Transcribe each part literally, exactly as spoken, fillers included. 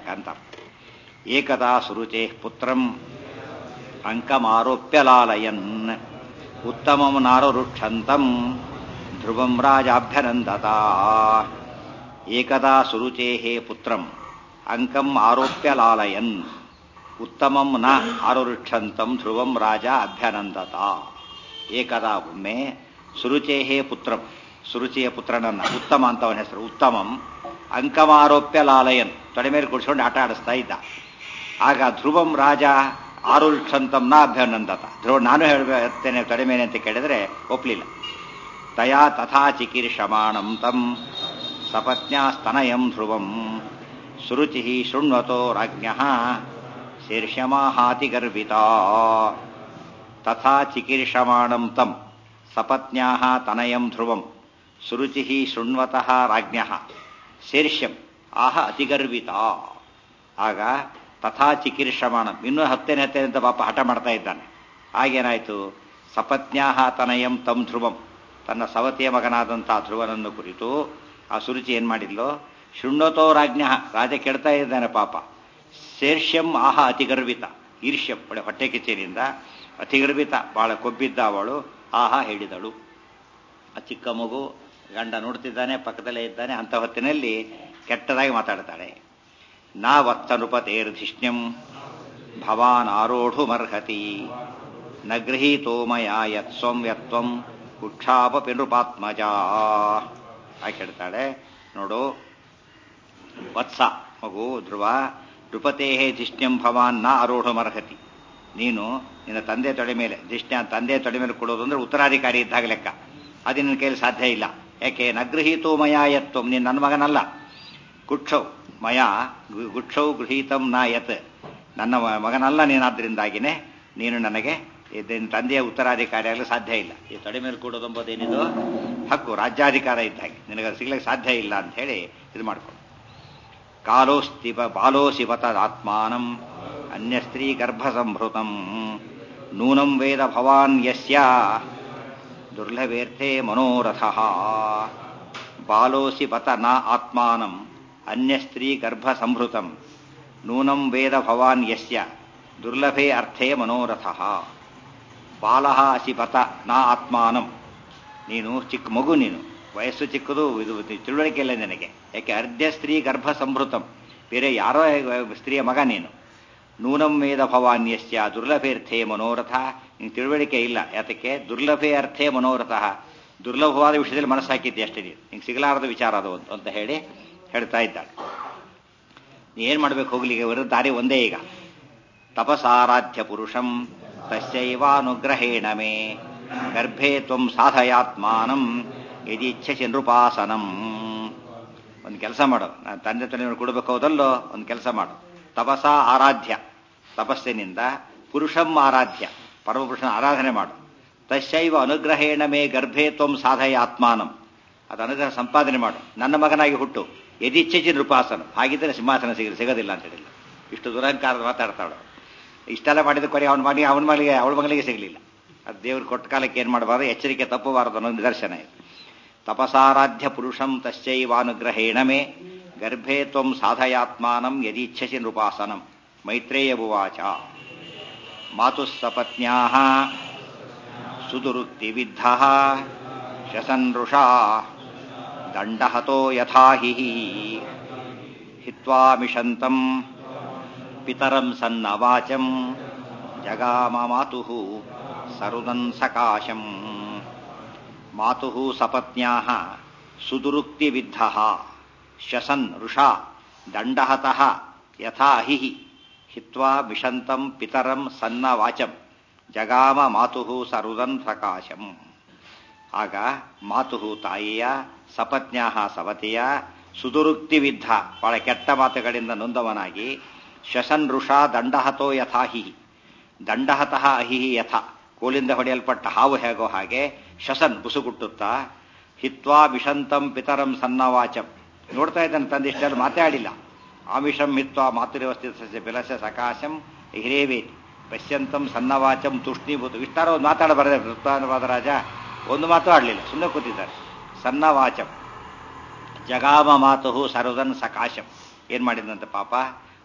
ಅಂತ. ಏಕದಾ ಸುರುಚೇ ಪುತ್ರಂ ಅಂಕಮಾರೋಪ್ಯಲಾಲಯನ್ ಉತ್ತಮಂ ನಾರರುಕ್ಷಂತಂ ಧ್ರುವಂ ರಾಜಾಭ್ಯನಂದತ. ಏಕದಾ ಸುರುಚೇ ಪುತ್ರಂ ಅಂಕಂ ಆರೋಪ್ಯಲಾಲಯನ್ ಉತ್ತಮಂ ನ ಆರುರುಕ್ಷಂತಂ ಧ್ರುವಂ ರಾಜ ಅಭ್ಯನಂದತ. ಏಕದಾ ಒಮ್ಮೆ ಸುರುಚೇ ಪುತ್ರಂ, ಸುರುಚಿಯ ಪುತ್ರನನ್ನ, ಉತ್ತಮ ಅಂತ ಅವನ ಹೆಸರು, ಉತ್ತಮಂ ಅಂಕಮಾರೋಪ್ಯ ಲಾಲಯನ್, ತೊಡೆ ಮೇಲೆ ಕುಡಿಸ್ಕೊಂಡು ಆಟ ಆಡಿಸ್ತಾ ಇದ್ದ. ಆಗ ಧ್ರುವಂ ರಾಜ ಆರುರುಕ್ಷಂತಂ ನ ಅಭ್ಯನಂದತ. ಧ್ರುವ ನಾನು ಹೇಳ್ತೇನೆ ತೊಡೆ ಮೇಲೆ ಅಂತ ಕೇಳಿದ್ರೆ ಒಪ್ಲಿಲ್ಲ. ತಯಾ ತಥಾ ಚಿಕೀರ್ಷಮಾಣಂ ತಂ ಸಪತ್ನ್ಯಾಸ್ತನಯಂ ಧ್ರುವಂ ಸುರುಚಿ ಶೃಣ್ವತೋ ರಾಜ್ಞಃ ಶೀರ್ಷಮಾಹಾತಿ ಗರ್ವಿತಾ. ತಥಾ ಚಿಕೀರ್ಷಮಾಣಂ ತಂ ಸಪತ್ನ್ಯಾಃ ತನಯಂ ಧ್ರುವಂ ಸುರುಚಿ ಶೃಣ್ವತಃ ರಾಜ್ಞಃ ಶೀರ್ಷ್ಯಂ ಆಹ ಅತಿಗರ್ವಿತಾ. ಆಗ ತಥಾ ಚಿಕೀರ್ಷಮಾಣಂ, ಇನ್ನೂ ಹತ್ತೇನೆ ಹತ್ತೇನೆ ಅಂತ ಪಾಪ ಹಠ ಮಾಡ್ತಾ ಇದ್ದಾನೆ. ಆಗೇನಾಯಿತು? ಸಪತ್ನ್ಯಾಹ ತನಯಂ ತಂ ಧ್ರುವಂ, ತನ್ನ ಸವತಿಯ ಮಗನಾದಂತಹ ಧ್ರುವನನ್ನು ಕುರಿತು ಆ ಸುರುಚಿ ಏನ್ ಮಾಡಿದ್ಲು? ಶೃಣ್ವತೋ ರಾಜ್ಞ, ರಾಜ ಕೆಡ್ತಾ ಇದ್ದಾನೆ ಪಾಪ. ಶೀರ್ಷ್ಯಂ ಆಹ ಅತಿಗರ್ವಿತ, ಈರ್ಷ್ಯಂ ಒಳ್ಳೆ ಹೊಟ್ಟೆ ಕಿಚ್ಚೇನಿಂದ ಅತಿಗರ್ವಿತ, ಬಹಳ ಕೊಬ್ಬಿದ್ದ ಅವಳು ಆಹ ಹೇಳಿದಳು. ಆ ಚಿಕ್ಕ ಮಗು ಗಂಡ ನೋಡ್ತಿದ್ದಾನೆ, ಪಕ್ಕದಲ್ಲೇ ಇದ್ದಾನೆ, ಅಂತ ಹೊತ್ತಿನಲ್ಲಿ ಕೆಟ್ಟದಾಗಿ ಮಾತಾಡ್ತಾಳೆ. ನಾ ವತ್ಸನುಪತೇರ್ಧಿಷ್ಣ್ಯಂ ಭವಾನ್ ಆರೋಢುಮರ್ಹತಿ ನ ಗೃಹೀತೋ ಮಯಾ ಯತ್ಸ್ವಂ ಯತ್ವಂ ಉಕ್ಷಾಪಪಿ ನೃಪಾತ್ಮಜ. ಆಕೆ ಹೇಳ್ತಾಳೆ, ನೋಡು ವತ್ಸ ಮಗು ಧ್ರುವ, ನೃಪತೇಹೇ ಧಿಷ್ಣ್ಯಂ ಭವಾನ್ ನ ಆರೋಢುಮರ್ಹತಿ, ನೀನು ನಿನ್ನ ತಂದೆ ತೊಡೆ ಮೇಲೆ, ಧಿಷ್ಣ್ಯ ತಂದೆ ತೊಡೆ ಮೇಲೆ ಕೊಡೋದು ಅಂದ್ರೆ ಉತ್ತರಾಧಿಕಾರಿ ಇದ್ದಾಗ ಲೆಕ್ಕ. ಅದು ನಿನ್ನ ಕೈಯಲ್ಲಿ ಸಾಧ್ಯ ಇಲ್ಲ. ಯಾಕೆ? ನಗೃಹೀತೋ ಮಯಾ ಯತ್ವಂ, ನೀನು ನನ್ನ ಮಗನಲ್ಲ. ಗುಕ್ಷೌ ಮಯಾ ಗುಕ್ಷೌ ಗೃಹೀತಂ ನ ಯತ್, ನನ್ನ ಮಗನಲ್ಲ ನೀನಾದ್ರಿಂದಾಗಿನೇ ನೀನು ನನಗೆ ನಿನ್ನ ತಂದೆಯ ಉತ್ತರಾಧಿಕಾರಿ ಆಗಲು ಸಾಧ್ಯ ಇಲ್ಲ. ಈ ತೊಡೆ ಮೇಲೆ ಕೊಡೋದೆಂಬುದೇನಿದು ಹಕ್ಕು, ರಾಜ್ಯಾಧಿಕಾರ ಇದ್ದ ಹಾಗೆ, ನಿನಗೆ ಸಿಗ್ಲಿಕ್ಕೆ ಸಾಧ್ಯ ಇಲ್ಲ ಅಂತ ಹೇಳಿ ಇದು ಮಾಡ್ಕೊಂಡು. ಕಾಲೋಸ್ತಿಪ ಬಾಲೋಸಿಪತ ಆತ್ಮಾನಂ ಅನ್ಯ ಸ್ತ್ರೀ ಗರ್ಭ ಸಂಭೃತಂ ನೂನಂ ವೇದ ಭವಾನ್ ಯಸ್ಯ ದುರ್ಲಭೇರ್ಥೇ ಮನೋರಥ. ಬಾಲೋಸಿ ಬತ ನ ಆತ್ಮಾನಂ ಅನ್ಯ ಸ್ತ್ರೀ ಗರ್ಭ ಸಂಭೃತಂ ನೂನಂ ವೇದ ಭವಾನ್ ಯಸ್ಯ ದುರ್ಲಭೇ ಅರ್ಥೇ ಮನೋರಥ. ಬಾಲಃ ಅಸಿ ಬತ ನ ಆತ್ಮಾನಂ, ನೀನು ಚಿಕ್ಕ ಮಗು, ನೀನು ವಯಸ್ಸು ಚಿಕ್ಕದು, ಇದು ತಿಳುವಳಿಕೆ ಇಲ್ಲ ನಿನಗೆ. ಯಾಕೆ? ಅರ್ಧ ಸ್ತ್ರೀ ಗರ್ಭ ಸಂಭೃತಂ, ಬೇರೆ ಯಾರೋ ಸ್ತ್ರೀಯ ಮಗ ನೀನು. ನೂನಂ ವೇದ ಭವಾನ್ ಯಸ್ಯ ದುರ್ಲಭೇರ್ಥೇ ಮನೋರಥ, ನಿಂಗೆ ತಿಳುವಳಿಕೆ ಇಲ್ಲ. ಯಾತಕ್ಕೆ? ದುರ್ಲಭೇ ಅರ್ಥೇ ಮನೋರಥ, ದುರ್ಲಭವಾದ ವಿಷಯದಲ್ಲಿ ಮನಸ್ಸು ಹಾಕಿದ್ದೆ ಅಷ್ಟೇ, ನೀನು ನಿಂಗೆ ಸಿಗಲಾರದ ವಿಚಾರ ಅದು ಅಂತ ಹೇಳಿ ಹೇಳ್ತಾ ಇದ್ದಾಳೆ. ನೀ ಏನ್ ಮಾಡ್ಬೇಕು? ಹೋಗ್ಲಿಕ್ಕೆ ಬರೋ ದಾರಿ ಒಂದೇ ಈಗ. ತಪಸಾರಾಧ್ಯ ಪುರುಷಂ ತಸ್ಯೈವಾನುಗ್ರಹೇಣ ಮೇ ಗರ್ಭೇ ತ್ವಂ ಸಾಧಯಾತ್ಮಾನಂ ಯದಿಚ್ಛಸಿ ನೃಪಾಸನಂ. ಒಂದು ಕೆಲಸ ಮಾಡು, ನಾನು ತಂದೆ ತಲೆ ಕೊಡಬೇಕು ಹೌದಲ್ಲೋ, ಒಂದು ಕೆಲಸ ಮಾಡು. ತಪಸ ಆರಾಧ್ಯ, ತಪಸ್ಸಿನಿಂದ ಪುರುಷಂ ಆರಾಧ್ಯ, ಪರಮಪುರುಷನ ಆರಾಧನೆ ಮಾಡು. ತಸ್ಯೈವ ಅನುಗ್ರಹೇಣ ಮೇ ಗರ್ಭೇ ತ್ವಂ ಸಾಧಯ ಆತ್ಮಾನಂ, ಅದು ಅನುಗ್ರಹ ಸಂಪಾದನೆ ಮಾಡು, ನನ್ನ ಮಗನಾಗಿ ಹುಟ್ಟು. ಯದಿಚ್ಛಸಿ ನೃಪಾಸನ, ಹಾಗಿದ್ದರೆ ಸಿಂಹಾಸನ ಸಿಗ ಸಿಗೋದಿಲ್ಲ ಅಂತ ಹೇಳಿಲ್ಲ. ಇಷ್ಟು ದುರಹಂಕಾರದ ಮಾತಾಡ್ತಾಳು. ಇಷ್ಟೆಲ್ಲ ಮಾಡಿದ ಕೊನೆ ಅವನ ಮಗನಿಗೆ ಅವನ ಮಗಳಿಗೆ ಅವಳ ಮಗಳಿಗೆ ಸಿಗಲಿಲ್ಲ. ಅದು ದೇವರು ಕೊಟ್ಟ ಕಾಲಕ್ಕೆ ಏನು ಮಾಡಬಾರದು, ಎಚ್ಚರಿಕೆ ತಪ್ಪಬಾರದು ಅನ್ನೋ ನಿದರ್ಶನ ಇದೆ. ತಪಸಾರಾಧ್ಯ ಪುರುಷಂ ತಸ್ಯೈವಾನುಗ್ರಹೇಣ ಮೇ ಗರ್ಭೇ ತ್ವಂ ಸಾಧಯಾತ್ಮಾನಂ ಯದಿಚ್ಛಸಿ ನೃಪಾಸನಂ. ಮೈತ್ರೇಯ ಉವಾಚ. ಮಾತುಃ ಸಪತ್ನ್ಯಾಃ ಸುದುರುಕ್ತಿ ವಿದ್ಧಃ ಶಸನ್ರುಷಾ ದಂಡಹತೋ ಯಥಾ ಹಿ ಹಿತ್ವಾ ಮಿಷಂತಂ ಪಿತರಂ ಸನ್ನವಾಚಂ ಜಗಾಮ ಮಾತುಃ ಸರುದನ್ ಸಕಾಶಂ. ಮಾತುಃ ಸಪತ್ನ್ಯಾಃ ಸುದುರುಕ್ತಿ ವಿದ್ಧಃ ಶಸನ್ ಋಷಾ ದಂಡಹತಃ ಯಥಾ ಹಿ ಹಿತ್ವಾ ಮಿಷಂತಂ ಪಿತರಂ ಸನ್ನವಾಚಂ ಜಗಾಮ ಮಾತುಃ ಸರುದನ್ ಸಕಾಶಂ. ಆಗ ಮಾತುಃ ತಾಯಿಯ, ಸಪತ್ನ್ಯಾಹ ಸವತಿಯ, ಸುದುರುಕ್ತಿ ವಿದ್ಧ ಬಹಳ ಕೆಟ್ಟ ಮಾತುಗಳಿಂದ ನೊಂದವನಾಗಿ, ಶಸನ್ ಋಷಾ ದಂಡಹತೋ ಯಥಾಹಿ, ದಂಡಹತಃ ಅಹಿಹಿ ಯಥ, ಕೋಲಿಂದ ಹೊಡೆಯಲ್ಪಟ್ಟ ಹಾವು ಹೇಗೋ ಹಾಗೆ ಶಸನ್ ಬುಸುಗುಟ್ಟುತ್ತಾ, ಹಿತ್ವಾ ವಿಷಂತಂ ಪಿತರಂ ಸನ್ನವಾಚಂ, ನೋಡ್ತಾ ಇದ್ದಾನೆ ತಂದಿಷ್ಟೆಲ್ಲ ಮಾತಾಡಿಲ್ಲ. ಆಮಿಷಂ ಹಿತ್ವಾ ಮಾತುರಿವಸ್ಥಿತ ಸಸ್ಯ ಬಿಲಸ ಸಕಾಶಂ ಹಿರೇವೇತಿ ಪಶ್ಯಂತಂ ಸನ್ನವಾಚಂ ತೂಷ್ಣೀಭೂತ. ಇಷ್ಟಾರ ಒಂದು ಮಾತಾಡ ಬರದೆ ವೃತ್ತಾನುವಾದ ರಾಜ ಒಂದು ಮಾತು ಆಡಲಿಲ್ಲ, ಸುಮ್ಮನೆ ಕೂತಿದ್ದಾರೆ. ಸನ್ನವಾಚಂ ಜಗಾಮ ಮಾತು ಸರುದನ್ ಸಕಾಶಂ, ಏನ್ ಮಾಡಿದಂತೆ ಪಾಪ,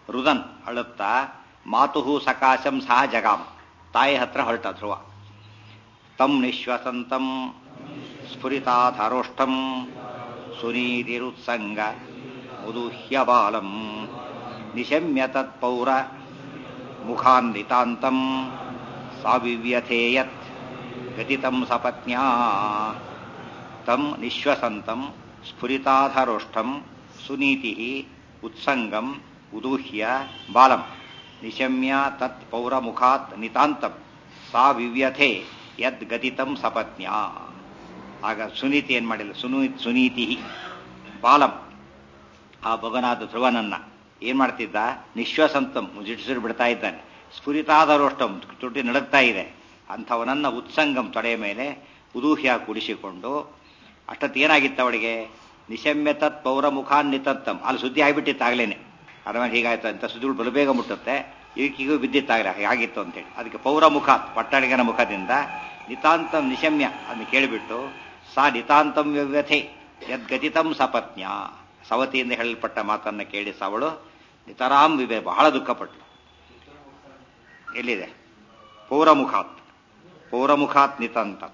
ರುದನ್ ಅಳುತ್ತಾ ಮಾತುಹು ಸಕಾಶಂ ಸಹ ಜಗಾಮ ತಾಯಿ ಹತ್ರ ಹೊರಟ ಧ್ರುವ ತಂ ನಿಶ್ವಸಂತಂ ಸ್ಫುರಿತಾಧರೋಷ್ಟಂ ಸುನೀತಿರುತ್ಸಂಗ ಮುದುಹ್ಯ ಬಾಲಂ ನಿಶಮ್ಯ ತತ್ಪೌರ ಮುಖಾನ್ವಿತಾಂತಂ ಸಾವಿವ್ಯಥೇಯತ್ ಗತಿತಂ ಸಪತ್ನ್ಯಾ ತಂ ನಿಶ್ವಸಂತಂ ಸ್ಫುರಿತಾಧರೋಷ್ಟಂ ಸುನೀತಿ ಉತ್ಸಂಗಂ ಉದೂಹ್ಯ ಬಾಲಂ ನಿಶಮ್ಯ ತತ್ ಪೌರಮುಖಾತ್ ನಿತಾಂತಂ ಸಾ ವಿವ್ಯಥೆ ಯದ್ ಗತಿತಂ ಸಪತ್ನ್ಯಾ. ಆಗ ಸುನೀತಿ ಏನ್ ಮಾಡಿಲ್ಲ, ಸುನು ಸುನೀತಿ ಬಾಲಂ ಆ ಭಗನಾದ ಧ್ರುವನನ್ನ ಏನ್ ಮಾಡ್ತಿದ್ದ, ನಿಶ್ವಸಂತಂ ಮುಜಿಡಿಸಿರು ಬಿಡ್ತಾ ಇದ್ದಾನೆ, ಸ್ಫುರಿತಾಧರೋಷ್ಟಂ ತುಟಿ ನಡಗ್ತಾ ಇದೆ ಅಂಥವನನ್ನ ಉತ್ಸಂಗಂ ತೊಡೆಯ ಮೇಲೆ ಉದೂಹ್ಯ ಕುಡಿಸಿಕೊಂಡು ಅಷ್ಟೊತ್ತೇನಾಗಿತ್ತು ಅವಳಿಗೆ, ನಿಶಮ್ಯ ತತ್ ಪೌರಮುಖಾನ್ ನಿತತ್ತಂ ಅಲ್ಲಿ ಸುದ್ದಿ ಆಗಿಬಿಟ್ಟಿತ್ತಾಗಲೇನೆ, ಅರಮನೆ ಹೀಗಾಯ್ತು ಅಂತ ಸುದ್ದಿಗಳು ಬಲು ಬೇಗ ಮುಟ್ಟುತ್ತೆ, ಈಗಿಗೂ ಬಿದ್ದಿತ್ತಾಗಲೇ ಹಾಗಿತ್ತು ಅಂತೇಳಿ ಅದಕ್ಕೆ ಪೌರಮುಖ ಪಟ್ಟಣಿಗನ ಮುಖದಿಂದ ನಿತಾಂತಂ ನಿಶಮ್ಯ ಅದನ್ನು ಕೇಳಿಬಿಟ್ಟು ಸಾ ನಿತಾಂತಂ ವ್ಯವ್ಯಥೆ ಯದ್ಗತಿತಂ ಸಪತ್ನ್ಯ ಸವತಿಯಿಂದ ಹೇಳಲ್ಪಟ್ಟ ಮಾತನ್ನು ಕೇಳಿ ಅವಳು ನಿತರಾಂ ವಿವೆ ಬಹಳ ದುಃಖಪಟ್ಟಳು. ಎಲ್ಲಿದೆ ಪೌರಮುಖಾತ್ ಪೌರಮುಖಾತ್ ನಿತಾಂತಂ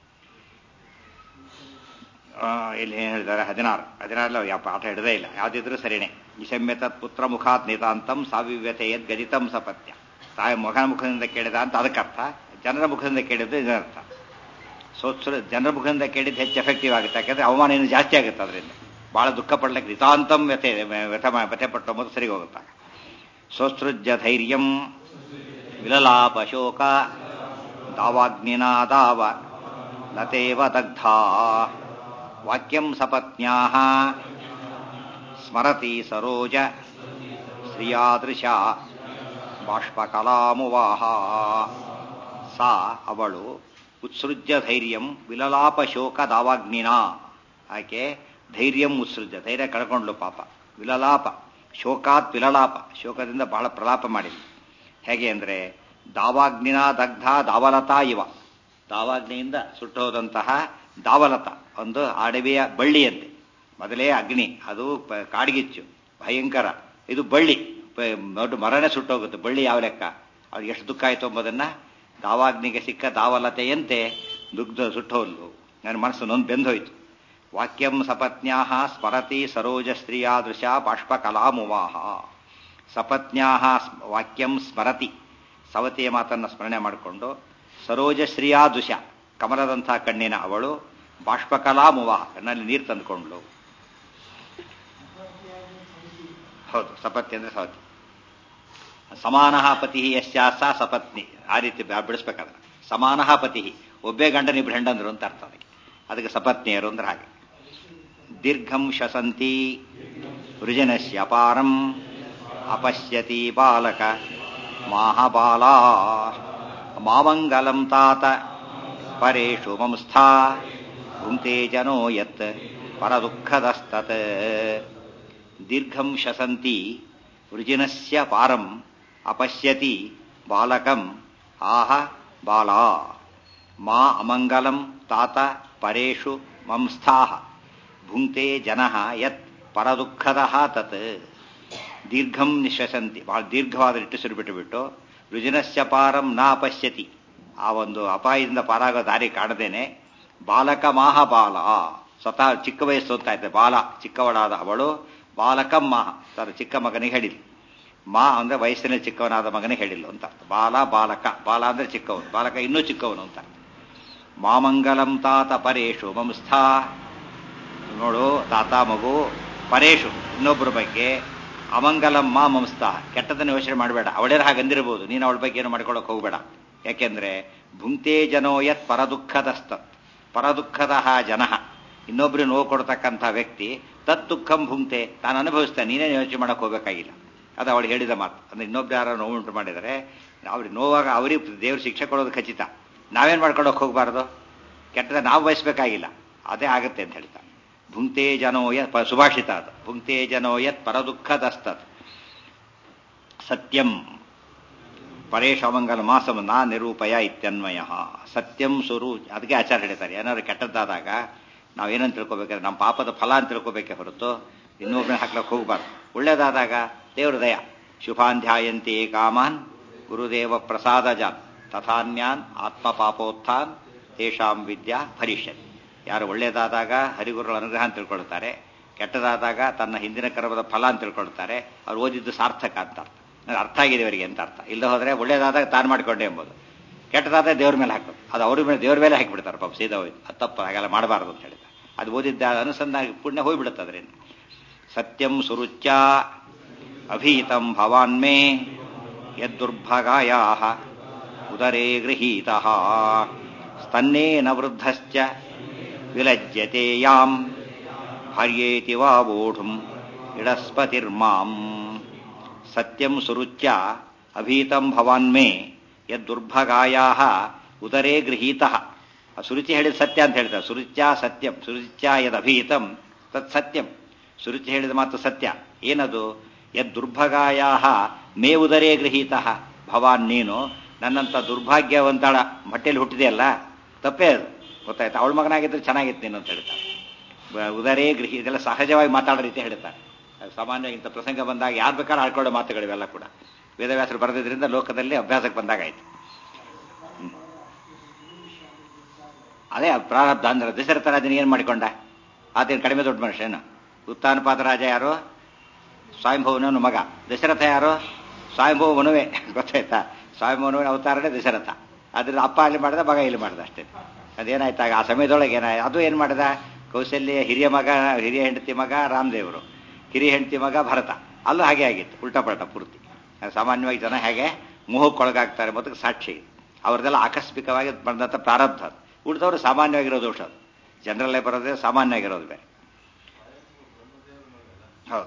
ಇಲ್ಲಿ ಏನು ಹೇಳಿದ್ದಾರೆ, ಹದಿನಾರು ಹದಿನಾರಲ್ಲ ಯಾವ ಪಾಠ ಹಿಡದೇ ಇಲ್ಲ, ಯಾವುದಿದ್ರೂ ಸರಿನೇ. ನಿಶಮ್ಯ ತತ್ ಪುತ್ರ ಮುಖಾತ್ ನಿತಾಂತಂ ಸಾವಿವ್ಯತೆ ಯದ್ ಗದಿತಂ ಸಪತ್ಯ. ತಾಯಿ ಮಗನ ಮುಖದಿಂದ ಕೇಳಿದ ಅಂತ ಅದಕ್ಕರ್ಥ, ಜನರ ಮುಖದಿಂದ ಕೇಳಿದ್ದು ಇದರರ್ಥ. ಸೋತ್ಸರ ಜನರ ಮುಖದಿಂದ ಕೇಳಿದ್ದು ಹೆಚ್ಚು ಎಫೆಕ್ಟಿವ್ ಆಗುತ್ತೆ, ಯಾಕಂದ್ರೆ ಅವಮಾನ ಇನ್ನೂ ಜಾಸ್ತಿ ಆಗುತ್ತೆ ಅದರಿಂದ. ಬಹಳ ದುಃಖ ಪಡ್ಲಿಕ್ಕೆ ನಿತಾಂತಂ ವ್ಯಥೆ ವ್ಯಥ ವ್ಯಥೆ ಪಟ್ಟು ಮೊದಲು ಸರಿ ಹೋಗುತ್ತಾಗ. ಸೋತ್ಸೃಜ್ಯ ಧೈರ್ಯಂ ವಿಲಲಾಪ ಶೋಕ ದಾವಾಗ್ನಿನಾ ದಾವ ಲತೇವ ದಗ್ಧಾ ವಾಕ್ಯಂ ಸಪತ್ನ್ಯಾಃ ಸ್ಮರತಿ ಸರೋಜ ಶ್ರಿಯಾದೃಶ ಬಾಷ್ಪಕಲಾಮುವಾಹ. ಸಾ ಅವಳು ಉತ್ಸೃಜ್ಯ ಧೈರ್ಯಂ ವಿಲಲಾಪ ಶೋಕ ದಾವಾಗ್ನಿನಾ, ಆಕೆ ಧೈರ್ಯಂ ಉತ್ಸೃಜ್ಯ ಧೈರ್ಯ ಕಳ್ಕೊಂಡ್ಲು ಪಾಪ. ವಿಲಲಾಪ ಶೋಕಾತ್ ವಿಲಲಾಪ ಶೋಕದಿಂದ ಬಹಳ ಪ್ರಲಾಪ ಮಾಡಿದ್ಲು. ಹೇಗೆ ಅಂದರೆ ದಾವಾಗ್ನಿನ ದಗ್ಧ ದಾವಲತಾ ಇವ, ದಾವಾಗ್ನಿಯಿಂದ ಸುಟ್ಟೋದಂತಹ ದಾವಲತ ಒಂದು ಅಡವಿಯ ಬಳ್ಳಿಯಂತೆ. ಮೊದಲೇ ಅಗ್ನಿ, ಅದು ಕಾಡ್ಗಿಚ್ಚು ಭಯಂಕರ, ಇದು ಬಳ್ಳಿ ದೊಡ್ಡ ಮರನೇ ಸುಟ್ಟೋಗುತ್ತೆ. ಬಳ್ಳಿ ಯಾವ ಲೆಕ್ಕ, ಅವ್ರಿಗೆ ಎಷ್ಟು ದುಃಖ ಆಯಿತು ಎಂಬುದನ್ನು ದಾವಾಗ್ನಿಗೆ ಸಿಕ್ಕ ದಾವಲತೆಯಂತೆ ದುಗ್ಧ ಸುಟ್ಟೋಲ್ಲು. ನನ್ನ ಮನಸ್ಸು ನೊಂದು ಬೆಂದೋಯ್ತು. ವಾಕ್ಯಂ ಸಪತ್ನ್ಯಾಃ ಸ್ಮರತಿ ಸರೋಜ ಸ್ತ್ರೀಯಾದೃಶ ಬಾಷ್ಪಕಲಾಮುವಾಹ. ಸಪತ್ನ್ಯಾಃ ವಾಕ್ಯಂ ಸ್ಮರತಿ, ಸವತಿಯ ಮಾತನ್ನು ಸ್ಮರಣೆ ಮಾಡಿಕೊಂಡು, ಸರೋಜ ಶ್ರೀಯಾದೃಶ ಕಮಲದಂಥ ಕಣ್ಣಿನ ಅವಳು, ಬಾಷ್ಪಕಲಾಮುವಾಹ ಕಣ್ಣಲ್ಲಿ ನೀರು ತಂದುಕೊಂಡ್ಲು. ಹೌದು, ಸಪತ್ನಿ ಅಂದ್ರೆ ಸವತಿ. ಸಮಾನಃ ಪತಿ ಯಶ್ಚಾಸ ಸಪತ್ನಿ, ಆ ರೀತಿ ಬಿಡಿಸ್ಬೇಕಾದ್ರೆ ಸಮಾನಃ ಪತಿ, ಒಬ್ಬೇ ಗಂಡನಿಬ್ರು ಹೆಂಡಂದ್ರು ಅಂತ ಅರ್ಥ ಅದಕ್ಕೆ. ಅದಕ್ಕೆ ಸಪತ್ನಿಯರು ಅಂದ್ರೆ ಹಾಗೆ. ದೀರ್ಘಂ ಶಸಂತಿ ವೃಜನಸ್ಯ ಪಾರಂ ಅಪಶ್ಯತಿ ಬಾಲಕ ಮಾಹಬಾಲ ಮಾಮಂಗಲಂ ತಾತ ಪರೇಶು ಮಂಸ್ಥಾ ಭುಂಕ್ತೆ ಜನೋ ಯತ್ ಪರದುಃಖದಸ್ತತ್. ದೀರ್ಘಂ ಶಸಂತಿ ವೃಜಿನಸ್ಯ ಪಾರಂ ಅಪಶ್ಯತಿ ಬಾಲಕಂ ಆಹ ಬಾಲ ಮಾ ಅಮಂಗಲಂ ತಾತ ಪರೇಶು ಮಂಸ್ಥಾಃ ಭುಂಕ್ತೆ ಜನಃ ಯತ್ ಪರದುಃಖದಃ ತತ್. ದೀರ್ಘಂ ನಿಶ್ವಸಂತಿ, ಬಹಳ ದೀರ್ಘವಾದ ನಿಟ್ಟುಸಿರು ಬಿಟ್ಟು ಬಿಟ್ಟು ವೃಜಿನಸ್ಯ ಪಾರಂ ನ ಅಪಶ್ಯತಿ, ಆ ಒಂದು ಅಪಾಯದಿಂದ ಪಾರಾಗೋ ದಾರಿ ಕಾಣದೇನೆ, ಬಾಲಕ ಮಾಹ ಬಾಲ, ಸ್ವತಃ ಚಿಕ್ಕ ವಯಸ್ಸು ಅಂತ ಇದ್ದೆ, ಬಾಲ ಚಿಕ್ಕವಳಾದ ಅವಳು, ಬಾಲಕಂ ಮಾಹ ತನ್ನ ಚಿಕ್ಕ ಮಗನಿಗೆ ಹೇಳಿಲ್ಲ. ಮಾ ಅಂದ್ರೆ ವಯಸ್ಸಿನ ಚಿಕ್ಕವನಾದ ಮಗನಿಗೆ ಹೇಳಿಲ್ಲ ಅಂತ ಅರ್ಥ. ಬಾಲ ಬಾಲಕ, ಬಾಲ ಅಂದ್ರೆ ಚಿಕ್ಕವನು, ಬಾಲಕ ಇನ್ನೂ ಚಿಕ್ಕವನು ಅಂತ. ಮಾಮಂಗಲಂ ತಾತ ಪರೇಶು ಮಂಸ್ಥಾ, ನೋಡು ತಾತ ಮಗು, ಪರೇಶು ಇನ್ನೊಬ್ಬರ ಬಗ್ಗೆ, ಅಮಂಗಲಂ ಮಾ ಮಂಸ್ಥಾ ಕೆಟ್ಟದನ್ನು ಯೋಚನೆ ಮಾಡಬೇಡ, ಅವಳೇರ ಹಾಗಂದಿರಬಹುದು, ನೀನು ಅವಳ ಬಗ್ಗೆ ಏನು ಮಾಡ್ಕೊಳ್ಳೋಕೆ ಹೋಗಬೇಡ. ಯಾಕೆಂದ್ರೆ ಭುಂಕ್ತೆ ಜನೋ ಯತ್ ಪರದುಃಖದಸ್ತತ್, ಪರದುಃಖದ ಜನಃ ಇನ್ನೊಬ್ರು ನೋವು ಕೊಡ್ತಕ್ಕಂಥ ವ್ಯಕ್ತಿ, ತತ್ ದುಃಖಂ ಭುಂಕ್ತೆ ತಾನು ಅನುಭವಿಸ್ತಾನೆ, ನೀನೇನು ಯೋಚನೆ ಮಾಡಕ್ಕೆ ಹೋಗಬೇಕಾಗಿಲ್ಲ. ಅದು ಅವಳು ಹೇಳಿದ ಮಾತು. ಅಂದ್ರೆ ಇನ್ನೊಬ್ರು ಯಾರು ನೋವು ಉಂಟು ಮಾಡಿದರೆ ಅವ್ರಿಗೆ ನೋವಾಗ ಅವ್ರಿಗೆ ದೇವ್ರ ಶಿಕ್ಷೆ ಕೊಡೋದು ಖಚಿತ, ನಾವೇನು ಮಾಡ್ಕೊಳ್ಳೋಕೆ ಹೋಗಬಾರ್ದು, ಕೆಟ್ಟದ ನಾವು ಬಯಸಬೇಕಾಗಿಲ್ಲ, ಅದೇ ಆಗುತ್ತೆ ಅಂತ ಹೇಳ್ತಾರೆ. ಭುಂಕ್ತೆ ಜನೋ ಯತ್ ಸುಭಾಷಿತ ಅದು, ಭುಂಕ್ತೆ ಜನೋ ಯತ್ ಪರದುಃಖದಸ್ತತ್. ಸತ್ಯಂ ಪರೇಶಮಂಗಲ ಮಾಸಂ ನಾ ನಿರೂಪಯ ಇತ್ಯನ್ವಯ. ಸತ್ಯಂ ಸುರು, ಅದಕ್ಕೆ ಆಚಾರ ಹೇಳ್ತಾರೆ, ಏನಾದ್ರು ಕೆಟ್ಟದ್ದಾದಾಗ ನಾವೇನಂತ ತಿಳ್ಕೊಬೇಕಾದ್ರೆ ನಮ್ಮ ಪಾಪದ ಫಲ ಅಂತ ತಿಳ್ಕೊಬೇಕೆ ಹೊರತು ಇನ್ನೊಬ್ಬರನ್ನ ಹಾಕ್ಲಕ್ಕೆ ಹೋಗಬಾರ್ದು. ಒಳ್ಳೇದಾದಾಗ ದೇವ್ರ ದಯ, ಶುಭಾಂಧ್ಯಾಯಂತೆ ಕಾಮಾನ್ ಗುರುದೇವ ಪ್ರಸಾದಜಾನ್ ತಥಾನ್ಯಾನ್ ಆತ್ಮ ಪಾಪೋತ್ಥಾನ್ ತೇಷಾಂ ವಿದ್ಯಾ ಭರಿಷ್ಯತಿ. ಯಾರು ಒಳ್ಳೆಯದಾದಾಗ ಹರಿಗುರುಗಳ ಅನುಗ್ರಹ ಅಂತ ತಿಳ್ಕೊಳ್ತಾರೆ, ಕೆಟ್ಟದಾದಾಗ ತನ್ನ ಹಿಂದಿನ ಕರ್ಮದ ಫಲ ಅಂತ ತಿಳ್ಕೊಳ್ತಾರೆ. ಅವ್ರು ಓದಿದ್ದು ಸಾರ್ಥಕ ಅಂತ ಅರ್ಥ, ಅರ್ಥ ಆಗಿದೆ ಅವರಿಗೆ ಅಂತ ಅರ್ಥ. ಇಲ್ಲ ಹೋದರೆ ಒಳ್ಳೆಯದಾದಾಗ ತಾನು ಮಾಡಿಕೊಂಡೆ ಎಂಬುದು, ಕೆಟ್ಟದಾದ ದೇವ್ರ ಮೇಲೆ ಹಾಕೋದು, ಅದು ಅವ್ರ ಮೇಲೆ ದೇವ್ರ ಮೇಲೆ ಹಾಕಿಬಿಡ್ತಾರೆ ಪಾಪ ಸೀದಾ ಹೋಯ್ತು. ಅದು ತಪ್ಪು, ಹಾಗೆಲ್ಲ ಮಾಡಬಾರ್ದು ಅಂತ ಹೇಳಿದ್ದಾರೆ. ಅದು ಓದಿದ್ದ ಅನುಸಂಧಾನ ಪುಣ್ಯ ಹೋಗ್ಬಿಡುತ್ತೆ ಅದರಿಂದ. ಸತ್ಯಂ ಸುರುಚ್ಯ ಅಭೀತಂ ಭವಾನ್ಮೇ ಯದ್ದುರ್ಭಗಾಯಾ ಉದರೇ ಗೃಹೀತಃ ಸ್ತನ್ನೇನ ವೃದ್ಧಶ್ಚ ವಿಲಜ್ಯತೆ ಯಾಂ ಭಾರ್ಯೇತಿ ವಾ ವೋಢುಂ ಇಡಸ್ಪತಿರ್ಮಾಂ. ಸತ್ಯಂ ಸುರುಚ್ಯ ಅಭೀತಂ ಭವಾನ್ಮೇ ಯದ್ದುರ್ಭಗಾಯಾ ಉದರೇ ಗೃಹೀತಃ. ಸುರುಚಿ ಹೇಳಿದ ಸತ್ಯ ಅಂತ ಹೇಳ್ತಾರೆ. ಸುರುಚ್ಯ ಸತ್ಯಂ, ಸುರುಚ್ಯ ಯದಭೀತಂ ತತ್ ಸತ್ಯಂ. ಸುರುಚಿ ಹೇಳಿದ ಮಾತು ಸತ್ಯ. ಏನದು? ಯದ್ದುರ್ಭಗಾಯಾ ಮೇ ಉದರೇ ಗೃಹೀತಃ. ಭವಾನ್, ನೀನು ನನ್ನಂಥ ದುರ್ಭಾಗ್ಯವಂತಳ ಹೊಟ್ಟೆಯಲ್ಲಿ ಹುಟ್ಟಿದೆಯಲ್ಲ, ತಪ್ಪೇ ಅದು, ಗೊತ್ತಾಯ್ತು. ಅವಳ ಮಗನಾಗಿದ್ರೆ ಚೆನ್ನಾಗಿತ್ತು ನೀನು ಅಂತ ಹೇಳ್ತಾರೆ. ಉದರೇ ಗೃಹಿ, ಇದೆಲ್ಲ ಸಹಜವಾಗಿ ಮಾತಾಡೋ ರೀತಿ ಹೇಳ್ತಾರೆ. ಸಾಮಾನ್ಯವಾಗಿ ಇಂಥ ಪ್ರಸಂಗ ಬಂದಾಗ ಯಾರು ಬೇಕಾದ್ರೂ ಆಡ್ಕೊಳ್ಳೋ ಮಾತುಗಳಿವೆಲ್ಲ ಕೂಡ ವೇದವ್ಯಾಸರು ಬರೆದಿದ್ರಿಂದ ಲೋಕದಲ್ಲಿ ಅಭ್ಯಾಸಕ್ಕೆ ಬಂದಾಗಾಯ್ತು. ಅದೇ ಪ್ರಾರಬ್ಧ ಅಂದ್ರೆ ದಶರಥ ರಾಜನ ಏನು ಮಾಡಿಕೊಂಡ? ಆತೇನು ಕಡಿಮೆ ದೊಡ್ಡ ಮನುಷ್ಯನು? ಉತ್ತಾನಪಾದ ರಾಜ ಯಾರು? ಸ್ವಯಂಭವನ ಮಗ. ದಶರಥ ಯಾರು? ಸ್ವಯಂಭವ ಮನುವೆ, ಗೊತ್ತಾಯ್ತಾ? ಸ್ವಯಂಭವನ ಅವತಾರನೇ ದಶರಥ. ಅದ್ರ ಅಪ್ಪ ಅಲ್ಲಿ ಮಾಡಿದ, ಮಗ ಇಲ್ಲಿ ಮಾಡಿದ, ಅಷ್ಟೇ. ಅದೇನಾಯ್ತಾಗ ಆ ಸಮಯದೊಳಗೆ ಏನಾಯ್ತು? ಅದು ಏನು ಮಾಡಿದ? ಕೌಶಲ್ಯ ಹಿರಿಯ ಮಗ, ಹಿರಿಯ ಹೆಂಡತಿ ಮಗ ರಾಮದೇವರು, ಹಿರಿಯ ಹೆಂಡತಿ ಮಗ ಭರತ. ಅಲ್ಲೂ ಹಾಗೆ ಆಗಿತ್ತು, ಉಲ್ಟಾ ಪಲ್ಟಾ ಪೂರ್ತಿ. ಸಾಮಾನ್ಯವಾಗಿ ಜನ ಹೇಗೆ ಮೋಹಕ್ಕೊಳಗಾಗ್ತಾರೆ ಮೊದಲು ಸಾಕ್ಷಿ. ಅವ್ರದ್ದೆಲ್ಲ ಆಕಸ್ಮಿಕವಾಗಿ ಬಂದಂಥ ಪ್ರಾರಬ್ಧ. ಉಳಿದವರು ಸಾಮಾನ್ಯವಾಗಿರೋ ದೋಷ. ಅದು ಜನರಲ್ಲೇ ಬರೋದೇ ಸಾಮಾನ್ಯವಾಗಿರೋದು ಬೇರೆ. ಹೌದು,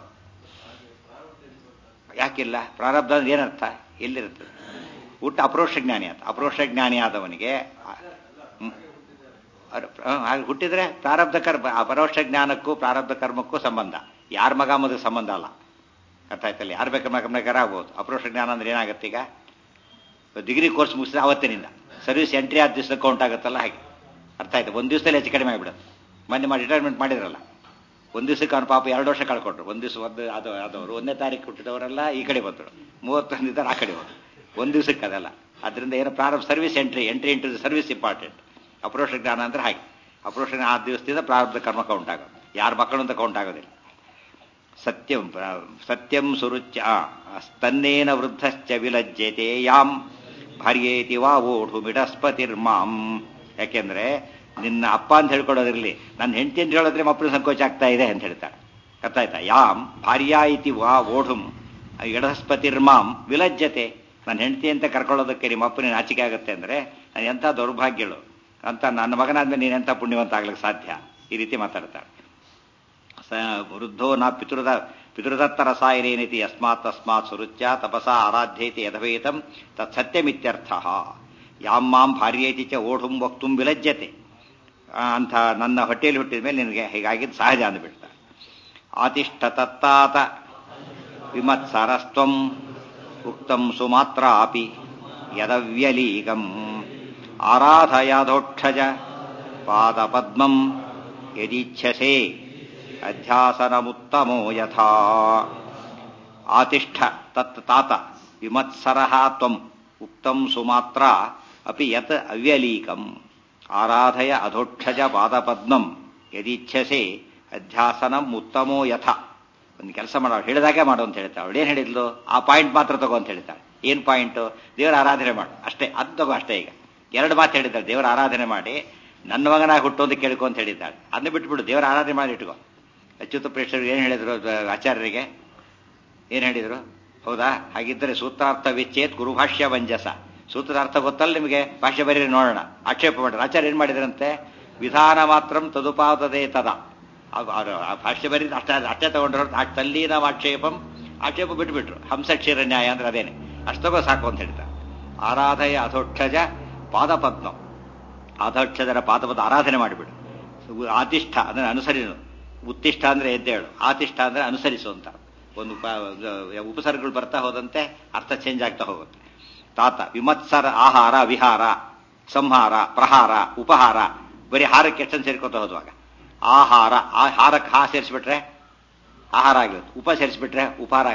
ಯಾಕಿಲ್ಲ? ಪ್ರಾರಬ್ಧ ಅಂದ್ರೆ ಏನರ್ಥ? ಎಲ್ಲಿರುತ್ತೆ? ಊಟ ಅಪರೋಕ್ಷ ಜ್ಞಾನಿ ಆತ. ಅಪರೋಕ್ಷ ಜ್ಞಾನಿ ಆದವನಿಗೆ ಹುಟ್ಟಿದ್ರೆ ಪ್ರಾರಬ್ಧ ಕರ್ಮ, ಅಪರೋಕ್ಷ ಜ್ಞಾನಕ್ಕೂ ಪ್ರಾರಬ್ಧ ಕರ್ಮಕ್ಕೂ ಸಂಬಂಧ. ಯಾರ ಮಗ ಮದುವೆ ಸಂಬಂಧ ಅಲ್ಲ, ಅರ್ಥ ಆಯ್ತಲ್ಲ? ಯಾರು ಬೇಕಾದ್ರೆ ಆಗ್ಬೋದು. ಅಪರೋಕ್ಷ ಜ್ಞಾನ ಅಂದ್ರೆ ಏನಾಗುತ್ತೆ? ಈಗ ಡಿಗ್ರಿ ಕೋರ್ಸ್ ಮುಗಿಸಿದ್ರೆ ಅವತ್ತಿನಿಂದ ಸರ್ವಿಸ್ ಎಂಟ್ರಿ ಆದ ದಿವಸ ಕೌಂಟ್ ಆಗುತ್ತಲ್ಲ, ಹಾಗೆ ಅರ್ಥ ಆಯ್ತು. ಒಂದು ದಿವಸದಲ್ಲಿ ಹೆಚ್ಚು ಕಡಿಮೆ ಆಗಿಬಿಡುತ್ತೆ. ಮೊನ್ನೆ ಮಾಡಿ ರಿಟೈರ್ಮೆಂಟ್ ಮಾಡಿದ್ರಲ್ಲ, ಒಂದು ದಿವಸಕ್ಕೆ ಅವ್ನು ಪಾಪ ಎರಡು ವರ್ಷ ಕಳ್ಕೊಂಡ್ರು. ಒಂದು ದಿವಸ ಒಂದು ಅದು ಆದವರು ಒಂದನೇ ತಾರೀಕು ಹುಟ್ಟಿದವರೆಲ್ಲ ಈ ಕಡೆ ಬಂದರು, ಮೂವತ್ತೊಂದು ಇದ್ದಾರೆ ಆ ಕಡೆ ಹೋದ್ರು, ಒಂದು ದಿವಸಕ್ಕೆ ಅದೆಲ್ಲ. ಅದರಿಂದ ಏನು ಪ್ರಾರಂಭ service entry entry into service important. ಅಪರೋಕ್ಷ ಜ್ಞಾನ ಅಂದ್ರೆ ಹಾಗೆ. ಅಪರೋಕ್ಷ ಜ್ಞಾನ ಆ ದಿವಸದಿಂದ ಪ್ರಾರಬ್ಧ ಕರ್ಮ ಕೌಂಟ್ ಆಗೋದು, ಯಾರ ಮಕ್ಕಳು ಅಂತ ಕೌಂಟ್ ಆಗೋದಿಲ್ಲ. ಸತ್ಯಂ ಸತ್ಯಂ ಸುರುಚ್ಯ ಸ್ತನ್ನೇನ ವೃದ್ಧಶ್ಚ ವಿಲಜ್ಯತೆ ಯಾಂ ಭಾರ್ಯೇತಿ ವಾ ವೋಢು ಮಿಡಸ್ಪತಿರ್ಮಾಂ. ಯಾಕೆಂದ್ರೆ ನಿನ್ನ ಅಪ್ಪ ಅಂತ ಹೇಳ್ಕೊಡೋದಿರಲಿ, ನನ್ನ ಹೆಂಡತಿ ಅಂತ ಹೇಳಿದ್ರೆ ಮಕ್ಕಳು ಸಂಕೋಚ ಆಗ್ತಾ ಇದೆ ಅಂತ ಹೇಳ್ತಾಳೆ, ಅರ್ಥ ಆಯ್ತಾ? ಯಾಂ ಭಾರ್ಯಾ ಇತಿ ವಾ ವೋಢುಂ ಇಡಸ್ಪತಿರ್ಮಾಂ ವಿಲಜ್ಯತೆ. ನನ್ನ ಹೆಂಡತಿ ಅಂತ ಕರ್ಕೊಳ್ಳೋದಕ್ಕೆ ನಿಮ್ಮ ಅಪ್ಪನ ನಾಚಿಕೆ ಆಗುತ್ತೆ ಅಂದ್ರೆ ನಾನು ಎಂಥ ದೌರ್ಭಾಗ್ಯಗಳು ಅಂತ, ನನ್ನ ಮಗನಾದ್ಮೇಲೆ ನೀನೆಂಥ ಪುಣ್ಯವಂತ ಆಗ್ಲಿಕ್ಕೆ ಸಾಧ್ಯ? ಈ ರೀತಿ ಮಾತಾಡ್ತಾಳೆ. ಸ ವೃದ್ಧೋ ನ ಪಿತೃದ ಪಿತೃದತ್ತ ರಸಾಯನೇತಿ ಯಸ್ಮಾತ್ ತಸ್ಮಾತ್ ಸುರುಚ್ಯ ತಪಸಾ ಆರಾಧ್ಯೈತಿ ಯಥವೇತಂ ತತ್ ಸತ್ಯಮಿತ್ಯರ್ಥ. ಯಾಂ ಮಾಂ ಭಾರ್ಯೇತಿ ಚ ಓಢುಂ ವಕ್ತುಂ ವಿಲಜ್ಯತೆ ಅಂತ ನನ್ನ ಹೊಟ್ಟೆಯಲ್ಲಿ ಹುಟ್ಟಿದ ಮೇಲೆ ನಿನಗೆ ಹೀಗಾಗಿದ್ದು ಸಹಜ ಅಂದ್ಬಿಡ್ತಾರೆ. ಆತಿಷ್ಠ ತತ್ತಾತ ವಿಮತ್ಸರಸ್ತ್ವಂ ಉಕ್ತಂ ಸುಮಾತ್ರಾಪಿ ಯದವ್ಯಲೀಗಂ ಆರಾಧಯಾಧೋಕ್ಷಜ ಪಾದಪದ್ಮಂ ಯದೀಚ್ಛಸೆ ಅಧ್ಯಾಸನಮುತ್ತಮೋ ಯಥಾ. ಆತಿಷ್ಠ ತತ್ ತಾತ ವಿಮತ್ಸರಃ ತ್ವಂ ಉಕ್ತಂ ಸುಮಾತ್ರ ಅಪಿ ಯತ್ ಅವ್ಯಲೀಕಂ ಆರಾಧಯ ಅಧೋಕ್ಷಜ ಪಾದಪದ್ಮಂ ಯದೀಚ್ಛಸೆ ಅಧ್ಯಾಸನಂ ಉತ್ತಮೋ ಯಥ. ಒಂದು ಕೆಲಸ ಮಾಡೋ, ಹೇಳಿದಾಗೆ ಮಾಡು ಅಂತ ಹೇಳ್ತಾಳೆ. ಅವಳು ಏನು ಹೇಳಿದ್ಲು? ಆ ಪಾಯಿಂಟ್ ಮಾತ್ರ ತಗೋ ಅಂತ ಹೇಳ್ತಾಳೆ. ಏನು ಪಾಯಿಂಟು? ದೇವರ ಆರಾಧನೆ ಮಾಡು ಅಷ್ಟೇ, ಅದು ತಗೋ ಅಷ್ಟೇ. ಈಗ ಎರಡು ಮಾತು ಹೇಳಿದ್ದಾಳೆ, ದೇವರ ಆರಾಧನೆ ಮಾಡಿ ನನ್ನ ಮಗನಾಗಿ ಹುಟ್ಟೋದು ಕೇಳ್ಕೊ ಅಂತ ಹೇಳಿದ್ದಾಳೆ. ಅದನ್ನ ಬಿಟ್ಬಿಡು, ದೇವರ ಆರಾಧನೆ ಮಾಡಿ ಇಟ್ಕೋ. ಅಚ್ಯುತ ಪ್ರೇಕ್ಷಕರು ಏನು ಹೇಳಿದ್ರು ಆಚಾರ್ಯರಿಗೆ? ಏನು ಹೇಳಿದ್ರು? ಹೌದಾ? ಹಾಗಿದ್ದರೆ ಸೂತ್ರಾರ್ಥ ವಿಚ್ಛೇತ್ ಗುರುಭಾಷ್ಯ ವಂಜಸ. ಸೂತ್ರಾರ್ಥ ಗೊತ್ತಲ್ಲ ನಿಮಗೆ, ಭಾಷ್ಯ ಬರೀರಿ ನೋಡೋಣ. ಆಕ್ಷೇಪ ಮಾಡ್ರಿ. ಆಚಾರ್ಯ ಏನು ಮಾಡಿದ್ರಂತೆ? ವಿಧಾನ ಮಾತ್ರಂ ತದುಪಾದದೆ ತದ. ಭಾಷ್ಯ ಬರೀ ಅಷ್ಟ ಅಷ್ಟೇ ತಗೊಂಡ್ರು, ತಲ್ಲೀನ ಆಕ್ಷೇಪಂ, ಆಕ್ಷೇಪ ಬಿಟ್ಬಿಟ್ರು. ಹಂಸ ಕ್ಷೀರ ನ್ಯಾಯ ಅಂದ್ರೆ ಅದೇನೆ, ಅಷ್ಟಗೋ ಸಾಕು ಅಂತ ಹೇಳ್ತಾರೆ. ಆರಾಧಯ ಅಧೋಕ್ಷಜ ಪಾದಪದ್ಮ, ಅಧೋಕ್ಷಜರ ಪಾದಪದ ಆರಾಧನೆ ಮಾಡಿಬಿಡು. ಆತಿಷ್ಠ ಅಂದ್ರೆ ಅನುಸರಿಸು, ಉತ್ತಿಷ್ಠ ಅಂದ್ರೆ ಎದ್ದೇಳು, ಆತಿಷ್ಠ ಅಂದ್ರೆ ಅನುಸರಿಸು ಅಂತ. ಒಂದು ಉಪಸರ್ಗಗಳು ಬರ್ತಾ ಹೋದಂತೆ ಅರ್ಥ ಚೇಂಜ್ ಆಗ್ತಾ ಹೋಗುತ್ತೆ. ತಾತ ವಿಮತ್ಸರ ಆಹಾರ ವಿಹಾರ ಸಂಹಾರ ಪ್ರಹಾರ ಉಪಹಾರ, ಬರೀ ಹಾರಕ್ಕೆ ಎಷ್ಟೊಂದು ಸೇರ್ಕೋತಾ ಹೋದುವಾಗ ಆಹಾರ, ಆ ಹಾರಕ್ಕೆ ಹಾ ಸೇರಿಸ್ಬಿಟ್ರೆ ಆಹಾರ ಆಗೋಯ್ತು, ಉಪ ಸೇರಿಸ್ಬಿಟ್ರೆ ಉಪಹಾರ ಆಗೋಯ್ತು.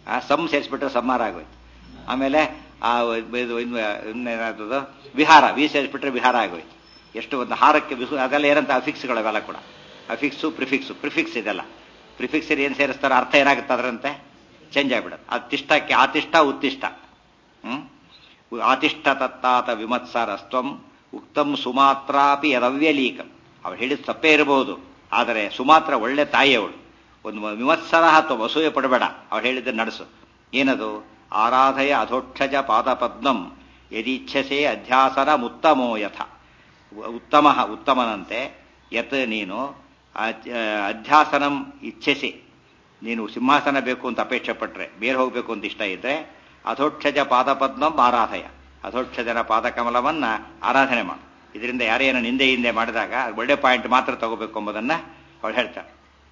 ಸಮ್ ಸೇರಿಸ್ಬಿಟ್ರೆ ಸಂಹಾರ ಆಗೋಯ್ತು. ಆಮೇಲೆ ಆ ಇದು ಇನ್ನೇನಾದದು ವಿಹಾರ, ವಿ ಸೇರಿಸ್ಬಿಟ್ರೆ ವಿಹಾರ ಆಗೋಯ್ತು. ಎಷ್ಟು ಒಂದು ಹಾರಕ್ಕೆ ಬಿಸು ಅದೆಲ್ಲ ಏನಂತ ಅಫಿಕ್ಸ್ಗಳು ಅವೆಲ್ಲ ಕೂಡ ಅಫಿಕ್ಸು ಪ್ರಿಫಿಕ್ಸು ಪ್ರಿಫಿಕ್ಸ್ ಇದೆಲ್ಲ ಪ್ರಿಫಿಕ್ಸಲ್ಲಿ ಏನು ಸೇರಿಸ್ತಾರೋ ಅರ್ಥ ಏನಾಗುತ್ತೆ ಅದರಂತೆ ಚೇಂಜ್ ಆಗಿಬಿಡುತ್ತೆ. ಅದು ತಿಷ್ಟಕ್ಕೆ ಆತಿಷ್ಠ ಉತ್ತಿಷ್ಟ. ಹ್ಮ್ ಆತಿಷ್ಠ ತತ್ತಾತ ವಿಮತ್ಸರಸ್ತ್ವಂ ಉಕ್ತಂ ಸುಮಾತ್ರಾಪಿ ಯದವ್ಯಲೀಕಂ. ಅವಳು ಹೇಳಿದ ತಪ್ಪೇ ಇರಬಹುದು, ಆದರೆ ಸುಮಾತ್ರ ಒಳ್ಳೆ ತಾಯಿ ಅವಳು. ಒಂದು ವಿಮತ್ಸರ ಅಥವಾ ಅಸೂಯೆ ಪಡಬೇಡ, ಅವಳು ಹೇಳಿದ್ದ ನಡೆಸು. ಏನದು? ಆರಾಧಯ ಅಧೋಕ್ಷಜ ಪಾದಪದ್ಮಂ ಯದೀಚ್ಛಸೆ ಅಧ್ಯಾಸನ ಉತ್ತಮೋ ಯಥ. ಉತ್ತಮ ಉತ್ತಮನಂತೆ ಯತ್ ನೀನು ಅಧ್ಯಾಸನಂ ಇಚ್ಛೆಸಿ, ನೀನು ಸಿಂಹಾಸನ ಬೇಕು ಅಂತ ಅಪೇಕ್ಷೆ ಪಟ್ಟರೆ, ಬೇರೆ ಹೋಗಬೇಕು ಅಂತ ಇಷ್ಟ ಇದ್ರೆ ಅಧೋಕ್ಷಜ ಪಾದಪದ್ಮಂ ಆರಾಧಯ, ಅಧೋಕ್ಷಜನ ಪಾದಕಮಲವನ್ನ ಆರಾಧನೆ ಮಾಡು. ಇದರಿಂದ ಯಾರೇನೋ ನಿಂದೆ ಹಿಂದೆ ಮಾಡಿದಾಗ ಒಳ್ಳೆ ಪಾಯಿಂಟ್ ಮಾತ್ರ ತಗೋಬೇಕು ಎಂಬುದನ್ನ ಅವಳು ಹೇಳ್ತಾಳೆ.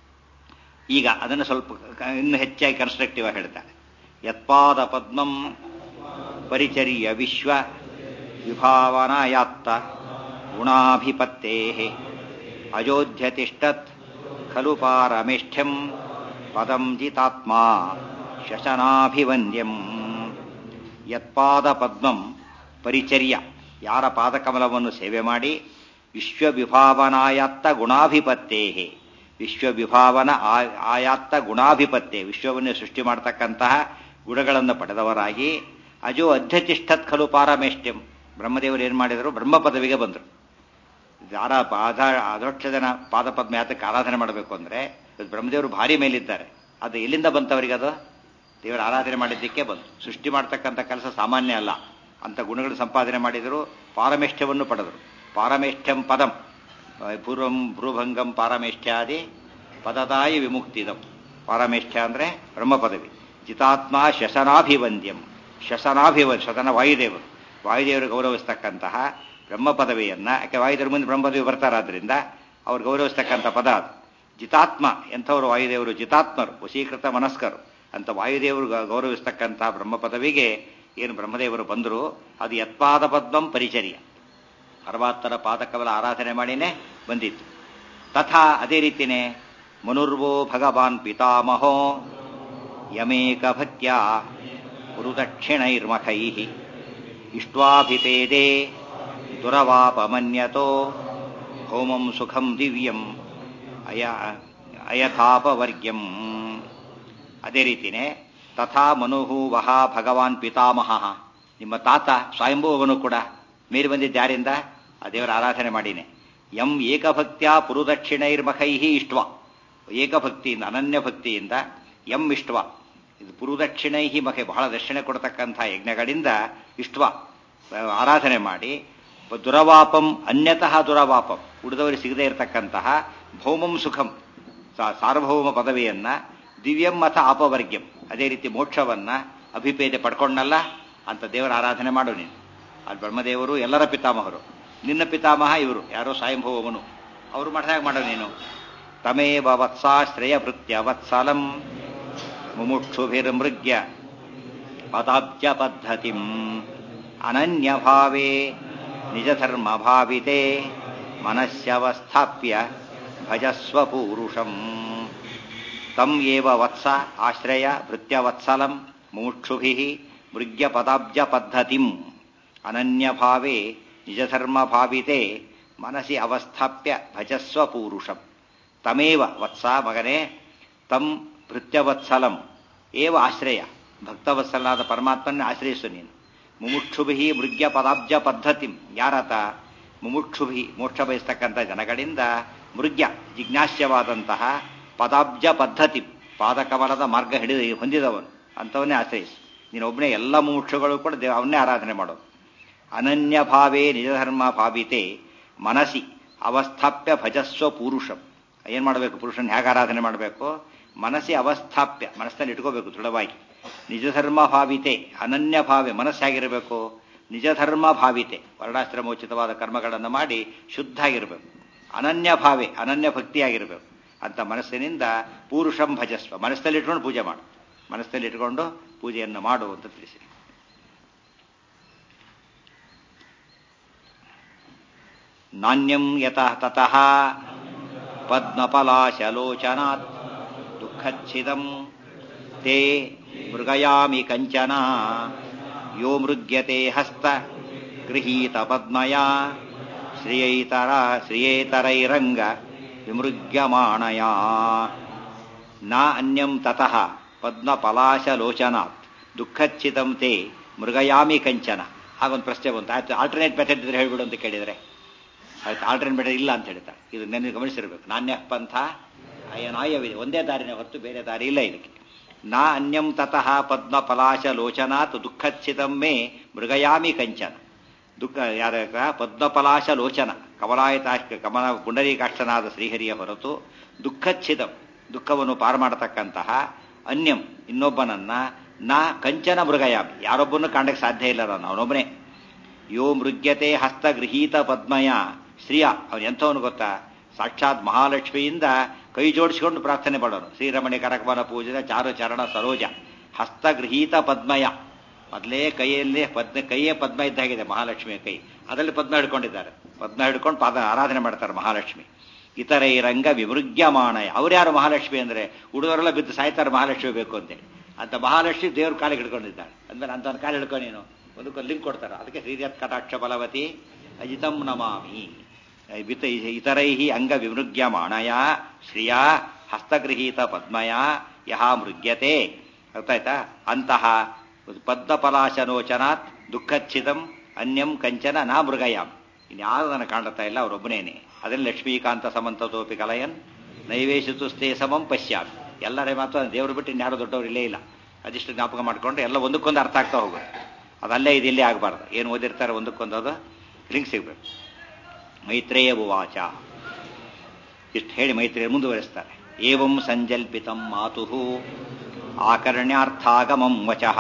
ಈಗ ಅದನ್ನು ಸ್ವಲ್ಪ ಇನ್ನು ಹೆಚ್ಚಾಗಿ ಕನ್ಸ್ಟ್ರಕ್ಟಿವ್ ಆಗಿ ಹೇಳ್ತಾಳೆ. ಯತ್ಪಾದ ಪದ್ಮಂ ಪರಿಚರ್ಯ ವಿಶ್ವ ವಿಭಾವನಾಯಾತ್ತ ಗುಣಾಭಿಪತ್ತೇ ಅಯೋಧ್ಯತಿಷ್ಠತ್ ಖಲು ಪಾರಮೇಷ್ಠ್ಯಂ ಪದಂ ಜಿತಾತ್ಮ ಶಶನಾಭಿವಂದ್ಯಂ. ಯತ್ಪಾದ ಪದ್ಮಂ ಪರಿಚರ್ಯ, ಯಾರ ಪಾದಕಮಲವನ್ನು ಸೇವೆ ಮಾಡಿ ವಿಶ್ವವಿಭಾವನಾಯಾತ್ತ ಗುಣಾಭಿಪತ್ತೇ, ವಿಶ್ವವಿಭಾವನ ಆಯಾತ್ತ ಗುಣಾಭಿಪತ್ತೆ, ವಿಶ್ವವನ್ನೇ ಸೃಷ್ಟಿ ಮಾಡತಕ್ಕಂತಹ ಗುಣಗಳನ್ನು ಪಡೆದವರಾಗಿ ಅಜೋ ಅಧ್ಯತಿಷ್ಠತ್ ಖಲು ಪಾರಮೇಷ್ಠ್ಯಂ, ಬ್ರಹ್ಮದೇವರು ಏನು ಮಾಡಿದರು? ಬ್ರಹ್ಮ ಪದವಿಗೆ ಬಂದರು. ಯಾರ ಪಾದ ಅಧೋಕ್ಷಜನ ಪಾದಪದ್ಮ ಯಾತಕ್ಕೆ ಆರಾಧನೆ ಮಾಡಬೇಕು ಅಂದರೆ ಬ್ರಹ್ಮದೇವರು ಭಾರಿ ಮೇಲಿದ್ದಾರೆ. ಅದು ಎಲ್ಲಿಂದ ಬಂತವರಿಗೆ? ಅದು ದೇವರ ಆರಾಧನೆ ಮಾಡಿದ್ದಕ್ಕೆ ಬಂತು. ಸೃಷ್ಟಿ ಮಾಡ್ತಕ್ಕಂಥ ಕೆಲಸ ಸಾಮಾನ್ಯ ಅಲ್ಲ. ಅಂತ ಗುಣಗಳು ಸಂಪಾದನೆ ಮಾಡಿದರು, ಪಾರಮೇಷ್ಠ್ಯವನ್ನು ಪಡೆದರು. ಪಾರಮೇಷ್ಠ್ಯಂ ಪದಂ ಪೂರ್ವಂ ಭ್ರೂಭಂಗಂ ಪಾರಮೇಷ್ಠ್ಯಾದಿ ಪದದಾಯಿ ವಿಮುಕ್ತಿದಂ. ಪಾರಮೇಷ್ಠ್ಯ ಅಂದರೆ ಬ್ರಹ್ಮ ಪದವಿ. ಜಿತಾತ್ಮ ಶಶನಾಭಿವಂದ್ಯಂ, ಶಶನಾಭಿವ ಶತನ ವಾಯುದೇವರು, ವಾಯುದೇವರು ಗೌರವಿಸ್ತಕ್ಕಂತಹ ಬ್ರಹ್ಮ ಪದವಿಯನ್ನ, ಯಾಕೆ ವಾಯುದೇವರು ಮುಂದೆ ಬ್ರಹ್ಮ ಪದವಿ ಬರ್ತಾರಾದ್ರಿಂದ ಅವ್ರು ಗೌರವಿಸ್ತಕ್ಕಂಥ ಪದ ಅದು. ಜಿತಾತ್ಮ, ಎಂಥವರು ವಾಯುದೇವರು? ಜಿತಾತ್ಮರು, ವಶೀಕೃತ ಮನಸ್ಕರು ಅಂತ ವಾಯುದೇವರು ಗೌರವಿಸ್ತಕ್ಕಂಥ ಬ್ರಹ್ಮ ಪದವಿಗೆ ಏನು ಬ್ರಹ್ಮದೇವರು ಬಂದರು, ಅದು ಯತ್ಪಾದ ಪದ್ಮಂ ಪರಿಚರ್ಯ, ಅರವತ್ತರ ಪಾದಕವಲ ಆರಾಧನೆ ಮಾಡಿನೇ ಬಂದಿತ್ತು. ತಥಾ ಅದೇ ರೀತಿಯೇ ಮನುರ್ವೋ ಭಗವಾನ್ ಪಿತಾಮಹೋ ಯಮೇಕ ಭಕ್ತ್ಯ ಗುರುದಕ್ಷಿಣೈರ್ಮಖೈ ಇಷ್ಟ್ವಾಭಿಪೇದೆ ದುರವಾಪಮನ್ಯತೋ ಹೋಮಂ ಸುಖಂ ದಿವ್ಯಂ ಅಯ ಅಯಥಾಪವರ್ಗ್ಯಂ. ಅದೇ ರೀತಿಯೇ ತಥಾ ಮನುಹು ವಹ ಭಗವಾನ್ ಪಿತಾಮಹ, ನಿಮ್ಮ ತಾತ ಸ್ವಯಂಭುವನು ಕೂಡ ಮೇಲೆ ಬಂದಿದ್ದ ಯಾರಿಂದ? ಆ ದೇವರ ಆರಾಧನೆ ಮಾಡಿನೇ. ಎಂ ಏಕಭಕ್ತ್ಯ ಪುರುದಕ್ಷಿಣೈರ್ಮಖೈ ಇಷ್ಟ್ವ, ಏಕಭಕ್ತಿಯಿಂದ ಅನನ್ಯ ಭಕ್ತಿಯಿಂದ ಎಂ ಇಷ್ಟ್ವ, ಇದು ಪುರುದಕ್ಷಿಣೈ ಮಖೆ ಬಹಳ ದಕ್ಷಿಣೆ ಕೊಡತಕ್ಕಂಥ ಯಜ್ಞಗಳಿಂದ ಇಷ್ಟ್ವ ಆರಾಧನೆ ಮಾಡಿ, ದುರವಾಪಂ ಅನ್ಯತಃ ದುರವಾಪಂ, ಉಳಿದವರಿಗೆ ಸಿಗದೇ ಇರತಕ್ಕಂತಹ ಭೌಮಂ ಸುಖಂ ಸಾರ್ವಭೌಮ ಪದವಿಯನ್ನ, ದಿವ್ಯಂ ಅಥ ಅಪವರ್ಗ್ಯಂ, ಅದೇ ರೀತಿ ಮೋಕ್ಷವನ್ನ ಅಭಿಪೇದೆ ಪಡ್ಕೊಂಡಲ್ಲ ಅಂತ ದೇವರ ಆರಾಧನೆ ಮಾಡು ನೀನು. ಅದು ಬ್ರಹ್ಮದೇವರು ಎಲ್ಲರ ಪಿತಾಮಹರು, ನಿನ್ನ ಪಿತಾಮಹ ಇವರು ಯಾರೋ ಸ್ವಯಂಭವಮನು, ಅವರು ಮಾಡಿದಾಗ ಮಾಡೋ ನೀನು. ತಮೇವ ವತ್ಸಾಶ್ರಯ ಭೃತ್ಯ ವತ್ಸಲಂ ಮುಮುಕ್ಷುಭಿರ್ಮೃಗ್ಯ ಪದಾಬ್ಜ ಪದ್ಧತಿಂ ಅನನ್ಯ ಭಾವೇ ನಿಜಧರ್ಮ ಭಾವಿತೆ ಮನಸ್ಯವಸ್ಥಾಪ್ಯ ಭಜಸ್ವ ಪೂರುಷಂ. ತಂ ಏವ ವತ್ಸ ಆಶ್ರಯ ಭೃತ್ಯವತ್ಸಲಂ ಮುಮುಕ್ಷುಭಿಃ ಮೃಗ್ಯ ಪದಾಬ್ಜ ಪದ್ಧತಿಂ ಅನನ್ಯ ಭಾವೇ ನಿಜಧರ್ಮ ಭಾವಿತೆ ಮನಸಿ ಅವಸ್ಥಾಪ್ಯ ಭಜಸ್ವ ಪೂರುಷಂ. ತಮೇವ ವತ್ಸ, ಮಗನೇ, ತಂ ಭೃತ್ಯವತ್ಸಲಂ ಏವ ಆಶ್ರಯ, ಭಕ್ತವತ್ಸಲನಾದ ಪರಮಾತ್ಮನ ಆಶ್ರಯಿಸು ನೀನು. ಮುಮುಕ್ಷುಭಿ ಮೃಗ್ಯ ಪದಾಬ್ಜ ಪದ್ಧತಿಂ, ಯಾರತ? ಮುಮುಕ್ಷುಭಿ, ಮೋಕ್ಷ ಬಯಸ್ತಕ್ಕಂಥ ಜನಗಳಿಂದ, ಮೃಗ್ಯ ಜಿಜ್ಞಾಸ್ಯವಾದಂತಹ, ಪದಾಬ್ಜ ಪದ್ಧತಿ ಪಾದಕಮಲದ ಮಾರ್ಗ ಹಿಡಿದು ಹೊಂದಿದವನು ಅಂಥವನ್ನೇ ಆಶ್ರಯಿಸು. ನೀನೊಬ್ಬನೇ ಎಲ್ಲ ಮುಮುಕ್ಷುಗಳು ಕೂಡ ದೇವ ಅವನ್ನೇ ಆರಾಧನೆ ಮಾಡೋದು. ಅನನ್ಯ ಭಾವೇ ನಿಜಧರ್ಮ ಭಾವಿತೆ ಮನಸಿ ಅವಸ್ಥಾಪ್ಯ ಭಜಸ್ವ ಪುರುಷಂ. ಏನು ಮಾಡಬೇಕು? ಪುರುಷನ್ ಹೇಗೆ ಆರಾಧನೆ ಮಾಡಬೇಕು? ಮನಸ್ಸಿ ಅವಸ್ಥಾಪ್ಯ, ಮನಸ್ಸಲ್ಲಿ ಇಟ್ಕೋಬೇಕು ದೃಢವಾಗಿ. ನಿಜಧರ್ಮ ಭಾವಿತೆ, ಅನನ್ಯ ಭಾವೆ, ಮನಸ್ಸು ಹೇಗಿರಬೇಕು? ನಿಜಧರ್ಮ ಭಾವಿತೆ, ವರ್ಣಾಶ್ರಮೋಚಿತವಾದ ಕರ್ಮಗಳನ್ನು ಮಾಡಿ ಶುದ್ಧ ಆಗಿರಬೇಕು. ಅನನ್ಯ ಭಾವೆ, ಅನನ್ಯ ಭಕ್ತಿಯಾಗಿರಬೇಕು ಅಂತ ಮನಸ್ಸಿನಿಂದ ಪೂರುಷಂ ಭಜಸ್ವ, ಮನಸ್ಸಲ್ಲಿ ಇಟ್ಕೊಂಡು ಪೂಜೆ ಮಾಡು, ಮನಸ್ಸಲ್ಲಿ ಇಟ್ಕೊಂಡು ಪೂಜೆಯನ್ನು ಮಾಡು ಅಂತ ತಿಳಿಸಿ. ನಾಣ್ಯಂ ಯತಃ ತತಃ ಪದ್ಮಪಲಾಶಲೋಚನಾತ್ ದುಃಖಚ್ಛಿದಂ ತೇ ಮೃಗಯಾಮಿ ಕಂಚನ ಯೋ ಮೃಗ್ಯತೆ ಹಸ್ತ ಗೃಹೀತ ಪದ್ಮಯ ಶ್ರಿಯೈತರ ಶ್ರಿಯೇತರೈರಂಗ ವಿಮೃಗ್ಯಮಾಣಯ ನ ಅನ್ಯಂ ತತಃ ಪದ್ಮಪಲಾಶಲೋಚನಾತ್ ದುಃಖಚ್ಛಿತಂ ತೇ ಮೃಗಯಾಮಿ ಕಂಚನ. ಹಾಗೊಂದು ಪ್ರಶ್ನೆ ಬಂತು, ಆಯ್ತು ಆಲ್ಟರ್ನೇಟ್ ಮೆಥಡ್ ಇದ್ರೆ ಹೇಳ್ಬಿಡು ಅಂತ ಕೇಳಿದರೆ ಆಯ್ತು ಆಲ್ಟರ್ನೇಟ್ ಮೆಥಡ್ ಇಲ್ಲ ಅಂತ ಹೇಳ್ತಾರೆ. ಇದು ನನಗೆ ಗಮನಿಸಿರ್ಬೇಕು. ನಾಣ್ಯ ಪಂಥ ಅಯನಾಯವಿದೆ, ಒಂದೇ ದಾರಿನೇ ಹೊರತು ಬೇರೆ ದಾರಿ ಇಲ್ಲ ಇದಕ್ಕೆ. ನಾ ಅನ್ಯಂ ತತಃ ಪದ್ಮಪಲಾಶಲೋಚನಾತ್ ದುಃಖಚ್ಛಿತಂ ಮೇ ಮೃಗಯಾಮಿ ಕಂಚನ. ದುಃಖ ಯಾರ ಪದ್ಮಪಲಾಶ ಲೋಚನ ಕಮಲಾಯತಾಷ್ಟ ಕಮಲ ಪುಂಡರೀಕಾಕ್ಷನಾದ ಶ್ರೀಹರಿಯ ಹೊರತು ದುಃಖಚ್ಛಿದಂ ದುಃಖವನ್ನು ಪಾರು ಮಾಡತಕ್ಕಂತಹ ಅನ್ಯಂ ಇನ್ನೊಬ್ಬನನ್ನ ನಾ ಕಂಚನ ಮೃಗಯಾಮಿ ಯಾರೊಬ್ಬನು ಕಾಣಕ್ಕೆ ಸಾಧ್ಯ ಇಲ್ಲ ನಾನು ಅವನೊಬ್ಬನೇ. ಯೋ ಮೃಗ್ಯತೆ ಹಸ್ತಗೃಹೀತ ಪದ್ಮಯ ಶ್ರೀಯ ಅವನು ಎಂಥವನು ಗೊತ್ತಾ, ಸಾಕ್ಷಾತ್ ಮಹಾಲಕ್ಷ್ಮಿಯಿಂದ ಕೈ ಜೋಡಿಸಿಕೊಂಡು ಪ್ರಾರ್ಥನೆ ಮಾಡೋನು. ಶ್ರೀರಮಣಿ ಕರಕಮಲ ಪೂಜಿತ ಚಾರು ಚರಣ ಸರೋಜ ಹಸ್ತಗೃಹೀತ ಪದ್ಮಯ. ಮೊದಲೇ ಕೈಯಲ್ಲಿ ಪದ್ಮ ಕೈಯೇ ಪದ್ಮ ಇದ್ದಾಗಿದೆ ಮಹಾಲಕ್ಷ್ಮಿಯ ಕೈ, ಅದರಲ್ಲಿ ಪದ್ಮ ಹಿಡ್ಕೊಂಡಿದ್ದಾರೆ. ಪದ್ಮ ಹಿಡ್ಕೊಂಡು ಪಾದ ಆರಾಧನೆ ಮಾಡ್ತಾರೆ ಮಹಾಲಕ್ಷ್ಮಿ. ಇತರ ಈ ರಂಗ ವಿಮೃಗ್ಯಮಾಣಯ. ಅವ್ರ್ಯಾರು ಮಹಾಲಕ್ಷ್ಮಿ ಅಂದ್ರೆ ಹುಡುಗರೆಲ್ಲ ಬಿದ್ದು ಸಾಯ್ತಾರೆ ಮಹಾಲಕ್ಷ್ಮಿ ಬೇಕು ಅಂತೇಳಿ. ಅಂತ ಮಹಾಲಕ್ಷ್ಮಿ ದೇವ್ರ ಕಾಲಿಗೆ ಹಿಡ್ಕೊಂಡಿದ್ದಾಳೆ ಅಂದ್ರೆ ಅಂತವನ್ನ ಕಾಲು ಹಿಡ್ಕೊಂಡು ನೀನು ಒಂದಕ್ಕೊಂದು ಲಿಂಕ್ ಕೊಡ್ತಾರೆ. ಅದಕ್ಕೆ ಶ್ರೀರತ್ ಕಟಾಕ್ಷ ಬಲವತಿ ಅಜಿತಂ ನಮಾಮಿ. ಇತರೈ ಅಂಗ ವಿಮೃಗ್ಯಮಾಣಯ ಶ್ರಿಯಾ ಹಸ್ತಗೃಹೀತ ಪದ್ಮಯ ಯಹ ಮೃಗ್ಯತೆ. ಗೊತ್ತಾಯ್ತಾ? ಅಂತಹ ಪದ್ಮಪಲಾಶನೋಚನಾತ್ ದುಃಖಚ್ಛಿದಂ ಅನ್ಯಂ ಕಂಚನ ನಾ ಮೃಗಯಾಮ್. ಇನ್ಯಾರು ನನಗೆ ಕಾಣುತ್ತಾ ಇಲ್ಲ, ಅವರೊಬ್ಬನೇನೆ. ಅದರಲ್ಲಿ ಲಕ್ಷ್ಮೀಕಾಂತ ಸಮಂತತೋಪಿ ಕಲಯನ್ ನೈವೇಶಿತು ಸ್ಥೇ ಸಮಂ ಪಶ್ಯಾಮಿ. ಎಲ್ಲರೇ ಮಾತ್ರ ದೇವರು ಬಿಟ್ಟು ಇನ್ಯಾರು ದೊಡ್ಡವರು ಇಲ್ಲೇ ಇಲ್ಲ. ಅದಿಷ್ಟು ಜ್ಞಾಪಕ ಮಾಡಿಕೊಂಡ್ರೆ ಎಲ್ಲ ಒಂದಕ್ಕೊಂದು ಅರ್ಥ ಆಗ್ತಾ ಹೋಗೋದು. ಅದಲ್ಲೇ ಇದಿಲ್ಲೇ ಆಗಬಾರ್ದು. ಏನು ಓದಿರ್ತಾರೆ ಒಂದಕ್ಕೊಂದು ಅದು ಲಿಂಕ್ ಸಿಗ್ಬೇಕು. ಮೈತ್ರೇಯ ಉವಾಚ ಇಷ್ಟು ಹೇಳಿ ಮೈತ್ರೇಯ ಮುಂದುವರಿಸ್ತಾರೆ. ಏವಂ ಸಂಜಲ್ಪಿತಂ ಮಾತುಃ ಆಕರ್ಣ್ಯಾರ್ಥಾಗಮಂ ವಚಃ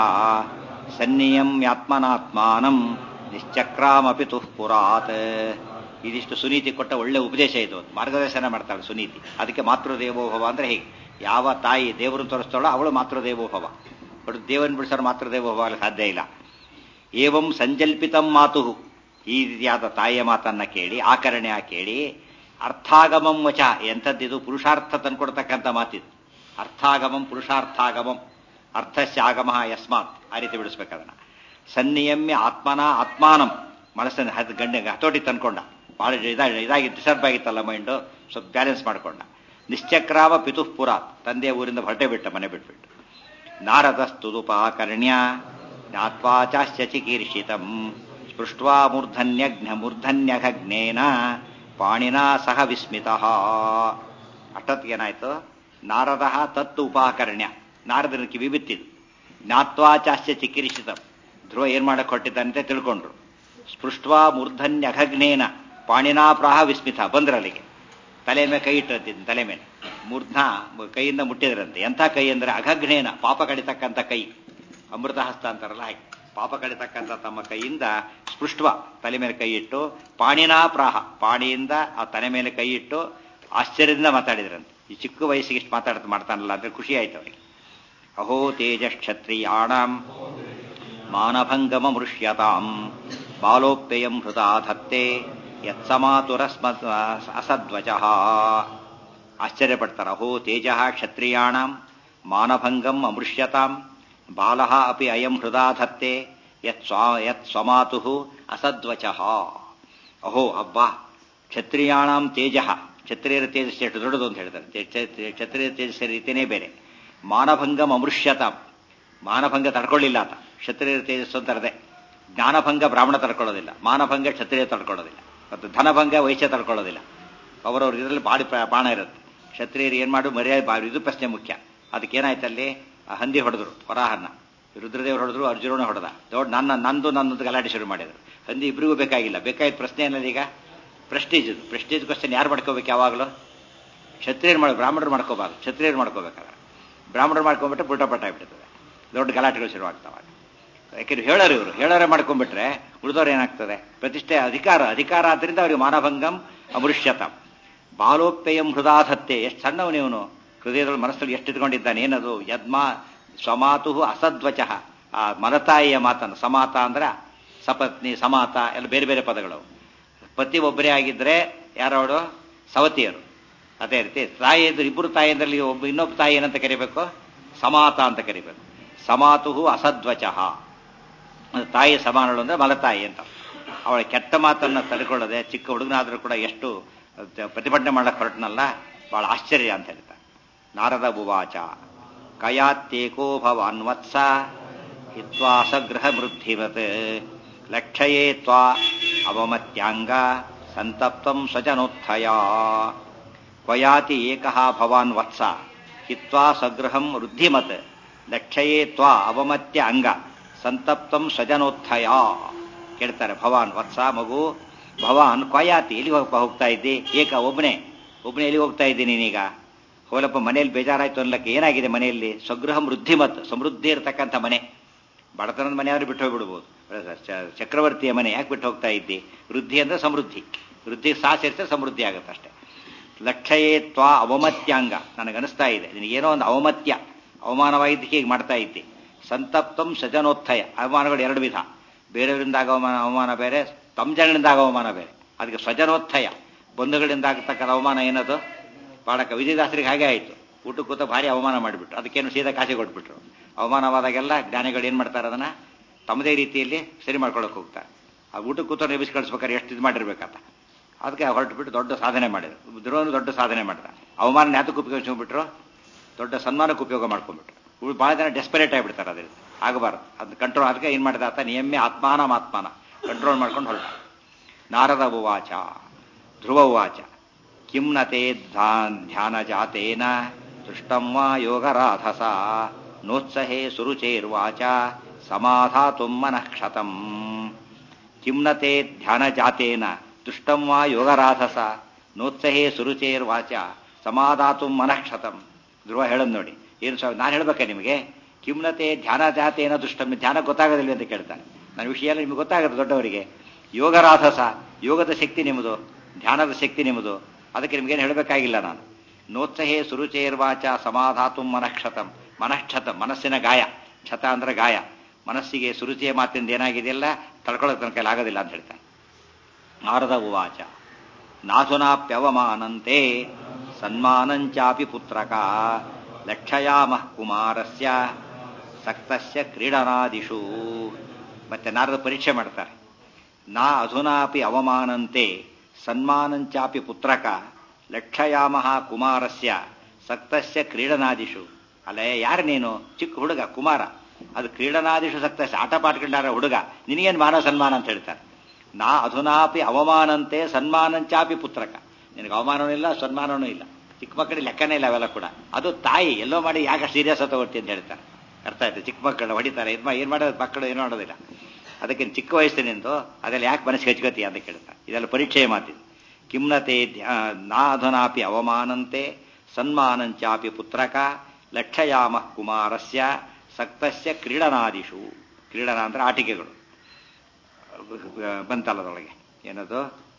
ಸನ್ನಿಯಮ್ಯಾತ್ಮನಾತ್ಮಾನಂ ನಿಶ್ಚಕ್ರಾಮಪಿ ತುಃ ಪುರಾತ್. ಇದಿಷ್ಟು ಸುನೀತಿ ಕೊಟ್ಟ ಒಳ್ಳೆ ಉಪದೇಶ ಇದು. ಮಾರ್ಗದರ್ಶನ ಮಾಡ್ತಾಳೆ ಸುನೀತಿ. ಅದಕ್ಕೆ ಮಾತೃದೇವೋಭವ ಅಂದ್ರೆ ಹೇಗೆ, ಯಾವ ತಾಯಿ ದೇವರನ್ನು ತೋರಿಸ್ತಾಳೋ ಅವಳು ಮಾತೃದೇವೋಭವ. ಬಟ್ ದೇವರನ್ನು ಬಿಡಿಸೋರು ಮಾತೃದೇವೋಭವ ಆಗಲು ಸಾಧ್ಯ ಇಲ್ಲ. ಏವಂ ಸಂಜಲ್ಪಿತಂ ಮಾತುಃ, ಈ ರೀತಿಯಾದ ತಾಯಿಯ ಮಾತನ್ನ ಕೇಳಿ ಆಕರ್ಣ್ಯ ಕೇಳಿ ಅರ್ಥಾಗಮಂ ವಚ, ಎಂಥದ್ದಿದು ಪುರುಷಾರ್ಥ ತಂದ್ಕೊಡ್ತಕ್ಕಂಥ ಮಾತಿದು. ಅರ್ಥಾಗಮಂ ಪುರುಷಾರ್ಥಾಗಮಂ ಅರ್ಥಸ್ಯ ಆಗಮ ಯಸ್ಮಾತ್, ಆ ರೀತಿ ಬಿಡಿಸ್ಬೇಕದನ್ನ. ಸನ್ನಿಯಮ್ಯ ಆತ್ಮನ ಆತ್ಮಾನಂ, ಮನಸ್ಸನ್ನು ಹದ್ ಗಂಟೆಗೆ ಹತೋಟಿ ತಂದ್ಕೊಂಡ. ಭಾಳ ಇದಾಗಿ ಇದಾಗಿ ಡಿಸ್ಟರ್ಬ್ ಆಗಿತ್ತಲ್ಲ ಮೈಂಡು, ಸ್ವಲ್ಪ ಬ್ಯಾಲೆನ್ಸ್ ಮಾಡಿಕೊಂಡ. ನಿಶ್ಚಕ್ರಾಮ ಪಿತುಃ ಪುರಾತ್, ತಂದೆಯ ಊರಿಂದ ಹೊರಟೆ ಬಿಟ್ಟ, ಮನೆ ಬಿಟ್ಬಿಟ್ಟು. ನಾರದಸ್ತುದುಪಾಕರ್ಣ್ಯ ಜ್ಞಾತ್ವಾ ಚಾಸ್ಯ ಚಿಕೀರ್ಷಿತಂ ಸ್ಪೃಷ್ಟ್ವಾ ಮೂರ್ಧನ್ಯಘ್ನ ಮೂರ್ಧನ್ಯಘಗ್ನೇನ ಪಾಣಿನಾ ಸಹ ವಿಸ್ಮಿತಃ. ಅಷ್ಟೊತ್ತಿಗೇನಾಯ್ತು, ನಾರದ ತತ್ತು ಉಪಾಕರ್ಣ್ಯ, ನಾರದನ ಕಿವಿ ಬಿತ್ತಿದ್ದು. ಜ್ಞಾತ್ವಾ ಚಾಸ್ಯ ಚಿಕಿರಿಷಿತಂ, ಧ್ರುವ ಏನ್ ಮಾಡಕ್ಕೆ ಹೊಟ್ಟಿದ್ದಾನಂತೆ ತಿಳ್ಕೊಂಡ್ರು. ಸ್ಪೃಷ್ಟ್ವಾ ಮೂರ್ಧನ್ಯಘಗ್ನೇನ ಪಾಣಿನಾ ಪ್ರಾಹ ವಿಸ್ಮಿತ, ಬಂದ್ರಲ್ಲಿಗೆ ತಲೆ ಮೇಲೆ ಕೈ ಇಟ್ಟಿರ್ತಿದ್ದ, ತಲೆ ಮೇಲೆ ಮೂರ್ಧ ಕೈಯಿಂದ ಮುಟ್ಟಿದ್ರಂತೆ. ಎಂಥ ಕೈ ಅಂದ್ರೆ ಅಘಗ್ನೇನ, ಪಾಪ ಕಡಿತಕ್ಕಂಥ ಕೈ. ಅಮೃತ ಹಸ್ತ ಅಂತಾರಲ್ಲ ಹಾಗೆ ಪಾಪ ಕಡಿತಕ್ಕಂಥ ತಮ್ಮ ಕೈಯಿಂದ ಸ್ಪೃಷ್ಟ್ವ ತಲೆ ಮೇಲೆ ಕೈ ಇಟ್ಟು ಪಾಣಿನಾ ಪ್ರಾಹ, ಪಾಣಿಯಿಂದ ಆ ತಲೆ ಮೇಲೆ ಕೈ ಇಟ್ಟು ಆಶ್ಚರ್ಯದಿಂದ ಮಾತಾಡಿದ್ರಂತೆ. ಈ ಚಿಕ್ಕ ವಯಸ್ಸಿಗೆ ಇಷ್ಟು ಮಾತಾಡ್ತಾ ಮಾಡ್ತಾನಲ್ಲ ಅಂದ್ರೆ ಖುಷಿ ಆಯ್ತು ಅವರಿಗೆ. ಅಹೋ ತೇಜಕ್ಷತ್ರಿಯಾಣಾಂ ಮಾನಭಂಗಮ ಮೃಷ್ಯತಾಂ ಬಾಲೋಪ್ಯಯಂ ಹೃದಾ ಧತ್ತೆ ಯತ್ಸಮಾತುರಸ್ಮ ಅಸದ್ವಚಃ. ಆಶ್ಚರ್ಯಪಡ್ತಾರೆ. ಅಹೋ ತೇಜ ಕ್ಷತ್ರಿಯಾಣಾಂ ಮಾನಭಂಗಂ ಅಮೃಷ್ಯತಾಂ ಬಾಲಃ ಅಪಿ ಅಯಂ ಹೃದಾ ಧತ್ತೆ ಯತ್ ಯತ್ ಸ್ವಮಾತು ಅಸದ್ವಚಃ. ಅಹೋ ಅಬ್ಬಾ, ಕ್ಷತ್ರಿಯಾಣಾಂ ತೇಜ, ಕ್ಷತ್ರಿಯರ ತೇಜಸ್ ಎಷ್ಟು ದೊಡ್ಡದು ಅಂತ ಹೇಳ್ತಾರೆ. ಕ್ಷತ್ರಿಯ ತೇಜಸ್ಸಿನ ರೀತಿಯೇ ಬೇರೆ. ಮಾನಭಂಗಂ ಅಮೃಷ್ಯತಾಂ, ಮಾನಭಂಗ ತಡ್ಕೊಳ್ಳಿಲ್ಲ ಆತ. ಕ್ಷತ್ರಿಯರ ತೇಜಸ್ಸು ಅಂತಾರದೆ. ಜ್ಞಾನಭಂಗ ಬ್ರಾಹ್ಮಣ ತಡ್ಕೊಳ್ಳೋದಿಲ್ಲ, ಮಾನಭಂಗ ಕ್ಷತ್ರಿಯ ತಡ್ಕೊಳ್ಳೋದಿಲ್ಲ, ಮತ್ತು ಧನಭಂಗ ವೈಶ್ಯ ತಡ್ಕೊಳ್ಳೋದಿಲ್ಲ. ಅವರವ್ರ ಇದರಲ್ಲಿ ಬಾಡಿ ಬಾಣ ಇರುತ್ತೆ. ಕ್ಷತ್ರಿಯರು ಏನ್ ಮಾಡು ಮರ್ಯಾದೆ ಬಾಡಿ, ಇದು ಪ್ರಶ್ನೆ ಮುಖ್ಯ. ಅದಕ್ಕೇನಾಯ್ತಲ್ಲಿ, ಹಂದಿ ಹೊಡೆದ್ರು ವರಾಹನ್ನ, ರುದ್ರದೇವರು ಹೊಡೆದ್ರು, ಅರ್ಜುನ ಹೊಡೆದ. ದೊಡ್ಡ ನನ್ನ ನಂದು ನನ್ನದು ಗಲಾಟೆ ಶುರು ಮಾಡಿದ್ರು. ಹಂದಿ ಇಬ್ಬರಿಗೂ ಬೇಕಾಗಿಲ್ಲ. ಬೇಕಾಯ್ತು ಪ್ರಶ್ನೆ ಏನಲ್ಲ ಈಗ, ಪ್ರೆಸ್ಟೀಜ್. ಪ್ರೆಸ್ಟೀಜ್ ಕ್ವಶನ್ ಯಾರು ಮಾಡ್ಕೋಬೇಕು ಯಾವಾಗಲೂ? ಕ್ಷತ್ರಿಯರು ಮಾಡಿ, ಬ್ರಾಹ್ಮಣರು ಮಾಡ್ಕೋಬಾರ್ದು, ಕ್ಷತ್ರಿಯರು ಮಾಡ್ಕೋಬೇಕಾದ್ರೆ. ಬ್ರಾಹ್ಮಣರು ಮಾಡ್ಕೊಂಡ್ಬಿಟ್ರೆ ಪುಟ ಪಟ್ಟ ಆಗ್ಬಿಡ್ತದೆ, ದೊಡ್ಡ ಗಲಾಟೆಗಳು ಶುರುವಾಗ್ತಾವಾಗ. ಯಾಕೆಂದ್ರೆ ಹೇಳೋರು ಇವರು ಹೇಳೋರೆ ಮಾಡ್ಕೊಂಡ್ಬಿಟ್ರೆ ಉಳಿದವ್ರು ಏನಾಗ್ತದೆ, ಪ್ರತಿಷ್ಠೆ ಅಧಿಕಾರ ಅಧಿಕಾರ ಆದ್ದರಿಂದ ಅವರಿಗೆ ಮಾನಭಂಗಂ ಅಮೃಷ್ಯತಂ ಬಾಲೋಪ್ಯಯಂ ಹೃದಾಧತ್ತೆ. ಎಷ್ಟು ಸಣ್ಣವನು ಇವನು, ಹೃದಯದಲ್ಲಿ ಮನಸ್ಸಲ್ಲಿ ಎಷ್ಟು ಇಟ್ಕೊಂಡಿದ್ದಾನೆ. ಏನದು? ಯದ್ಮಾ ಸ್ವಮಾತು ಅಸದ್ವಚಃ, ಆ ಮನತಾಯಿಯ ಮಾತನ್ನು. ಸಮಾತ ಅಂದ್ರೆ ಸಪತ್ನಿ, ಸಮಾತ ಎಲ್ಲ ಬೇರೆ ಬೇರೆ ಪದಗಳು. ಪತಿ ಒಬ್ಬರೇ ಆಗಿದ್ರೆ ಯಾರವಳು? ಸವತಿಯರು. ಅದೇ ರೀತಿ ತಾಯಿ ಇದ್ರು, ಇಬ್ಬರು ತಾಯಿ ಅಂದ್ರಲ್ಲಿ ಒಬ್ಬ ಇನ್ನೊಬ್ಬ ತಾಯಿ ಏನಂತ ಕರಿಬೇಕು? ಸಮಾತ ಅಂತ ಕರಿಬೇಕು. ಸಮಾತು ಅಸದ್ವಚಃ. ತಾಯಿ ಸಮಾನಳು ಅಂದ್ರೆ ಮಲತಾಯಿ ಅಂತ. ಅವಳ ಕೆಟ್ಟ ಮಾತನ್ನ ತಡ್ಕೊಳ್ಳದೆ ಚಿಕ್ಕ ಹುಡುಗನಾದ್ರೂ ಕೂಡ ಎಷ್ಟು ಪ್ರತಿಭಟನೆ ಮಾಡಕ್ ಹೊರಟನಲ್ಲ, ಬಹಳ ಆಶ್ಚರ್ಯ ಅಂತ ಹೇಳ್ತಾರೆ. ನಾರದ ಉವಾಚ ಕಯಾತ್ಯೇಕೋ ಭವಾನ್ ವತ್ಸ ಹಿತ್ವಾ ಸಗೃಹ ಮೃದ್ಧಿವತ್ ಲಕ್ಷಯೇ ತ್ವಾ ಅವಮತ್ಯಾಂಗ ಸಂತಪ್ತಂ ಸ್ವಜನೋತ್ಥಯ. ಕ್ವಯಾತಿ ಏಕಃ ಭವಾನ್ ವತ್ಸ ಹಿತ್ವಾ ಸಗೃಹಂ ವೃದ್ಧಿಮತ್ ಲಕ್ಷಯೇ ತ್ವಾ ಅವಮತ್ಯ ಅಂಗ ಸಂತಪ್ತಂ ಸ್ವಜನೋತ್ಥಯ. ಕೇಳ್ತಾರೆ, ಭವಾನ್ ವತ್ಸ ಮಗು, ಭವಾನ್ ಕ್ವಯಾತಿ ಎಲ್ಲಿ ಹೋಗ್ತಾ ಇದ್ದಿ? ಏಕ ಒಬ್ಬನೇ ಒಬ್ಬನೇ ಎಲ್ಲಿ ಹೋಗ್ತಾ ಇದ್ದೀನಿ ನೀನೀಗ? ಹೋಲಪ್ಪ ಮನೆಯಲ್ಲಿ ಬೇಜಾರಾಯ್ತು ಅನ್ಲಕ್ಕೆ ಏನಾಗಿದೆ ಮನೆಯಲ್ಲಿ? ಸ್ವಗೃಹಂ ವೃದ್ಧಿಮತ್, ಸಮೃದ್ಧಿ ಇರತಕ್ಕಂಥ ಮನೆ. ಬಡತನದ ಮನೆ ಆದ್ರೂ ಬಿಟ್ಟು ಹೋಗ್ಬಿಡ್ಬೋದು, ಚಕ್ರವರ್ತಿಯ ಮನೆ ಯಾಕೆ ಬಿಟ್ಟು ಹೋಗ್ತಾ ಇದ್ದಿ? ವೃದ್ಧಿ ಅಂದ್ರೆ ಸಮೃದ್ಧಿ, ವೃದ್ಧಿ ಸಾ ಸೇರಿಸಿದ್ರೆ ಸಮೃದ್ಧಿ ಆಗುತ್ತೆ ಅಷ್ಟೇ. ಲಕ್ಷಯೇ ತ್ವಾ ಅವಮತ್ಯಾಂಗ, ನನಗನಿಸ್ತಾ ಇದೆ ನಿನಗೇನೋ ಒಂದು ಅವಮತ್ಯ, ಅವಮಾನವಾಗಿದ್ದಕ್ಕೆ ಹೀಗೆ ಮಾಡ್ತಾ ಇದ್ದಿ. ಸಂತಪ್ತಂ ಸಜನೋತ್ಥಯ, ಅವಮಾನಗಳು ಎರಡು ವಿಧ, ಬೇರೆಯವರಿಂದಾಗ ಅವಮಾನ ಅವಮಾನ ಬೇರೆ, ತಮ್ಮ ಜನಗಳಿಂದಾಗ ಅವಮಾನ ಬೇರೆ. ಅದಕ್ಕೆ ಸ್ವಜನೋತ್ಥಯ, ಬಂಧುಗಳಿಂದ ಆಗತಕ್ಕಂಥ ಅವಮಾನ ಏನದು? ಬಾಳಕ ವಿಜಯದಾಸರಿಗೆ ಹಾಗೆ ಆಯಿತು. ಊಟಕ್ಕೆ ಕೂತ ಭಾರಿ ಅವಮಾನ ಮಾಡಿಬಿಟ್ರು, ಅದಕ್ಕೇನು ಸೀದಾ ಕಾಸೆ ಕೊಟ್ಬಿಟ್ರು. ಅವಮಾನವಾದಾಗೆಲ್ಲ ಜ್ಞಾನಿಗಳು ಏನು ಮಾಡ್ತಾರೆ, ಅದನ್ನ ತಮ್ಮದೇ ರೀತಿಯಲ್ಲಿ ಸರಿ ಮಾಡ್ಕೊಳಕ್ಕೆ ಹೋಗ್ತಾರೆ. ಆ ಊಟಕ್ಕೆ ಕೂತ ನೆಬಿಸಿ ಕಳಿಸ್ಬೇಕಾದ್ರೆ ಎಷ್ಟು ಇದು ಮಾಡಿರ್ಬೇಕಂತ, ಅದಕ್ಕೆ ಹೊರಟುಬಿಟ್ಟು ದೊಡ್ಡ ಸಾಧನೆ ಮಾಡಿದ್ರು. ಧ್ರುವನು ದೊಡ್ಡ ಸಾಧನೆ ಮಾಡಿದ. ಅವಮಾನ ನ್ಯಾತಕ್ಕೆ ಉಪಯೋಗಿಸ್ಕೊಂಡ್ಬಿಟ್ರು, ದೊಡ್ಡ ಸನ್ಮಾನಕ್ಕೆ ಉಪಯೋಗ ಮಾಡ್ಕೊಂಡ್ಬಿಟ್ರು. ಭಾಳ ಜನ ಡೆಸ್ಪರೇಟ್ ಆಗಿಬಿಡ್ತಾರೆ, ಅದರಿಂದ ಆಗಬಾರ್ದು. ಅದು ಕಂಟ್ರೋಲ್, ಅದಕ್ಕೆ ಏನು ಮಾಡಿದ ಆತ ನಿಯಮ್ಯ ಆತ್ಮಾನ ಆತ್ಮಾನ ಕಂಟ್ರೋಲ್ ಮಾಡ್ಕೊಂಡು ಹೊರಟ. ನಾರದ ಉವಾಚ ಧ್ರುವ ಉವಾಚ ಕಿಂನತೆ ಧ್ಯಾನ ಜಾತೇನ ದೃಷ್ಟಂ ವಾ ಯೋಗರಾಧಸ ನೋತ್ಸಹೇ ಸುರುಚೇರ್ವಾಚ ಸಮಾಧಾತುಂ ಮನಃ ಕ್ಷತಂ. ಕಿಂನತೆ ಧ್ಯಾನ ಜಾತೇನ ದೃಷ್ಟಂ ವಾ ಯೋಗರಾಧಸ ನೋತ್ಸಹೇ ಸುರುಚೇರ್ವಾಚ ಸಮಾಧಾತುಂ ಮನಃ ಕ್ಷತಂ. ಧ್ರುವ ಹೇಳೋದು ನೋಡಿ, ಏನು ಸ್ವಾಮಿ ನಾನು ಹೇಳ್ಬೇಕಾ ನಿಮಗೆ? ಕಿಮ್ನತೆ ಧ್ಯಾನ ಜಾತೇನ ದುಷ್ಟಂ, ಧ್ಯಾನ ಗೊತ್ತಾಗೋದಿಲ್ಲ ಅಂತ ಕೇಳ್ತಾನೆ. ನನ್ನ ವಿಷಯ ಎಲ್ಲ ನಿಮ್ಗೆ ಗೊತ್ತಾಗುತ್ತೆ ದೊಡ್ಡವರಿಗೆ. ಯೋಗರಾಧಸ, ಯೋಗದ ಶಕ್ತಿ ನಿಮ್ಮದು, ಧ್ಯಾನದ ಶಕ್ತಿ ನಿಮ್ಮದು, ಅದಕ್ಕೆ ನಿಮ್ಗೇನು ಹೇಳಬೇಕಾಗಿಲ್ಲ ನಾನು. ನೋತ್ಸಹೇ ಸುರುಚೇರ್ವಾಚ ಸಮಾಧಾತುಂ ಮನಃಕ್ಷತಂ. ಮನಃಕ್ಷತಂ ಮನಸ್ಸಿನ ಗಾಯ, ಕ್ಷತ ಅಂದ್ರೆ ಗಾಯ. ಮನಸ್ಸಿಗೆ ಸುರುಚಿಯ ಮಾತಿಂದ ಏನಾಗಿದೆಯಲ್ಲ ತಡ್ಕೊಳ್ಳೋಕೆ ತನ್ನ ಕೈಲಿ ಆಗೋದಿಲ್ಲ ಅಂತ ಹೇಳ್ತಾನೆ. ನಾರದ ಉವಾಚ ನಾಥುನಾಪ್ಯವಮಾನಂತೆ ಸನ್ಮಾನಂಚಾಪಿ ಪುತ್ರಕ ಲಕ್ಷಯಾಮಃ ಕುಮಾರಸ್ಯ ಸಕ್ತಸ್ಯ ಕ್ರೀಡನಾದಿಷು. ಮತ್ತೆ ನಾರದ ಪರೀಕ್ಷೆ ಮಾಡ್ತಾರೆ. ನಾ ಅಧುನಾಪಿ ಅವಮಾನಂತೆ ಸನ್ಮಾನಂಚಾಪಿ ಪುತ್ರಕ ಲಕ್ಷಯಾಮಃ ಕುಮಾರಸ್ಯ ಸಕ್ತಸ್ಯ ಕ್ರೀಡನಾದಿಷು. ಅಲ್ಲೇ ಯಾರು ನೀನು? ಚಿಕ್ಕ ಹುಡುಗ ಕುಮಾರ, ಅದು ಕ್ರೀಡನಾದಿಷು ಸಕ್ತಸ್ಯ, ಆಟ ಪಾಟ್ಕೊಂಡಾರ ಹುಡುಗ, ನಿನಗೇನು ಮಾನ ಸನ್ಮಾನ ಅಂತ ಹೇಳ್ತಾರೆ. ನಾ ಅಧುನಾಪಿ ಅವಮಾನಂತೆ ಸನ್ಮಾನಂಚಾಪಿ ಪುತ್ರಕ, ನಿನಗೆ ಅವಮಾನವೂ ಇಲ್ಲ ಸನ್ಮಾನವೂ ಇಲ್ಲ. ಚಿಕ್ಕ ಮಕ್ಕಳಿಗೆ ಲೆಕ್ಕನೇ ಇಲ್ಲ ಅವೆಲ್ಲ ಕೂಡ. ಅದು ತಾಯಿ ಎಲ್ಲೋ ಮಾಡಿ ಯಾಕೆ ಸೀರಿಯಸ್ ತಗೊಳ್ತಿ ಅಂತ ಹೇಳ್ತಾರೆ. ಅರ್ಥ ಆಯ್ತು? ಚಿಕ್ಕ ಮಕ್ಕಳು ಹೊಡಿತಾರೆ, ಇದು ಏನು ಮಾಡೋದು, ಮಕ್ಕಳು ಏನು ಮಾಡೋದಿಲ್ಲ. ಅದಕ್ಕೆ ಚಿಕ್ಕ ವಯಸ್ಸಿನಿಂದ ಅದೆಲ್ಲ ಯಾಕೆ ಮನಸ್ಸಿಗೆ ಹಚ್ಕೋತಿ ಅಂತ ಕೇಳ್ತಾರೆ. ಇದೆಲ್ಲ ಪರೀಕ್ಷೆಯ ಮಾತಿದೆ. ಕಿಮ್ನತೆ ನಾ ಅಧುನಾಪಿ ಅವಮಾನಂತೆ ಸನ್ಮಾನಂಚಾಪಿ ಪುತ್ರಕ ಲಕ್ಷಯಾಮಃ ಕುಮಾರಸ್ಯ ಸಕ್ತಸ್ಯ ಕ್ರೀಡನಾದಿಷು. ಕ್ರೀಡನ ಅಂದ್ರೆ ಆಟಿಕೆಗಳು ಬಂತಲ್ಲದೊಳಗೆ. ಏನದು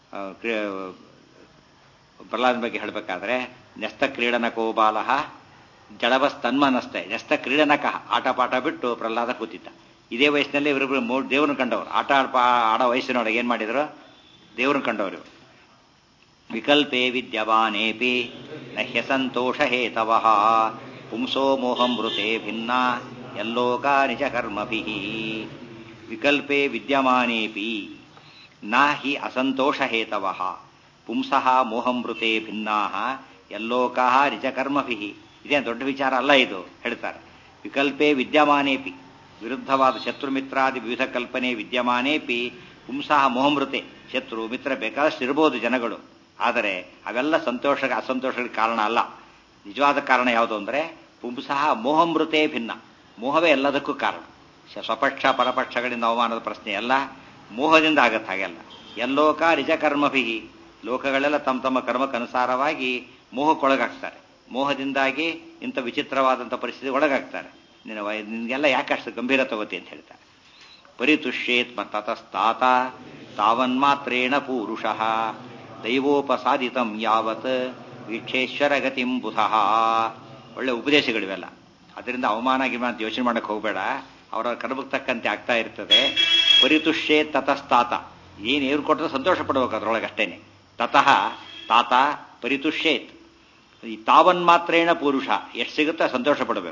ಪ್ರಹ್ಲಾದನ ಬಗ್ಗೆ ಹೇಳಬೇಕಾದ್ರೆ ನೆಸ್ತ ಕ್ರೀಡನ ಕೋಬಾಲ ಜಡವಸ್ತನ್ಮನಸ್ತೆ ನೆಸ್ತ ಕ್ರೀಡನಕ, ಆಟ ಪಾಠ ಬಿಟ್ಟು ಪ್ರಹ್ಲಾದ ಕೂತಿದ್ದ. ಇದೇ ವಯಸ್ಸಿನಲ್ಲಿ ಇವರಿಬ್ರು ಮೂರು ದೇವ್ರನ್ನ ಕಂಡವರು. ಆಟ ಆಡೋ ವಯಸ್ಸಿನೊಳಗೆ ಏನ್ ಮಾಡಿದ್ರು? ದೇವ್ರನ್ನ ಕಂಡವರು ಇವರು. ವಿಕಲ್ಪೇ ವಿದ್ಯಮಾನೇಪಿ ನಹ್ಯ ಸಂತೋಷ ಹೇತವಃ ಪುಂಸೋ ಮೋಹಂ ಮೃತೆ ಭಿನ್ನ ಯಲ್ಲೋಕ ನಿಜ ಕರ್ಮಭಿ. ವಿಕಲ್ಪೇ ವಿದ್ಯಮಾನೇಪಿ ನ ಹಿ ಅಸಂತೋಷ ಹೇತವಃ ಪುಂಸಃ ಮೋಹಂ ಮೃತೆ ಭಿನ್ನಾ ಯಲ್ಲೋಕ ನಿಜ ಕರ್ಮಭಿ. ಇದೇನು ದೊಡ್ಡ ವಿಚಾರ ಅಲ್ಲ ಇದು, ಹೇಳ್ತಾರೆ. ವಿಕಲ್ಪೇ ವಿದ್ಯಮಾನೇಪಿ, ವಿರುದ್ಧವಾದ ಶತ್ರು ಮಿತ್ರಾದಿ ವಿವಿಧ ಕಲ್ಪನೆ ವಿದ್ಯಮಾನೇಪಿ ಪುಂಸಃ ಮೋಹಮೃತೆ, ಶತ್ರು ಮಿತ್ರ ಬೇಕಾದಷ್ಟು ಇರಬಹುದು ಜನಗಳು, ಆದರೆ ಅವೆಲ್ಲ ಸಂತೋಷ ಅಸಂತೋಷಗಳಿಗೆ ಕಾರಣ ಅಲ್ಲ. ನಿಜವಾದ ಕಾರಣ ಯಾವುದು ಅಂದ್ರೆ ಪುಂಸಃ ಮೋಹಮೃತೆ ಭಿನ್ನ, ಮೋಹವೇ ಎಲ್ಲದಕ್ಕೂ ಕಾರಣ. ಸ್ವಪಕ್ಷ ಪರಪಕ್ಷಗಳಿಂದ ಅವಮಾನದ ಪ್ರಶ್ನೆ ಎಲ್ಲ ಮೋಹದಿಂದ ಆಗತ್ತೆ. ಹಾಗೆಲ್ಲ ಎಲ್ಲೋಕ ನಿಜ ಕರ್ಮಭಿ, ಲೋಕಗಳೆಲ್ಲ ತಮ್ಮ ತಮ್ಮ ಕರ್ಮಕ್ಕನುಸಾರವಾಗಿ ಮೋಹಕ್ಕೊಳಗಾಗ್ತಾರೆ. ಮೋಹದಿಂದಾಗಿ ಇಂಥ ವಿಚಿತ್ರವಾದಂಥ ಪರಿಸ್ಥಿತಿ ಒಳಗಾಗ್ತಾರೆ. ನಿನ್ನ ನಿನ್ಗೆಲ್ಲ ಯಾಕಷ್ಟು ಗಂಭೀರ ತಗೋತಿ ಅಂತ ಹೇಳ್ತಾರೆ. ಪರಿತುಷ್ಯೇತ್ ತತಸ್ತಾತ ತಾವನ್ಮಾತ್ರೇಣ ಪೂರುಷಃ ದೈವೋಪಸಾದಿತಂ ಯಾವತ್ ವೀಕ್ಷೇಶ್ವರ ಗತಿಂ ಬುಧಃ. ಒಳ್ಳೆ ಉಪದೇಶಗಳಿವೆಲ್ಲ. ಅದರಿಂದ ಅವಮಾನ ಗಿಮಾನ ಯೋಚನೆ ಮಾಡಕ್ಕೆ ಹೋಗಬೇಡ, ಅವರ ಕರ್ಮಕ್ಕೆ ತಕ್ಕಂತೆ ಆಗ್ತಾ ಇರ್ತದೆ. ಪರಿತುಷ್ಯೇತ್ ತತಸ್ತಾತ, ಏನು ಏರು ಕೊಟ್ಟರೆ ಸಂತೋಷ ಪಡ್ಬೇಕು ಅದರೊಳಗೆ ಅಷ್ಟೇನೆ. ತತಃ ತಾತ ಪರಿತುಷ್ಯೇತ್, ಈ ತಾವನ್ಮಾತ್ರೇಣ ಪುರುಷ, ಎಷ್ಟು ಸಿಗುತ್ತೋ ಸಂತೋಷ ಪಡಬೇಕು.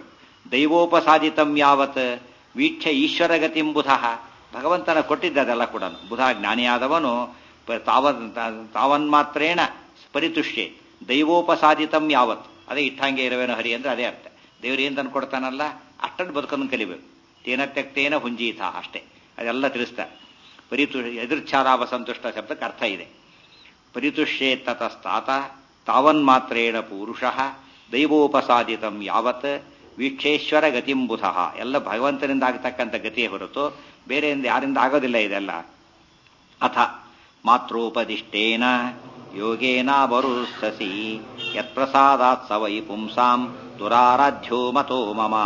ದೈವೋಪಸಾದಿತಂ ಯಾವತ್ ವೀಕ್ಷ ಈಶ್ವರಗತಿಂ ಬುಧ. ಭಗವಂತನ ಕೊಟ್ಟಿದ್ದದೆಲ್ಲ ಕೂಡ. ಬುಧ ಜ್ಞಾನಿಯಾದವನು ತಾವನ್ ತಾವನ್ಮಾತ್ರೇಣ ಪರಿತುಷ್ಯೆ ದೈವೋಪಸಾದಿತಂ ಯಾವತ್. ಅದೇ ಇಟ್ಟಂಗೆ ಇರುವೇನೋ ಹರಿ ಅಂದ್ರೆ ಅದೇ ಅರ್ಥ. ದೇವರು ಏನು ತಂದು ಕೊಡ್ತಾನಲ್ಲ ಅಷ್ಟನ್ನು ಬದುಕನ್ನು ಕಲಿಬೇಕು. ತೇನ ತ್ಯಕ್ತೇನ ಹುಂಜೀತ ಅಷ್ಟೇ, ಅದೆಲ್ಲ ತಿಳಿಸ್ತಾರೆ. ಪರಿತು ಎದುರ್ಚ್ಛಾರಾವ ಸಂತುಷ್ಟ ಶಬ್ದಕ್ಕೆ ಅರ್ಥ ಇದೆ. ಪರಿತುಷ್ಯೇ ತತಸ್ತಾತ ತಾವನ್ಮಾತ್ರೇಣ ಪುರುಷಃ ದೈವೋಪಸಾದಿತಂ ಯಾವತ್ ವೀಕ್ಷೇಶ್ವರ ಗತಿಂ ಬುಧ. ಎಲ್ಲ ಭಗವಂತನಿಂದ ಆಗತಕ್ಕಂಥ ಗತಿಯೇ ಹೊರತು ಬೇರೆಯಿಂದ ಯಾರಿಂದ ಆಗೋದಿಲ್ಲ ಇದೆಲ್ಲ. ಅಥ ಮಾತ್ರೋಪದಿಷ್ಟೇನ ಯೋಗೇನ ಬರುರ್ಸಸಿ ಯತ್ಪ್ರಸಾದಾತ್ ಸ ವೈ ಪುಂಸಾಂ ದುರಾರಾಧ್ಯ ಮತೋ ಮಮ.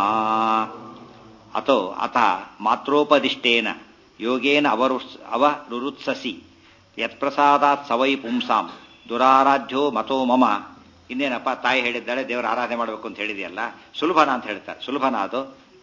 ಅಥೋ ಅಥ ಮಾತ್ರೋಪದಿಷ್ಟೇನ ಯೋಗೇನ ಅವರು ಅವರುತ್ಸಸಿ ಯತ್ಪ್ರಸಾದಾತ್ ಸ ವೈ ಪುಂಸಾಂ ದುರಾರಾಧ್ಯ ಮತೋ ಮಮ. ಇನ್ನೇನಪ್ಪ, ತಾಯಿ ಹೇಳಿದ್ದಾಳೆ ದೇವರ ಆರಾಧನೆ ಮಾಡಬೇಕು ಅಂತ ಹೇಳಿದೆಯಲ್ಲ, ಸುಲಭನ ಅಂತ ಹೇಳ್ತಾರೆ. ಸುಲಭನ ಅದು.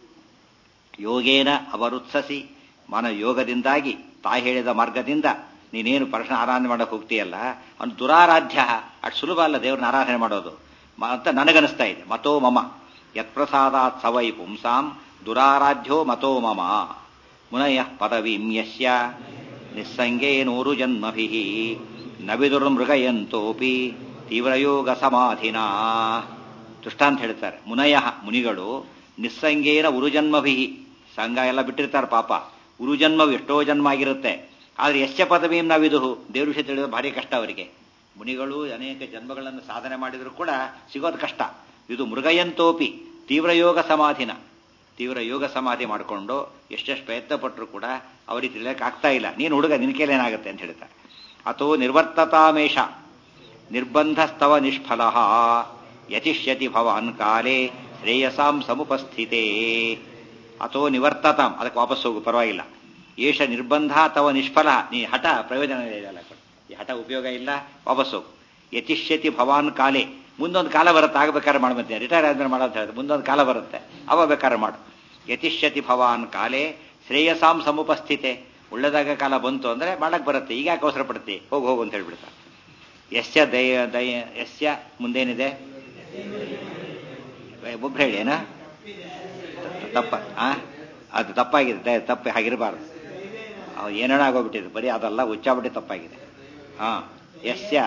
ಯೋಗೇನ ಅವರುತ್ಸಸಿ, ಮನ ಯೋಗದಿಂದಾಗಿ ತಾಯಿ ಹೇಳಿದ ಮಾರ್ಗದಿಂದ ನೀನೇನು ಪರಶನ ಆರಾಧನೆ ಮಾಡಕ್ಕೆ ಹೋಗ್ತೀಯಲ್ಲ ಅವನು ದುರಾರಾಧ್ಯ. ಅಷ್ಟು ಸುಲಭ ಅಲ್ಲ ದೇವ್ರನ್ನ ಆರಾಧನೆ ಮಾಡೋದು ಅಂತ ನನಗನಿಸ್ತಾ ಇದೆ. ಮತೋ ಮಮ ಯತ್ಪ್ರಸಾದಾತ್ ಸ ವೈ ಪುಂಸಾಂ ದುರಾರಾಧ್ಯ ಮತೋ ಮಮ. ಮುನಯಃ ಪದವೀಂ ಯಸ್ಯ ನಿಸ್ಸಂಗೇನೂರು ಜನ್ಮಭಿಃ ನ ವಿದುರ್ಮೃಗಯಂತೋಪಿ ತೀವ್ರಯೋಗ ಸಮಾಧಿನಾ. ದೃಷ್ಟಾಂತ ಹೇಳ್ತಾರೆ. ಮುನಯ ಮುನಿಗಳು ನಿಸ್ಸಂಗೇನ ಉರುಜನ್ಮಭಿ, ಸಂಘ ಎಲ್ಲ ಬಿಟ್ಟಿರ್ತಾರೆ ಪಾಪ. ಉರುಜನ್ಮವು ಎಷ್ಟೋ ಜನ್ಮ ಆಗಿರುತ್ತೆ. ಆದರೆ ಯಶ್ಯ ಪದವೀಂ ನಾವಿದುಹು, ದೇವ್ರ ವಿಷಯ ತಿಳಿಯೋದು ಭಾರಿ ಕಷ್ಟ ಅವರಿಗೆ. ಮುನಿಗಳು ಅನೇಕ ಜನ್ಮಗಳನ್ನು ಸಾಧನೆ ಮಾಡಿದರೂ ಕೂಡ ಸಿಗೋದು ಕಷ್ಟ. ಇದು ಮೃಗಯಂತೋಪಿ ತೀವ್ರ ಯೋಗ ಸಮಾಧಿನ, ತೀವ್ರ ಯೋಗ ಸಮಾಧಿ ಮಾಡಿಕೊಂಡು ಎಷ್ಟೆಷ್ಟು ಪ್ರಯತ್ನ ಪಟ್ಟರು ಕೂಡ ಅವರಿಗೆ ತಿಳಿಯಕ್ಕೆ ಆಗ್ತಾ ಇಲ್ಲ. ನೀನು ಹುಡುಗ ನಿನ್ನ ಕೈಲೇನಾಗುತ್ತೆ ಅಂತ ಹೇಳ್ತಾರೆ. ಅಥೋ ನಿರ್ವರ್ತತಾಮೇಷ ನಿರ್ಬಂಧಸ್ತವ ನಿಷ್ಫಲ ಯತಿಷ್ಯತಿ ಭವಾನ್ ಕಾಲೇ ಶ್ರೇಯಸಾಂ ಸಮುಪಸ್ಥಿತೇ. ಅಥೋ ನಿವರ್ತತಾಂ, ಅದಕ್ಕೆ ವಾಪಸ್ ಹೋಗು ಪರವಾಗಿಲ್ಲ. ಏಷ ನಿರ್ಬಂಧ ತವ ನಿಷ್ಫಲ, ನೀ ಹಠ ಪ್ರಯೋಜನ ಇಲ್ಲ, ಈ ಹಠ ಉಪಯೋಗ ಇಲ್ಲ, ವಾಪಸ್ ಹೋಗು. ಯತಿಷ್ಯತಿ ಭವಾನ್ ಕಾಲೇ, ಮುಂದೊಂದು ಕಾಲ ಬರುತ್ತೆ, ಆಗಬೇಕಾದ್ರೆ ಮಾಡ್ಬಂತೆ, ರಿಟೈರ್ ಆದ್ಮೇಲೆ ಮಾಡೋದು ಹೇಳಿದ್ರೆ ಮುಂದೊಂದು ಕಾಲ ಬರುತ್ತೆ, ಅವ ಬೇಕಾದ್ರೆ ಮಾಡು. ಯತಿಷ್ಯತಿ ಭವಾನ್ ಕಾಲೇ ಶ್ರೇಯಸಾಂ ಸಮುಪಸ್ಥಿತೆ, ಒಳ್ಳೆದಾಗ ಕಾಲ ಬಂತು ಅಂದ್ರೆ ಮಾಡಕ್ ಬರುತ್ತೆ, ಈಗ ಯಾಕೆ ಅವಸರ ಪಡ್ತಿ, ಹೋಗು ಹೋಗು ಅಂತ ಹೇಳ್ಬಿಡ್ತಾರೆ. ಯಸ್ಯ ದಯ ದಯ ಯಸ್ಯ ಮುಂದೇನಿದೆ ಒಬ್ರು ಹೇಳಿ ಏನ ತಪ್ಪ ಆ ಅದು ತಪ್ಪಾಗಿದೆ, ತಪ್ಪು ಹಾಗಿರಬಾರ್ದು. ಏನೇನೋ ಆಗೋಗ್ಬಿಟ್ಟಿದೆ, ಬರೀ ಅದಲ್ಲ ಉಚ್ಚಾಬಿಟ್ಟು ತಪ್ಪಾಗಿದೆ. ಹಾ ಯಸ್ಯ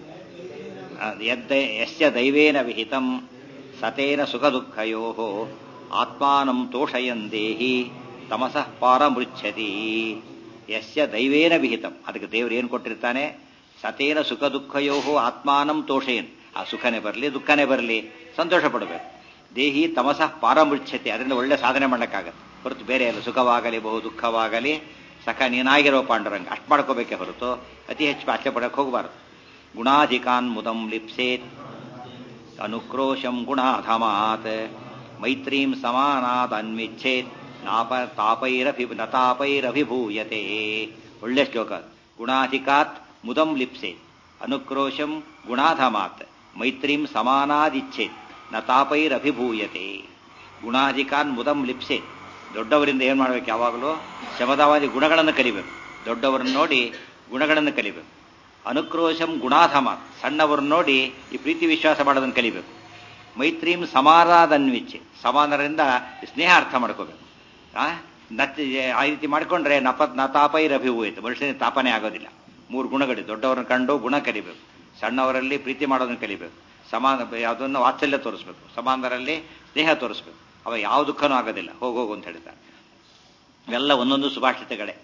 ಯಸ್ಯ ದೈವೇನ ವಿಹಿತಂ ಸತೇನ ಸುಖ ದುಃಖಯೋ ಆತ್ಮಾನಂ ತೋಷಯನ್ ದೇಹಿ ತಮಸಃ ಪಾರಮೃಚ್ಛತಿ. ಯಸ್ಯ ದೈವೇನ ವಿಹಿತಂ, ಅದಕ್ಕೆ ದೇವರು ಏನು ಕೊಟ್ಟಿರ್ತಾನೆ, ಸತೇನ ಸುಖ ದುಃಖಯೋ ಆತ್ಮಾನಂ ತೋಷಯನ್, ಆ ಸುಖನೇ ಬರಲಿ ದುಃಖನೇ ಬರಲಿ ಸಂತೋಷ ಪಡಬೇಕು. ದೇಹಿ ತಮಸಃ ಪಾರಮೃಚ್ಛತಿ, ಅದರಿಂದ ಒಳ್ಳೆ ಸಾಧನೆ ಮಾಡಕ್ಕಾಗತ್ತೆ ಹೊರತು ಬೇರೆ ಅಲ್ಲ. ಸುಖವಾಗಲಿ ಬಹು ದುಃಖವಾಗಲಿ ಸಖ ನೀನಾಗಿರೋ ಪಾಂಡುರಂಗ, ಅಷ್ಟು ಮಾಡ್ಕೋಬೇಕೆ ಹೊರತು ಅತಿ ಹೆಚ್ಚು ಆಚೆ ಪಡಕ್ಕೆ ಹೋಗಬಾರದು. ಗುಣಾಧಿಕಾನ್ ಮುದಂ ಲಿಪ್ಸೇತ್ ಅನುಕ್ರೋಶಂ ಗುಣಾಧಮಾತ್ ಮೈತ್ರೀಂ ಸಮಾನಾತ್ ಅನ್ವಿಚ್ಛೇತ್ ನಾಪ ತಾಪೈರಭಿ ನತಾಪೈರಭಿಭೂಯತೆ. ಒಳ್ಳೆ ಶ್ಲೋಕ. ಗುಣಾಧಿಕಾತ್ ಮುದಂ ಲಿಪ್ಸೇತ್ ಅನುಕ್ರೋಶಂ ಗುಣಾಧಮಾತ್ ಮೈತ್ರೀಂ ಸಮಾನಾದಿಚ್ಛೇತ್ ನ ತಾಪೈರಭಿಭೂಯತೆ. ಗುಣಾಧಿಕಾನ್ ಮುದಂ ಲಿಪ್ಸೇತ್, ದೊಡ್ಡವರಿಂದ ಏನು ಮಾಡಬೇಕು, ಯಾವಾಗಲೂ ಶಮದವಾದಿ ಗುಣಗಳನ್ನು ಕಲಿಬೇಕು. ದೊಡ್ಡವರನ್ನು ನೋಡಿ ಗುಣಗಳನ್ನು ಕಲಿಬೇಕು. ಅನುಕ್ರೋಶಂ ಗುಣಾಧಮಾತ್, ಸಣ್ಣವರನ್ನು ನೋಡಿ ಈ ಪ್ರೀತಿ ವಿಶ್ವಾಸ ಮಾಡೋದನ್ನು ಕಲಿಬೇಕು. ಮೈತ್ರೀಂ ಸಮಾನಾದನ್ವಿಚ್ಛೆ, ಸಮಾನರಿಂದ ಸ್ನೇಹ ಅರ್ಥ ಮಾಡ್ಕೋಬೇಕು. ಆ ನತ್ ಆ ರೀತಿ ಮಾಡಿಕೊಂಡ್ರೆ ನಪ ನತಾಪೈರಭಿಭೂಯತೆ, ಮನುಷ್ಯನಿಗೆ ತಾಪನೆ ಆಗೋದಿಲ್ಲ. ಮೂರು ಗುಣಗಳು, ದೊಡ್ಡವರನ್ನು ಕಂಡು ಗುಣ ಕಲಿಬೇಕು, ಸಣ್ಣವರಲ್ಲಿ ಪ್ರೀತಿ ಮಾಡೋದನ್ನು ಕಲಿಬೇಕು, ಸಮಾನ ಯಾವುದನ್ನು ವಾತ್ಸಲ್ಯ ತೋರಿಸ್ಬೇಕು, ಸಮಾನರಲ್ಲಿ ಸ್ನೇಹ ತೋರಿಸ್ಬೇಕು. ಅವ ಯಾವ ದುಃಖನೂ ಆಗೋದಿಲ್ಲ. ಹೋಗೋಗು ಅಂತ ಹೇಳ್ತಾರೆ. ಇವೆಲ್ಲ ಒಂದೊಂದು ಸುಭಾಷಿತಗಳೇ.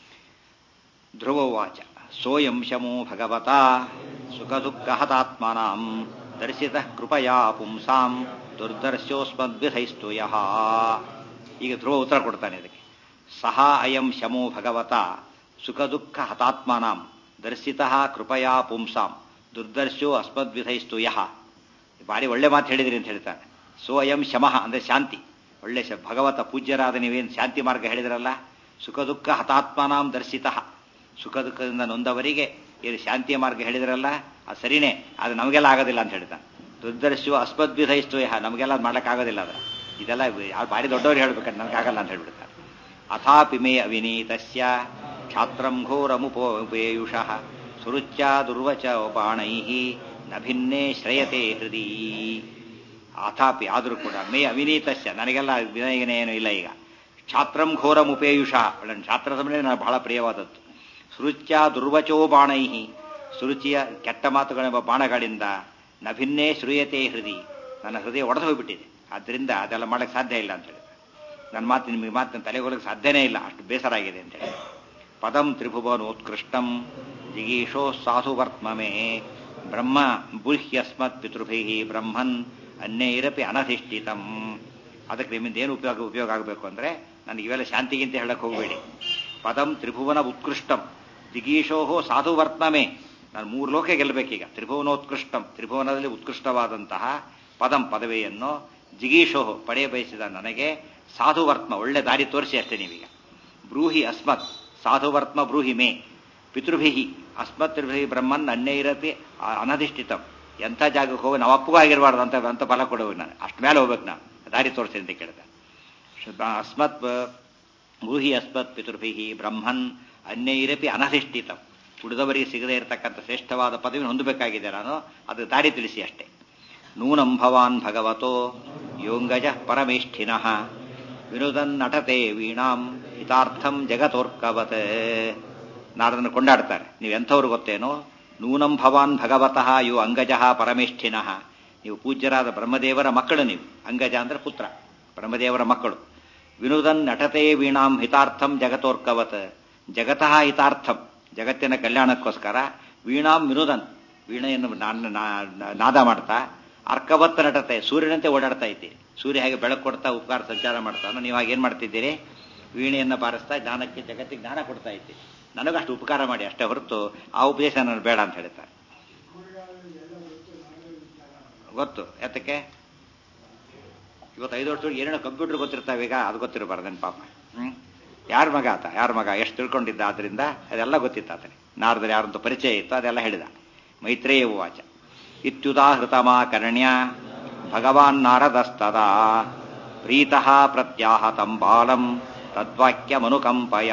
ಧ್ರುವವಾಚ ಸೋಯಂ ಶಮೋ ಭಗವತ ಸುಖ ದುಃಖ ಹತಾತ್ಮನಾಂ ದರ್ಶಿತ ಕೃಪಯಾ ಪುಂಸಾಂ ದುರ್ದರ್ಶೋಸ್ಮದ್ವಿಧೈಸ್ತು ಯಃ. ಈಗ ಧ್ರುವ ಉತ್ತರ ಕೊಡ್ತಾನೆ ಇದಕ್ಕೆ. ಸಹ ಅಯಂ ಶಮೋ ಭಗವತ ಸುಖ ದುಃಖ ಹತಾತ್ಮನಾಂ ದರ್ಶಿತ ಕೃಪಯಾ ಪುಂಸಾಂ ದುರ್ದರ್ಶೋ ಅಸ್ಮದ್ವಿಧೈಸ್ತು ಯಃ. ಭಾರಿ ಒಳ್ಳೆ ಮಾತು ಹೇಳಿದ್ರಿ ಅಂತ ಹೇಳ್ತಾನೆ. ಸೋ ಅಯಂ ಶಮಃ ಅಂದ್ರೆ ಶಾಂತಿ, ಒಳ್ಳೆ ಭಗವತ ಪೂಜ್ಯರಾದ ನೀವೇನು ಶಾಂತಿ ಮಾರ್ಗ ಹೇಳಿದ್ರಲ್ಲ, ಸುಖ ದುಃಖ ಹತಾತ್ಮನಾಂ ದರ್ಶಿತ, ಸುಖ ದುಃಖದಿಂದ ನೊಂದವರಿಗೆ ಏನು ಶಾಂತಿಯ ಮಾರ್ಗ ಹೇಳಿದ್ರಲ್ಲ ಅದು ಸರಿನೇ, ಅದು ನಮಗೆಲ್ಲ ಆಗೋದಿಲ್ಲ ಅಂತ ಹೇಳ್ತಾನೆ. ದುರ್ದರ್ಶು ಅಸ್ಮದ್ವಿಧೈಸ್ತು ಯಃ, ನಮಗೆಲ್ಲ ಅದು ಮಾಡೋಕ್ಕಾಗೋದಿಲ್ಲ. ಅದರ ಇದೆಲ್ಲ ಯಾರು ಭಾರಿ ದೊಡ್ಡವರು ಹೇಳ್ಬೇಕಂದ್ರೆ ನನಗಾಗಲ್ಲ ಅಂತ ಹೇಳ್ಬಿಡ್ತಾರೆ. ಅಥಾಪಿ ಮೇ ಅವಿನೀತಸ್ಯ ಕ್ಷಾತ್ರಂ ಘೋರಮುಪೇಯುಷಃ ಸುರುಚ್ಯ ದುರ್ವಚ ಬಾಣೈಃ ನ ಭಿನ್ನೇ ಶ್ರಯತೆ ಹೃದಿ. ಅಥಾಪಿ ಆದರೂ ಕೂಡ ಮೇ ಅವಿನೀತಸ್ಯ ನನಗೆಲ್ಲ ವಿನಯನ ಏನು ಇಲ್ಲ ಈಗ ಛಾತ್ರಂ ಘೋರಂ ಉಪೇಯುಷ ನನ್ನ ಛಾತ್ರ ಸಮಯ ನನಗೆ ಬಹಳ ಪ್ರಿಯವಾದದ್ದು ಸುರುಚ್ಯ ದುರ್ವಚೋ ಬಾಣೈಹಿ ಸುರುಚಿಯ ಕೆಟ್ಟ ಮಾತುಗಳೆಂಬ ಬಾಣಗಳಿಂದ ನಭಿನ್ನೇ ಶ್ರೂಯತೆ ಹೃದಯ ನನ್ನ ಹೃದಯ ಒಡೆದು ಹೋಗ್ಬಿಟ್ಟಿದೆ ಆದ್ದರಿಂದ ಅದೆಲ್ಲ ಮಾಡಕ್ಕೆ ಸಾಧ್ಯ ಇಲ್ಲ ಅಂತ ಹೇಳಿ ನನ್ನ ಮಾತು ನಿಮಗೆ ಮಾತು ತಲೆಗೊಳಕ್ಕೆ ಸಾಧ್ಯನೇ ಇಲ್ಲ ಅಷ್ಟು ಬೇಸರ ಆಗಿದೆ ಅಂತ ಹೇಳಿ ಪದಂ ತ್ರಿಭುವನೋತ್ಕೃಷ್ಟಂ ಜಿಗೀಷೋ ಸಾಧು ವರ್ತಮೇ ಬ್ರಹ್ಮ ಬುಹ್ಯಸ್ಮತ್ ಪಿತೃಭಿ ಬ್ರಹ್ಮನ್ ಅನ್ಯೈರಪಿ ಅನಧಿಷ್ಠಿತಂ ಅದಕ್ಕೆ ನಿಮ್ಮಿಂದ ಏನು ಉಪಯೋಗ ಉಪಯೋಗ ಆಗಬೇಕು ಅಂದರೆ ನನಗೆ ಇವೆಲ್ಲ ಶಾಂತಿಗಿಂತ ಹೇಳಕ್ಕೆ ಹೋಗಬೇಡಿ ಪದಂ ತ್ರಿಭುವನ ಉತ್ಕೃಷ್ಟಂ ಜಿಗೀಷೋ ಸಾಧು ವರ್ತಮೇ ನಾನು ಮೂರು ಲೋಕ ಗೆಲ್ಲಬೇಕೀಗ ತ್ರಿಭುವನೋತ್ಕೃಷ್ಟಂ ತ್ರಿಭುವನದಲ್ಲಿ ಉತ್ಕೃಷ್ಟವಾದಂತಹ ಪದಂ ಪದವಿಯನ್ನು ಜಿಗೀಷೋ ಪಡೆಯ ಬಯಸಿದ ನನಗೆ ಸಾಧುವರ್ತ್ಮ ಒಳ್ಳೆ ದಾರಿ ತೋರಿಸಿ ಅಷ್ಟೇ ನೀವೀಗ ಬ್ರೂಹಿ ಅಸ್ಮತ್ ಸಾಧುವರ್ತ್ಮ ಬ್ರೂಹಿ ಮೇ ಪಿತೃಭಿ ಅಸ್ಮತ್ ತ್ರಿಭಿ ಬ್ರಹ್ಮನ್ ಅನ್ಯೈರಪಿ ಅನಧಿಷ್ಠಿತಂ ಎಂಥ ಜಾಗಕ್ಕೆ ಹೋಗಿ ನಾವು ಅಪ್ಪಗೂ ಆಗಿರಬಾರ್ದು ಅಂತ ಅಂತ ಫಲ ಕೊಡೋದು ನಾನು ಅಷ್ಟು ಮೇಲೆ ಹೋಗ್ಬೇಕು ನಾನು ದಾರಿ ತೋರಿಸಿ ಅಂತ ಕೇಳಿದೆ ಅಸ್ಮತ್ ಬ್ರೂಹಿ ಅಸ್ಮತ್ ಪಿತೃಭಿ ಬ್ರಹ್ಮನ್ ಅನ್ಯೈರಪಿ ಅನಧಿಷ್ಠಿತಂ ಉಳಿದವರಿಗೆ ಸಿಗದೇ ಇರತಕ್ಕಂಥ ಶ್ರೇಷ್ಠವಾದ ಪದವಿಯನ್ನು ಹೊಂದಬೇಕಾಗಿದೆ ನಾನು ಅದು ದಾರಿ ತಿಳಿಸಿ ಅಷ್ಟೇ ನೂನಂ ಭವಾನ್ ಭಗವತೋ ಯೋಂಗಜ ಪರಮೇಷ್ಠಿನಃ ವಿನುದನ್ ನಟತೆ ವೀಣಾಂ ಹಿತಾರ್ಥಂ ಜಗತೋರ್ಕವತ್ ನಾರದನ್ನು ಕೊಂಡಾಡ್ತಾರೆ ನೀವು ಎಂಥವ್ರು ಗೊತ್ತೇನೋ ನೂನಂ ಭವಾನ್ ಭಗವತಃ ಯೋ ಅಂಗಜ ಪರಮೇಷ್ಠಿನಃ ನೀವು ಪೂಜ್ಯರಾದ ಬ್ರಹ್ಮದೇವರ ಮಕ್ಕಳು ನೀವು ಅಂಗಜ ಅಂದ್ರೆ ಪುತ್ರ ಬ್ರಹ್ಮದೇವರ ಮಕ್ಕಳು ವಿನುದನ್ ನಟತೆ ವೀಣಾಂ ಹಿತಾರ್ಥಂ ಜಗತೋರ್ಕವತ್ ಜಗತಃ ಹಿತಾರ್ಥಂ ಜಗತ್ತಿನ ಕಲ್ಯಾಣಕ್ಕೋಸ್ಕರ ವೀಣಾಂ ವಿನುದನ್ ವೀಣೆಯನ್ನು ನಾದ ಮಾಡ್ತಾ ಅರ್ಕವತ್ ನಟತೆ ಸೂರ್ಯನಂತೆ ಓಡಾಡ್ತಾ ಇದ್ದೀರಿ ಸೂರ್ಯ ಹಾಗೆ ಬೆಳಕು ಕೊಡ್ತಾ ಉಪಕಾರ ಸಂಚಾರ ಮಾಡ್ತಾನೋ ನೀವು ಹಾಗೇನು ಮಾಡ್ತಿದ್ದೀರಿ ವೀಣೆಯನ್ನು ಬಾರಿಸ್ತಾ ಜ್ಞಾನಕ್ಕೆ ಜಗತ್ತಿಗೆ ಜ್ಞಾನ ಕೊಡ್ತಾ ಇದ್ದೀರಿ ನನಗಷ್ಟು ಉಪಕಾರ ಮಾಡಿ ಅಷ್ಟೇ ಹೊರತು ಆ ಉಪದೇಶ ನಾನು ಬೇಡ ಅಂತ ಹೇಳ್ತಾರೆ ಗೊತ್ತು ಯಾತಕ್ಕೆ ಇವತ್ತು ಐದು ವರ್ಷ ಏನೇನೋ ಕಂಪ್ಯೂಟರ್ ಗೊತ್ತಿರ್ತಾವೆ ಈಗ ಅದು ಗೊತ್ತಿರಬಾರ್ದೇನು ಪಾಪ ಹ್ಮ್ ಯಾರ ಮಗ ಆತ ಯಾರ ಮಗ ಎಷ್ಟು ತಿಳ್ಕೊಂಡಿದ್ದ ಆದ್ರಿಂದ ಅದೆಲ್ಲ ಗೊತ್ತಿತ್ತು ಆತನೆ ನಾರದಲ್ಲಿ ಯಾರಂತ ಪರಿಚಯ ಇತ್ತು ಅದೆಲ್ಲ ಹೇಳಿದ ಮೈತ್ರೇಯ ವಾಚ ಇತ್ಯುದಾಹೃತಮಾಕರ್ಣ್ಯ ಭಗವಾನ್ ನಾರದಸ್ತದಾ ಪ್ರೀತಃ ಪ್ರತ್ಯಾಹತಂ ಬಾಲಂ ತದ್ವಾಕ್ಯಮನುಕಂಪಯ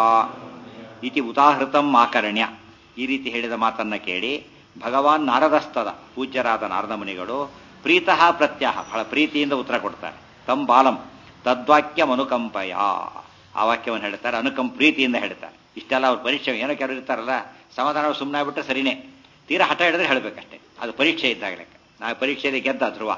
ಇತಿ ಉದಾಹೃತಂ ಆಕರ್ಣ್ಯ ಈ ರೀತಿ ಹೇಳಿದ ಮಾತನ್ನ ಕೇಳಿ ಭಗವಾನ್ ನಾರದಸ್ತದ ಪೂಜ್ಯರಾದ ನಾರದ ಮುನಿಗಳು ಪ್ರೀತಃ ಪ್ರತ್ಯಾಹ ಬಹಳ ಪ್ರೀತಿಯಿಂದ ಉತ್ತರ ಕೊಡ್ತಾರೆ ತಂ ಬಾಲಂ ತದ್ವಾಕ್ಯಮನುಕಂಪಯ ಆ ವಾಕ್ಯವನ್ನು ಹೇಳ್ತಾರೆ ಅನುಕಂಪ ಪ್ರೀತಿಯಿಂದ ಹೇಳ್ತಾರೆ ಇಷ್ಟೆಲ್ಲ ಅವ್ರ ಪರೀಕ್ಷೆ ಏನೋ ಕೆಲವರು ಇರ್ತಾರಲ್ಲ ಸಮಾಧಾನ ಸುಮ್ಮನೆ ಆಗ್ಬಿಟ್ರೆ ಸರಿನೇ ತೀರಾ ಹಠ ಹಿಡಿದ್ರೆ ಹೇಳ್ಬೇಕಷ್ಟೇ ಅದು ಪರೀಕ್ಷೆ ಇದ್ದಾಗಲೇ ನಾವು ಪರೀಕ್ಷೆಯಲ್ಲಿ ಗೆದ್ದ ಧ್ರುವ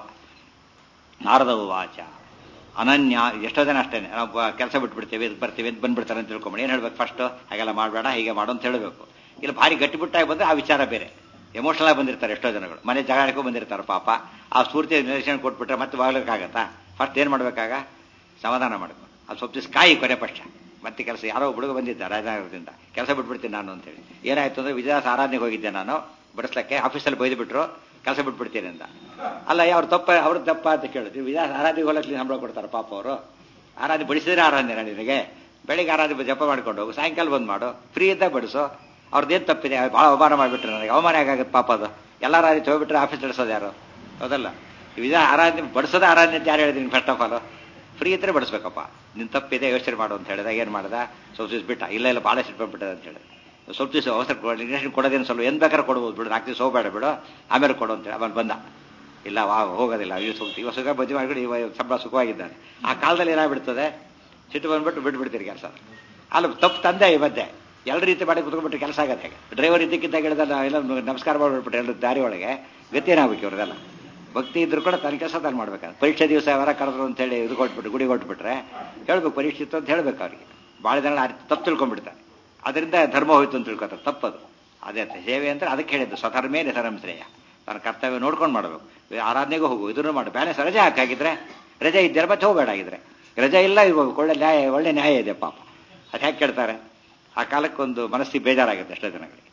ನಾರದ ವಾಚ ಅನನ್ಯ ಎಷ್ಟೋ ಜನ ಅಷ್ಟೇ ನಾವು ಕೆಲಸ ಬಿಟ್ಬಿಡ್ತೇವೆ ಇದು ಬರ್ತೀವಿ ಇದು ಬಂದ್ಬಿಡ್ತಾರೆ ಅಂತ ತಿಳ್ಕೊಂಬಿಡಿ ಏನು ಹೇಳ್ಬೇಕು ಫಸ್ಟ್ ಹಾಗೆಲ್ಲ ಮಾಡಬೇಡ ಹೀಗೆ ಮಾಡು ಅಂತ ಹೇಳಬೇಕು ಇಲ್ಲ ಭಾರಿ ಗಟ್ಟಿಬಿಟ್ಟಾಗಿ ಬಂದರೆ ಆ ವಿಚಾರ ಬೇರೆ ಎಮೋಷನಲ್ ಆಗಿ ಬಂದಿರ್ತಾರೆ ಎಷ್ಟೋ ಜನಗಳು ಮನೆ ಜಗಳಕ್ಕೂ ಬಂದಿರ್ತಾರೆ ಪಾಪ ಆ ಸ್ಫೂರ್ತಿ ನಿರ್ದೇಶನ ಕೊಟ್ಬಿಟ್ರೆ ಮತ್ತೆ ಬಾಗ್ಲಿಕ್ಕಾಗತ್ತಾ ಫಸ್ಟ್ ಏನು ಮಾಡಬೇಕಾಗ ಸಮಾಧಾನ ಮಾಡಬೇಕು ಅದು ಸ್ವಲ್ಪ ದಿವಸ ಕಾಯಿ ಕೊನೆ ಪಕ್ಷ ಮತ್ತೆ ಕೆಲಸ ಯಾರೋ ಹುಡುಗ ಬಂದಿದ್ದ ರಾಜನಗರದಿಂದ ಕೆಲಸ ಬಿಟ್ಬಿಡ್ತೀನಿ ನಾನು ಅಂತೇಳಿ ಏನಾಯ್ತು ಅಂದರೆ ವಿಜಯದಾಸ ಆರಾಧನೆಗೆ ಹೋಗಿದ್ದೆ ನಾನು ಬಡಿಸ್ಲಕ್ಕೆ ಆಫೀಸಲ್ಲಿ ಬೈದು ಬಿಟ್ರು ಕೆಲಸ ಬಿಟ್ಬಿಡ್ತೀನಿ ಅಂತ ಅಲ್ಲ ಅವ್ರು ತಪ್ಪ ಅವ್ರ ತಪ್ಪ ಅಂತ ಕೇಳಿದ್ವಿ ವಿಜಯದಾಸ ಆರಾಧನೆಗೆ ಹೋಗ್ಲಿಕ್ಕೆ ಸಂಬಳ ಕೊಡ್ತಾರೆ ಪಾಪ ಅವರು ಆರಾಧನೆ ಬಡಿಸಿದ್ರೆ ಆರಾಧನೆ ನಿನಗೆ ಬೆಳಿಗ್ಗೆ ಆರಾಧನೆ ಜಪ ಮಾಡ್ಕೊಂಡು ಹೋಗು ಸಾಯಂಕಾಲ ಬಂದು ಮಾಡು ಫ್ರೀ ಇದ್ದಾಗ ಬಡಿಸು ಅವ್ರದ್ದೇನು ತಪ್ಪಿದೆ ಭಾಳ ಅವಮಾನ ಮಾಡಿಬಿಟ್ರೆ ನನಗೆ ಅವಮಾನ ಹೇಗಾಗುತ್ತೆ ಪಾಪ ಅದು ಎಲ್ಲ ರಾಜ್ಯ ಹೋಗ್ಬಿಟ್ರೆ ಆಫೀಸ್ ನಡೆಸೋದು ಯಾರು ಹೌದಲ್ಲ ವಿಜಯ ಆರಾಧನೆ ಬಡಿಸೋದು ಆರಾಧನೆ ಅಂತ ಯಾರು ಹೇಳಿದ್ದೀನಿ ಫಸ್ಟ್ ಆಫ್ ಆಲ್ ಫ್ರೀ ಇದ್ರೆ ಬಡಿಸ್ಬೇಕಪ್ಪ ನಿನ್ನ ತಪ್ಪಿದೆ ಯೋಚನೆ ಮಾಡು ಅಂತ ಹೇಳಿದಾಗ ಏನು ಮಾಡ್ದ ಸ್ವಲ್ಪ ದಿವಸ ಬಿಟ್ಟ ಇಲ್ಲ ಇಲ್ಲ ಭಾಳ ಸಿಟ್ಬಿಟ್ಟದೆ ಅಂತ ಹೇಳಿ ಸ್ವಲ್ಪ ದಿವಸ ಅವಸರ ನಿರ್ದೇಶನ ಕೊಡೋದೇನು ಸ್ವಲ್ಪ ಏನು ಬೇಕಾದ್ರೆ ಕೊಡ್ಬೋದು ಬಿಡು ನಾಲ್ಕು ದಿವಸ ಹೋಗಬೇಡ ಬಿಡು ಆಮೇಲೆ ಕೊಡು ಅಂತೇಳಿ ಆಮೇಲೆ ಬಂದ ಇಲ್ಲ ವಾ ಹೋಗೋದಿಲ್ಲ ಇವ್ ಸ್ವಲ್ಪ ಇವಾಗ ಸುಖ ಬಜ್ಜಿ ಮಾಡಿಬಿಟ್ಟು ಇವಾಗ ಸಂಬಳ ಸುಖವಾಗಿದ್ದಾನೆ ಆ ಕಾಲದಲ್ಲಿ ಏನಾಗ್ಬಿಡ್ತದೆ ಸಿಟ್ಟು ಬಂದ್ಬಿಟ್ಟು ಬಿಟ್ಬಿಡ್ತೀರಿ ಕೆಲಸ ಅಲ್ಲ ತಪ್ಪು ತಂದೆ ಈ ಮಧ್ಯೆ ಎಲ್ಲ ರೀತಿ ಮಾಡಿ ಕುತ್ಕೊಂಡ್ಬಿಟ್ಟು ಕೆಲಸ ಆಗುತ್ತೆ ಹೇಗೆ ಡ್ರೈವರ್ ಇದ್ದಕ್ಕಿದ್ದಾಗ ಹೇಳಿದಲ್ಲ ಎಲ್ಲ ನಮಸ್ಕಾರ ಮಾಡಿಬಿಟ್ಬಿಟ್ಟು ಎಲ್ಲ ದಾರಿ ಒಳಗೆ ಗತಿ ಏನಾಗಬೇಕು ಇವ್ರದೆಲ್ಲ ಭಕ್ತಿ ಇದ್ರು ಕೂಡ ತನ್ನ ಕೆಲಸ ತಾನು ಮಾಡ್ಬೇಕಾದ್ರೆ ಪರೀಕ್ಷೆ ದಿವಸ ಯಾರ ಕರೆದ್ರು ಅಂತೇಳಿ ಇದು ಕೊಟ್ಬಿಟ್ಟು ಗುಡಿ ಕೊಟ್ಬಿಟ್ರೆ ಹೇಳ್ಬೇಕು ಪರೀಕ್ಷೆ ಇತ್ತು ಅಂತ ಹೇಳ್ಬೇಕು ಅವ್ರಿಗೆ ಭಾಳ ಜನ ತಪ್ಪು ತಿಳ್ಕೊಂಡ್ಬಿಡ್ತಾರೆ ಅದರಿಂದ ಧರ್ಮ ಹೋಯ್ತು ಅಂತ ತಿಳ್ಕೊತಾರೆ ತಪ್ಪದು ಅದೇ ಸೇವೆ ಅಂದರೆ ಅದಕ್ಕೆ ಹೇಳಿದ್ದು ಸ್ವಧರ್ಮೇ ನಿಧರ್ಮ ಶ್ರೇಯ ತನ್ನ ಕರ್ತವ್ಯ ನೋಡ್ಕೊಂಡು ಮಾಡಬೇಕು ಆರಾಧನೆಗೂ ಹೋಗು ಇದನ್ನು ಮಾಡು ಬ್ಯಾಲೆನ್ಸ್ ರಜೆ ಹಾಕಾಗಿದ್ರೆ ರಜೆ ಇದ್ದರೆ ಮತ್ತೆ ಹೋಗಬೇಡಾಗಿದ್ರೆ ರಜೆ ಇಲ್ಲ ಇವಾಗ ಒಳ್ಳೆ ನ್ಯಾಯ ಒಳ್ಳೆ ನ್ಯಾಯ ಇದೆ ಪಾಪ ಅದು ಹೇಗೆ ಕೇಳ್ತಾರೆ ಆ ಕಾಲಕ್ಕೊಂದು ಮನಸ್ಸಿಗೆ ಬೇಜಾರಾಗುತ್ತೆ ಎಷ್ಟೋ ಜನಗಳಿಗೆ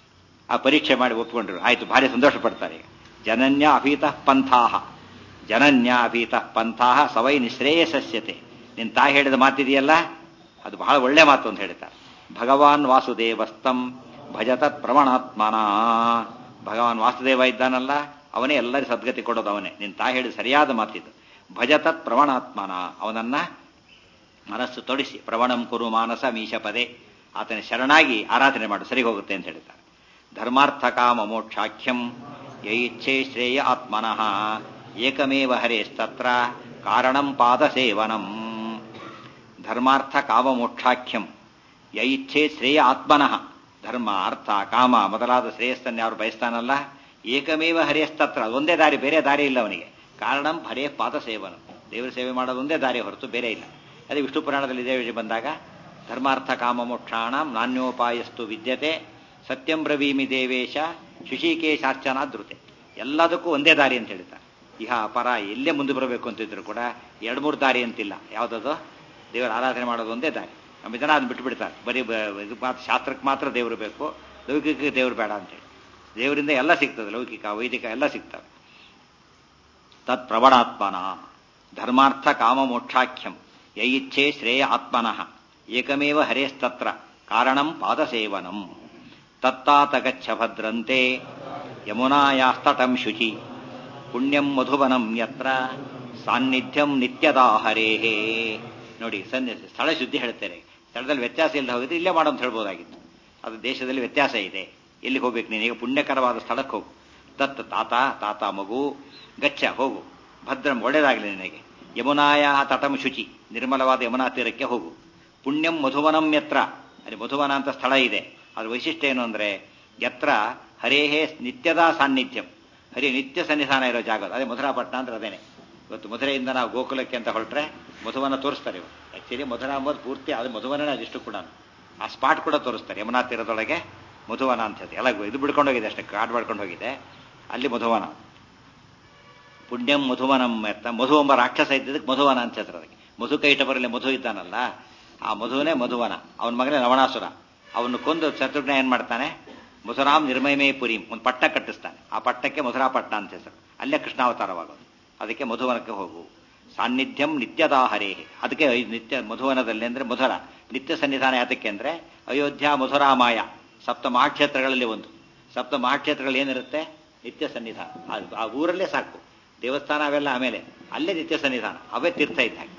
ಆ ಪರೀಕ್ಷೆ ಮಾಡಿ ಒಪ್ಕೊಂಡ್ರು ಆಯ್ತು ಭಾರಿ ಸಂತೋಷ ಪಡ್ತಾರೆ ಈಗ ಜನನ್ಯ ಅಭೀತಃ ಪಂಥಾಹ ಜನನ್ಯ ಅಭೀತಃ ಪಂಥಾಹ ಸವೈ ನಿಶ್ರೇಯಸಸ್ಯತೆ ನಿನ್ನ ತಾಯಿ ಹೇಳಿದ ಮಾತಿದೆಯಲ್ಲ ಅದು ಬಹಳ ಒಳ್ಳೆ ಮಾತು ಅಂತ ಹೇಳ್ತಾರೆ ಭಗವಾನ್ ವಾಸುದೇವಸ್ತಂ ಭಜತತ್ ಪ್ರಮಾಣಾತ್ಮನ ಭಗವಾನ್ ವಾಸುದೇವ ಇದ್ದಾನಲ್ಲ ಅವನೇ ಎಲ್ಲರಿಗೂ ಸದ್ಗತಿ ಕೊಡೋದು ಅವನೇ ನಿನ್ನ ತಾಯಿ ಹೇಳಿದ ಸರಿಯಾದ ಮಾತಿದ್ದು ಭಜತತ್ ಪ್ರಮಾಣಾತ್ಮನ ಅವನನ್ನ ಮನಸ್ಸು ತೊಡಿಸಿ ಪ್ರವಣಂ ಕುರು ಮಾನಸ ಮೀಶಪದೇ ಆತನ ಶರಣಾಗಿ ಆರಾಧನೆ ಮಾಡು ಸರಿ ಹೋಗುತ್ತೆ ಅಂತ ಹೇಳ್ತಾರೆ ಧರ್ಮಾರ್ಥ ಕಾಮ ಮೋಕ್ಷಾಖ್ಯಂ ಯೈಚ್ಛೆ ಶ್ರೇಯ ಆತ್ಮನಃ ಏಕಮೇವ ಹರೇಸ್ತತ್ರ ಕಾರಣಂ ಪಾದಸೇವನಂ ಧರ್ಮಾರ್ಥ ಕಾಮಮೋಕ್ಷಾಖ್ಯಂ ಯೈಚ್ಛೆ ಶ್ರೇಯ ಆತ್ಮನಃ ಧರ್ಮ ಅರ್ಥ ಕಾಮ ಮೊದಲಾದ ಶ್ರೇಯಸ್ಸನ್ನು ಯಾರು ಬಯಸ್ತಾನಲ್ಲ ಏಕಮೇವ ಹರೇಸ್ತತ್ರ ಅದೊಂದೇ ದಾರಿ, ಬೇರೆ ದಾರಿ ಇಲ್ಲ ಅವನಿಗೆ. ಕಾರಣಂ ಹರೇ ಪಾದ ಸೇವನ, ದೇವರ ಸೇವೆ ಮಾಡೋದು ಒಂದೇ ದಾರಿ ಹೊರತು ಬೇರೆ ಇಲ್ಲ. ಅದೇ ವಿಷ್ಣು ಪುರಾಣದಲ್ಲಿ ಇದೇ ವಿಷಯ ಬಂದಾಗ ಧರ್ಮಾರ್ಥ ಕಾಮ ಮೋಕ್ಷಾಣಂ ನಾಣ್ಯೋಪಾಯಸ್ತು ವಿದ್ಯತೆ ಸತ್ಯಂ ಬ್ರವೀಮಿ ದೇವೇಶ ಶುಷಿಕೇಶಾರ್ಚನಾ ಧೃತೆ. ಎಲ್ಲದಕ್ಕೂ ಒಂದೇ ದಾರಿ ಅಂತ ಹೇಳ್ತಾರೆ. ಇಹ ಅಪರ ಎಲ್ಲೇ ಮುಂದೆ ಬರಬೇಕು ಅಂತಿದ್ರು ಕೂಡ ಎರಡು ಮೂರು ದಾರಿ ಅಂತಿಲ್ಲ. ಯಾವುದದು? ದೇವರ ಆರಾಧನೆ ಮಾಡೋದು ಒಂದೇ ದಾರಿ. ನಮ್ಮ ಜನ ಅದನ್ನ ಬಿಟ್ಟುಬಿಡ್ತಾರೆ. ಬರೀ ಇದು ಮಾತ್ರ ಶಾಸ್ತ್ರಕ್ಕೆ ಮಾತ್ರ ದೇವರು ಬೇಕು, ಲೌಕಿಕ ದೇವರು ಬೇಡ ಅಂತೇಳಿ. ದೇವರಿಂದ ಎಲ್ಲ ಸಿಗ್ತದೆ, ಲೌಕಿಕ ವೈದಿಕ ಎಲ್ಲ ಸಿಗ್ತವೆ. ತತ್ ಪ್ರವಣಾತ್ಮನ ಧರ್ಮಾರ್ಥ ಕಾಮ ಮೋಕ್ಷಾಖ್ಯಂ ಯೈಚ್ಛೆ ಶ್ರೇಯ ಆತ್ಮನಃ ಏಕಮೇವ ಹರೇಸ್ತತ್ರ ಕಾರಣಂ ಪಾದಸೇವನಂ ತತ್ತಾತ ಗಚ್ಚ ಭದ್ರಂತೆ ಯಮುನಾಯಾಸ್ತಟಂ ಶುಚಿ ಪುಣ್ಯಂ ಮಧುವನಂ ಯತ್ರ ಸಾನ್ನಿಧ್ಯಂ ನಿತ್ಯದಾ ಹರೇಹೇ. ನೋಡಿ, ಸನ್ನಿ ಸ್ಥಳ ಶುದ್ಧಿ ಹೇಳ್ತಾರೆ. ಸ್ಥಳದಲ್ಲಿ ವ್ಯತ್ಯಾಸ ಇಲ್ಲದೆ ಹೋಗಿದ್ರೆ ಇಲ್ಲೇ ಮಾಡೋ ಅಂತ ಹೇಳ್ಬೋದಾಗಿತ್ತು. ಅದು ದೇಶದಲ್ಲಿ ವ್ಯತ್ಯಾಸ ಇದೆ. ಎಲ್ಲಿಗೆ ಹೋಗ್ಬೇಕು ನೀನೀಗ? ಪುಣ್ಯಕರವಾದ ಸ್ಥಳಕ್ಕೆ ಹೋಗು. ತತ್ ತಾತ ತಾತ ಮಗು ಗಚ್ಚ ಹೋಗು, ಭದ್ರಂ ಒಳ್ಳೇದಾಗಲಿ ನಿನಗೆ. ಯಮುನಾಯ ತಟಂ ಶುಚಿ ನಿರ್ಮಲವಾದ ಯಮುನಾ ತೀರಕ್ಕೆ ಹೋಗು. ಪುಣ್ಯಂ ಮಧುವನಂ ಯತ್ರ ಅಲ್ಲಿ ಮಧುವನ ಅಂತ ಸ್ಥಳ ಇದೆ. ಅದ್ರ ವೈಶಿಷ್ಟ್ಯ ಏನು ಅಂದ್ರೆ ಯತ್ರ ಹರೇಹೇ ನಿತ್ಯದ ಸಾನ್ನಿಧ್ಯಂ, ಹರಿ ನಿತ್ಯ ಸನ್ನಿಧಾನ ಇರೋ ಜಾಗ ಅದೇ ಮಧುರಾಪಟ್ಟಣ ಅಂದ್ರೆ ಅದೇನೆ. ಇವತ್ತು ಮಧುರೆಯಿಂದ ನಾವು ಗೋಕುಲಕ್ಕೆ ಅಂತ ಹೊರಟ್ರೆ ಮಧುವನ ತೋರಿಸ್ತಾರೆ. ಇವರು ಆಕ್ಚುಲಿ ಮಧುರ ಅಂಬೋದು ಪೂರ್ತಿ ಅದು ಮಧುವನೇ ಅದಿಷ್ಟು ಕೂಡ ಆ ಸ್ಪಾಟ್ ಕೂಡ ತೋರಿಸ್ತಾರೆ. ಯಮುನಾ ತೀರದೊಳಗೆ ಮಧುವನ ಅಂತ ಎಲ್ಲ ಇದು ಬಿಡ್ಕೊಂಡು ಹೋಗಿದೆ, ಅಷ್ಟೇ ಕಾಡ್ ಮಾಡ್ಕೊಂಡು ಹೋಗಿದೆ. ಅಲ್ಲಿ ಮಧುವನ. ಪುಣ್ಯಂ ಮಧುವನಂ ಎತ್ತ ಮಧು ಎಂಬ ರಾಕ್ಷಸ ಇದ್ದಿದ್ದಕ್ಕೆ ಮಧುವನ ಅಂತ ಹೇಳ್ತಾರೆ ಅದಕ್ಕೆ. ಮಧು ಕೈಟಬರಲ್ಲಿ ಮಧು ಇದ್ದಾನಲ್ಲ, ಆ ಮಧುವನೇ ಮಧುವನ. ಅವನ ಮಗನೇ ಲವಣಾಸುರ. ಅವನು ಕೊಂದು ಶತ್ರುಘ್ನ ಏನ್ ಮಾಡ್ತಾನೆ? ಮಧುರಾಮ್ ನಿರ್ಮಯಮೇ ಪುರಿ ಒಂದು ಪಟ್ಟ ಕಟ್ಟಿಸ್ತಾನೆ. ಆ ಪಟ್ಟಕ್ಕೆ ಮಧುರಾಪಟ್ಟಣ ಅಂತ ಹೆಸರು. ಅಲ್ಲೇ ಕೃಷ್ಣಾವತಾರವಾಗೋದು. ಅದಕ್ಕೆ ಮಧುವನಕ್ಕೆ ಹೋಗು. ಸಾನ್ನಿಧ್ಯಂ ನಿತ್ಯದಾಹರೇ. ಅದಕ್ಕೆ ನಿತ್ಯ ಮಧುವನದಲ್ಲಿ ಅಂದ್ರೆ ಮಧುರ ನಿತ್ಯ ಸನ್ನಿಧಾನ. ಯಾತಕ್ಕೆ ಅಂದ್ರೆ ಅಯೋಧ್ಯ ಮಧುರಾಮಾಯ ಸಪ್ತ ಮಹಾಕ್ಷೇತ್ರಗಳಲ್ಲಿ ಒಂದು. ಸಪ್ತ ಮಹಾಕ್ಷೇತ್ರಗಳಲ್ಲಿ ಏನಿರುತ್ತೆ? ನಿತ್ಯ ಸನ್ನಿಧಾನ. ಆ ಊರಲ್ಲೇ ಸಾಕು. ದೇವಸ್ಥಾನ ಅವೆಲ್ಲ ಆಮೇಲೆ, ಅಲ್ಲೇ ನಿತ್ಯ ಸನ್ನಿಧಾನ, ಅವೇ ತೀರ್ಥ ಇದ್ದ ಹಾಗೆ.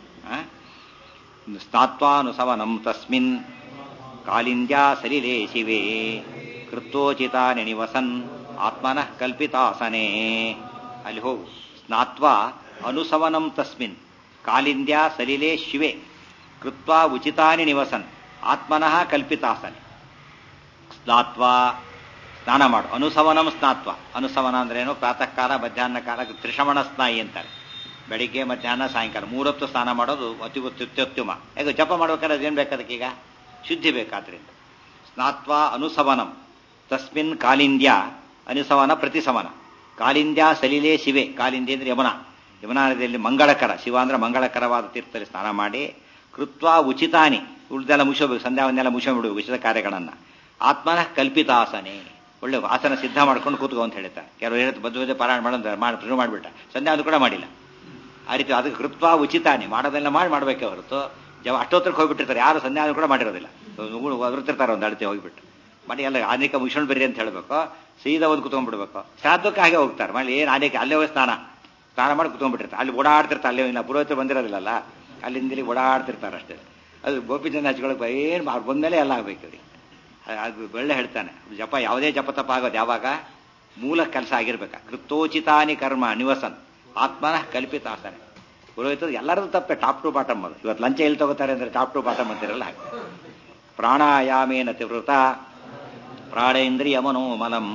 ಸ್ನಾತ್ವಾನುಸವನಂ ತಸ್ಮಿನ್ ಕಾಲಿಂದ್ಯಾ ಸಲಿಲೇ ಶಿವೇ ಕೃತ್ವೋಚಿತಾನಿ ನಿವಸನ್ ಆತ್ಮನಃ ಕಲ್ಪಿತಾಸನೇ. ಅಲ್ಲಿ ಹೋಗು. ಸ್ನಾತ್ವಾ ಅನುಸವನಂ ತಸ್ಮಿನ್ ಕಾಲಿಂದ್ಯಾ ಸಲಿಲೇ ಶಿವೆ ಕೃತ್ವಾ ಉಚಿತಾನಿ ನಿವಸನ್ ಆತ್ಮನಃ ಕಲ್ಪಿತಾಸನೆ. ಸ್ನಾತ್ವಾ ಸ್ನಾನ ಮಾಡು. ಅನುಸವನಂ ಸ್ನಾತ್ವ. ಅನುಸವನ ಅಂದ್ರೆ ಏನು? ಪ್ರಾತಃ ಕಾಲ, ಮಧ್ಯಾಹ್ನ ಕಾಲ, ತ್ರಿಶ್ರವಣ ಸ್ನಾಯಿ ಅಂತಾರೆ. ಬೆಳಿಗ್ಗೆ ಮಧ್ಯಾಹ್ನ ಸಾಯಂಕಾಲ ಮೂರೊತ್ತು ಸ್ನಾನ ಮಾಡೋದು ಅತಿ ಅತ್ಯುತ್ತಮ. ಈಗ ಜಪ ಮಾಡ್ಬೇಕಾದ್ರೆ ಅದೇನು ಬೇಕಾದಕ್ಕೀಗ? ಶುದ್ಧಿ ಬೇಕಾದ್ರಿಂದ. ಸ್ನಾತ್ವ ಅನುಸವನಂ ತಸ್ಮಿನ್ ಕಾಲಿಂದ್ಯ ಅನುಸವನ ಪ್ರತಿಸವನ. ಕಾಲಿಂದ್ಯ ಸಲಿಲೇ ಶಿವೆ. ಕಾಲಿಂದ್ಯ ಅಂದ್ರೆ ಯಮುನಾ. ಯಮುನಾ ನದಿಯಲ್ಲಿ ಮಂಗಳಕರ, ಶಿವ ಅಂದ್ರೆ ಮಂಗಳಕರವಾದ ತೀರ್ಥದಲ್ಲಿ ಸ್ನಾನ ಮಾಡಿ ಕೃತ್ವ ಉಚಿತಾನಿ ಉಳಿದೆಲ್ಲ ಮುಗಿಸೋಬೇಕು. ಸಂಧ್ಯಾವನ್ನೆಲ್ಲ ಮುಗಿಸೋಬಿಡ್ಬೇಕು ವಿಷಯದ ಕಾರ್ಯಗಳನ್ನ. ಆತ್ಮನಃ ಕಲ್ಪಿತಾಸನೆ. ಒಳ್ಳೆ ಆಸನ ಸಿದ್ಧ ಮಾಡ್ಕೊಂಡು ಕೂತ್ಕೋ ಅಂತ ಹೇಳ್ತಾರೆ. ಕೆಲವರು ಹೇಳುತ್ತೆ ಬದ್ದು ಬದ್ದು ಪಾರಾಯಣ ಮಾಡೋದು ಮಾಡಿ ಶುರು ಮಾಡಿಬಿಟ್ಟ, ಸಂಧ್ಯಾ ಅದು ಕೂಡ ಮಾಡಿಲ್ಲ. ಆ ರೀತಿ ಅದಕ್ಕೆ ಕೃತ್ವ ಉಚಿತಾನಿ ಮಾಡೋದೆಲ್ಲ ಮಾಡಿ ಮಾಡಬೇಕೆ ಹೊರತು ಜವ ಅಷ್ಟೋತ್ರಕ್ಕೆ ಹೋಗ್ಬಿಟ್ಟಿರ್ತಾರೆ. ಯಾರು ಸಂಧ್ಯಾ ಕೂಡ ಮಾಡಿರೋದಿಲ್ಲ. ಅದ್ರತಿರ್ತಾರೆ ಒಂದು ಅಳತೆ ಹೋಗ್ಬಿಟ್ಟು ಮಾಡಿ ಎಲ್ಲ ಆನೇಕ ಮುಗಿಸ್ಕೊಂಡು ಬರ್ರಿ ಅಂತ ಹೇಳ್ಬೇಕು. ಸೀದಾ ಒಂದು ಕುತ್ಕೊಂಡ್ಬಿಡ್ಬೇಕು. ಶ್ರಾದ್ದಕ್ಕೆ ಹಾಗೆ ಹೋಗ್ತಾರೆ. ಮಾಡಿ ಏನು ಆನೇಕ ಅಲ್ಲೇ ಹೋಗಿ ಸ್ನಾನ ಸ್ನಾನ ಮಾಡಿ ಕುತ್ಕೊಂಡ್ಬಿಟ್ಟಿರ್ತಾರೆ. ಅಲ್ಲಿ ಓಡಾಡ್ತಿರ್ತಾರೆ. ಅಲ್ಲೇ ಇಲ್ಲ ಪುರೋಹಿತರು ಬಂದಿರೋದಿಲ್ಲಲ್ಲ, ಅಲ್ಲಿಂದ ಇಲ್ಲಿ ಓಡಾಡ್ತಿರ್ತಾರೆ ಅಷ್ಟೇ. ಅದು ಗೋಪಿ ಜನ ಹಚ್ಕೊಳಕ್ಕೆ ಏನು ಅವ್ರು ಬಂದಮೇಲೆ ಎಲ್ಲ ಆಗ್ಬೇಕು ಅವ್ರಿಗೆ. ಅದು ಒಳ್ಳೆ ಹೇಳ್ತಾನೆ. ಜಪ ಯಾವುದೇ ಜಪ ತಪ ಆಗೋದು ಯಾವಾಗ? ಮೂಲ ಕೆಲಸ ಆಗಿರ್ಬೇಕಾ. ಕೃತೋಚಿತಾನಿ ಕರ್ಮ ನಿವಸನ್ ಆತ್ಮನಃ ಕಲ್ಪಿತಾಸನೆ. ಪುರೋಹಿತರು ಎಲ್ಲರದ್ದು ತಪ್ಪೆ. ಟಾಪ್ ಟು ಬಾಟಮ್ ಅದು. ಇವತ್ತು ಲಂಚ ಎಲ್ಲಿ ತಗೋತಾರೆ ಅಂದ್ರೆ ಟಾಪ್ ಟು ಬಾಟಮ್ ಅಂತಿರಲ್ಲ ಹಾಗೆ. ಪ್ರಾಣಾಯಾಮೇನ ತಿವೃತ ಪ್ರಾಣೇಂದ್ರಿಯ ಮನೋಮಲಂ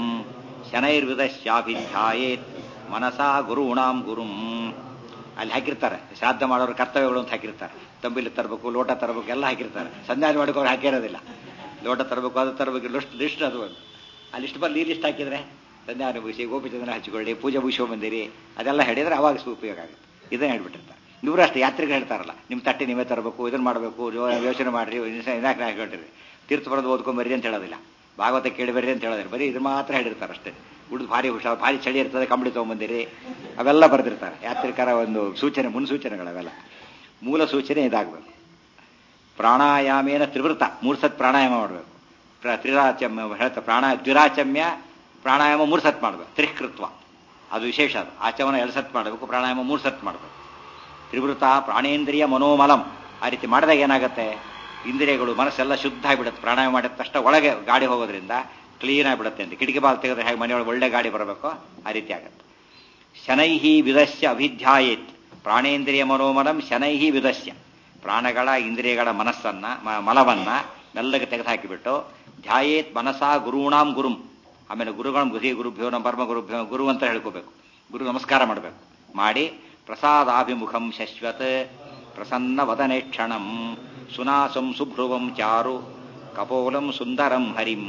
ಶನೈರ್ವಿದಶ್ಯಾಭಿಧ್ಯಾಯೇತ್ ಮನಸಾ ಗುರುಣಾಂ ಗುರುಂ. ಅಲ್ಲಿ ಹಾಕಿರ್ತಾರೆ ಶ್ರಾದ್ದ ಮಾಡೋರು ಕರ್ತವ್ಯಗಳು ಅಂತ ಹಾಕಿರ್ತಾರೆ. ತಂಬಿಲಿ ತರಬೇಕು, ಲೋಟ ತರಬೇಕು, ಎಲ್ಲ ಹಾಕಿರ್ತಾರೆ. ಸಂಧ್ಯಾ ಮಾಡ್ಕೋರು ಹಾಕಿರೋದಿಲ್ಲ. ಲೋಟ ತರಬೇಕು, ಅದು ತರಬೇಕು, ಲಿಸ್ಟ್ ಲಿಸ್ಟ್ ಅದು ಒಂದು. ಆ ಲಿಸ್ಟ್ ಬಲ್ಲಿ ಈ ಲಿಸ್ಟ್ ಹಾಕಿದ್ರೆ ಸಂಧ್ಯಾ ಮುಗಿಸಿ ಗೋಪಿಚಂದ್ರ ಹಚ್ಕೊಳ್ಳಿ, ಪೂಜೆ ಮುಗಿಸೋ ಬಂದಿರಿ, ಅದೆಲ್ಲ ಹೇಳಿದ್ರೆ ಅವಾಗ ಉಪಯೋಗ ಆಗುತ್ತೆ. ಇದನ್ನ ಹೇಳ್ಬಿಟ್ಟಿರ್ತಾರೆ. ಇವರು ಅಷ್ಟೇ ಯಾತ್ರಿಗಳು ಹೇಳ್ತಾರಲ್ಲ, ನಿಮ್ಮ ತಟ್ಟೆ ನೀವೇ ತರಬೇಕು, ಇದನ್ನ ಮಾಡಬೇಕು, ಯೋಚನೆ ಮಾಡ್ರಿ, ಇದಾಕೆ ಹೇಳ್ರಿ, ತೀರ್ಥ ಬರೋದು ಓದ್ಕೊಂಬರ್ರಿ ಅಂತ ಹೇಳೋದಿಲ್ಲ, ಭಾಗವತ ಕೇಳಿ ಬರ್ರಿ ಅಂತ ಹೇಳೋದಿಲ್ಲ. ಬರೀ ಇದು ಮಾತ್ರ ಹೇಳಿರ್ತಾರೆ ಅಷ್ಟೇ. ಉಳಿದು ಭಾರಿ ಹುಷಾರು, ಭಾರಿ ಚಳಿ ಇರ್ತದೆ, ಕಂಬಳಿ ತೊಗೊಂಬಂದಿರಿ, ಅವೆಲ್ಲ ಬರೆದಿರ್ತಾರೆ. ಯಾತ್ರಿಕರ ಒಂದು ಸೂಚನೆ, ಮುನ್ಸೂಚನೆಗಳವೆಲ್ಲ. ಮೂಲ ಸೂಚನೆ ಇದಾಗಬೇಕು. ಪ್ರಾಣಾಯಾಮೇನ ತ್ರಿವೃತ, ಮೂರು ಸತ್ ಪ್ರಾಣಾಯಾಮ ಮಾಡಬೇಕು. ತ್ರಿರಾಚಮ್ಯ ಹೇಳ್ತಾ ಪ್ರಾಣ ದ್ವಿರಾಚಮ್ಯ ಪ್ರಾಣಾಯಾಮ ಮೂರು ಸತ್ ಮಾಡಬೇಕು. ತ್ರಿಕೃತ್ವ ಅದು ವಿಶೇಷ. ಅದು ಆಚಮನ ಎರಡು ಸತ್ ಮಾಡಬೇಕು, ಪ್ರಾಣಾಯಾಮ ಮೂರು ಸತ್ ಮಾಡಬೇಕು. ತ್ರಿವೃತ ಪ್ರಾಣೇಂದ್ರಿಯ ಮನೋಮಲಂ. ಆ ರೀತಿ ಮಾಡಿದಾಗ ಏನಾಗುತ್ತೆ? ಇಂದ್ರಿಯಗಳು ಮನಸ್ಸೆಲ್ಲ ಶುದ್ಧ ಆಗಿಬಿಡುತ್ತೆ. ಪ್ರಾಣಾಯಾಮ ಮಾಡಿದ ತಕ್ಷಣ ಒಳಗೆ ಗಾಡಿ ಹೋಗೋದ್ರಿಂದ ಕ್ಲೀನ್ ಆಗಿಬಿಡುತ್ತೆ ಅಂತ. ಕಿಟಕಿ ಬಾಲ್ ತೆಗೆದ್ರೆ ಹೇಗೆ ಮನೆಯೊಳಗೆ ಒಳ್ಳೆ ಗಾಡಿ ಬರಬೇಕು ಆ ರೀತಿ ಆಗುತ್ತೆ. ಶನೈಹಿ ವಿದಸ್ಯ ಅಭಿಧ್ಯಾಯೇತ್ ಪ್ರಾಣೇಂದ್ರಿಯ ಮನೋಮಲಂ ಶನೈಹಿ ವಿದಸ್ಯ ಪ್ರಾಣಗಳ ಇಂದ್ರಿಯಗಳ ಮನಸ್ಸನ್ನ ಮಲವನ್ನ ಮೆಲ್ಲಗೆ ತೆಗೆದುಹಾಕಿಬಿಟ್ಟು ಧ್ಯಾಯೇತ್ ಮನಸಾ ಗುರುಣಾಂ ಗುರುಂ ಆಮೇಲೆ ಗುರುಗಳ ಗುರಿ ಗುರುಭ್ಯೋ ನಮ್ಮ ಪರಮ ಗುರುಭ್ಯೋ ಗುರು ಅಂತ ಹೇಳ್ಕೋಬೇಕು. ಗುರು ನಮಸ್ಕಾರ ಮಾಡಬೇಕು. ಮಾಡಿ ಪ್ರಸಾದಾಭಿಮುಖಂ ಶಶ್ವತ್ ಪ್ರಸನ್ನ ವದನೆ ಕ್ಷಣಂ ಸುನಾಸಂ ಸುಭ್ರುವಂ ಚಾರು ಕಪೋಲಂ ಸುಂದರಂ ಹರಿಂ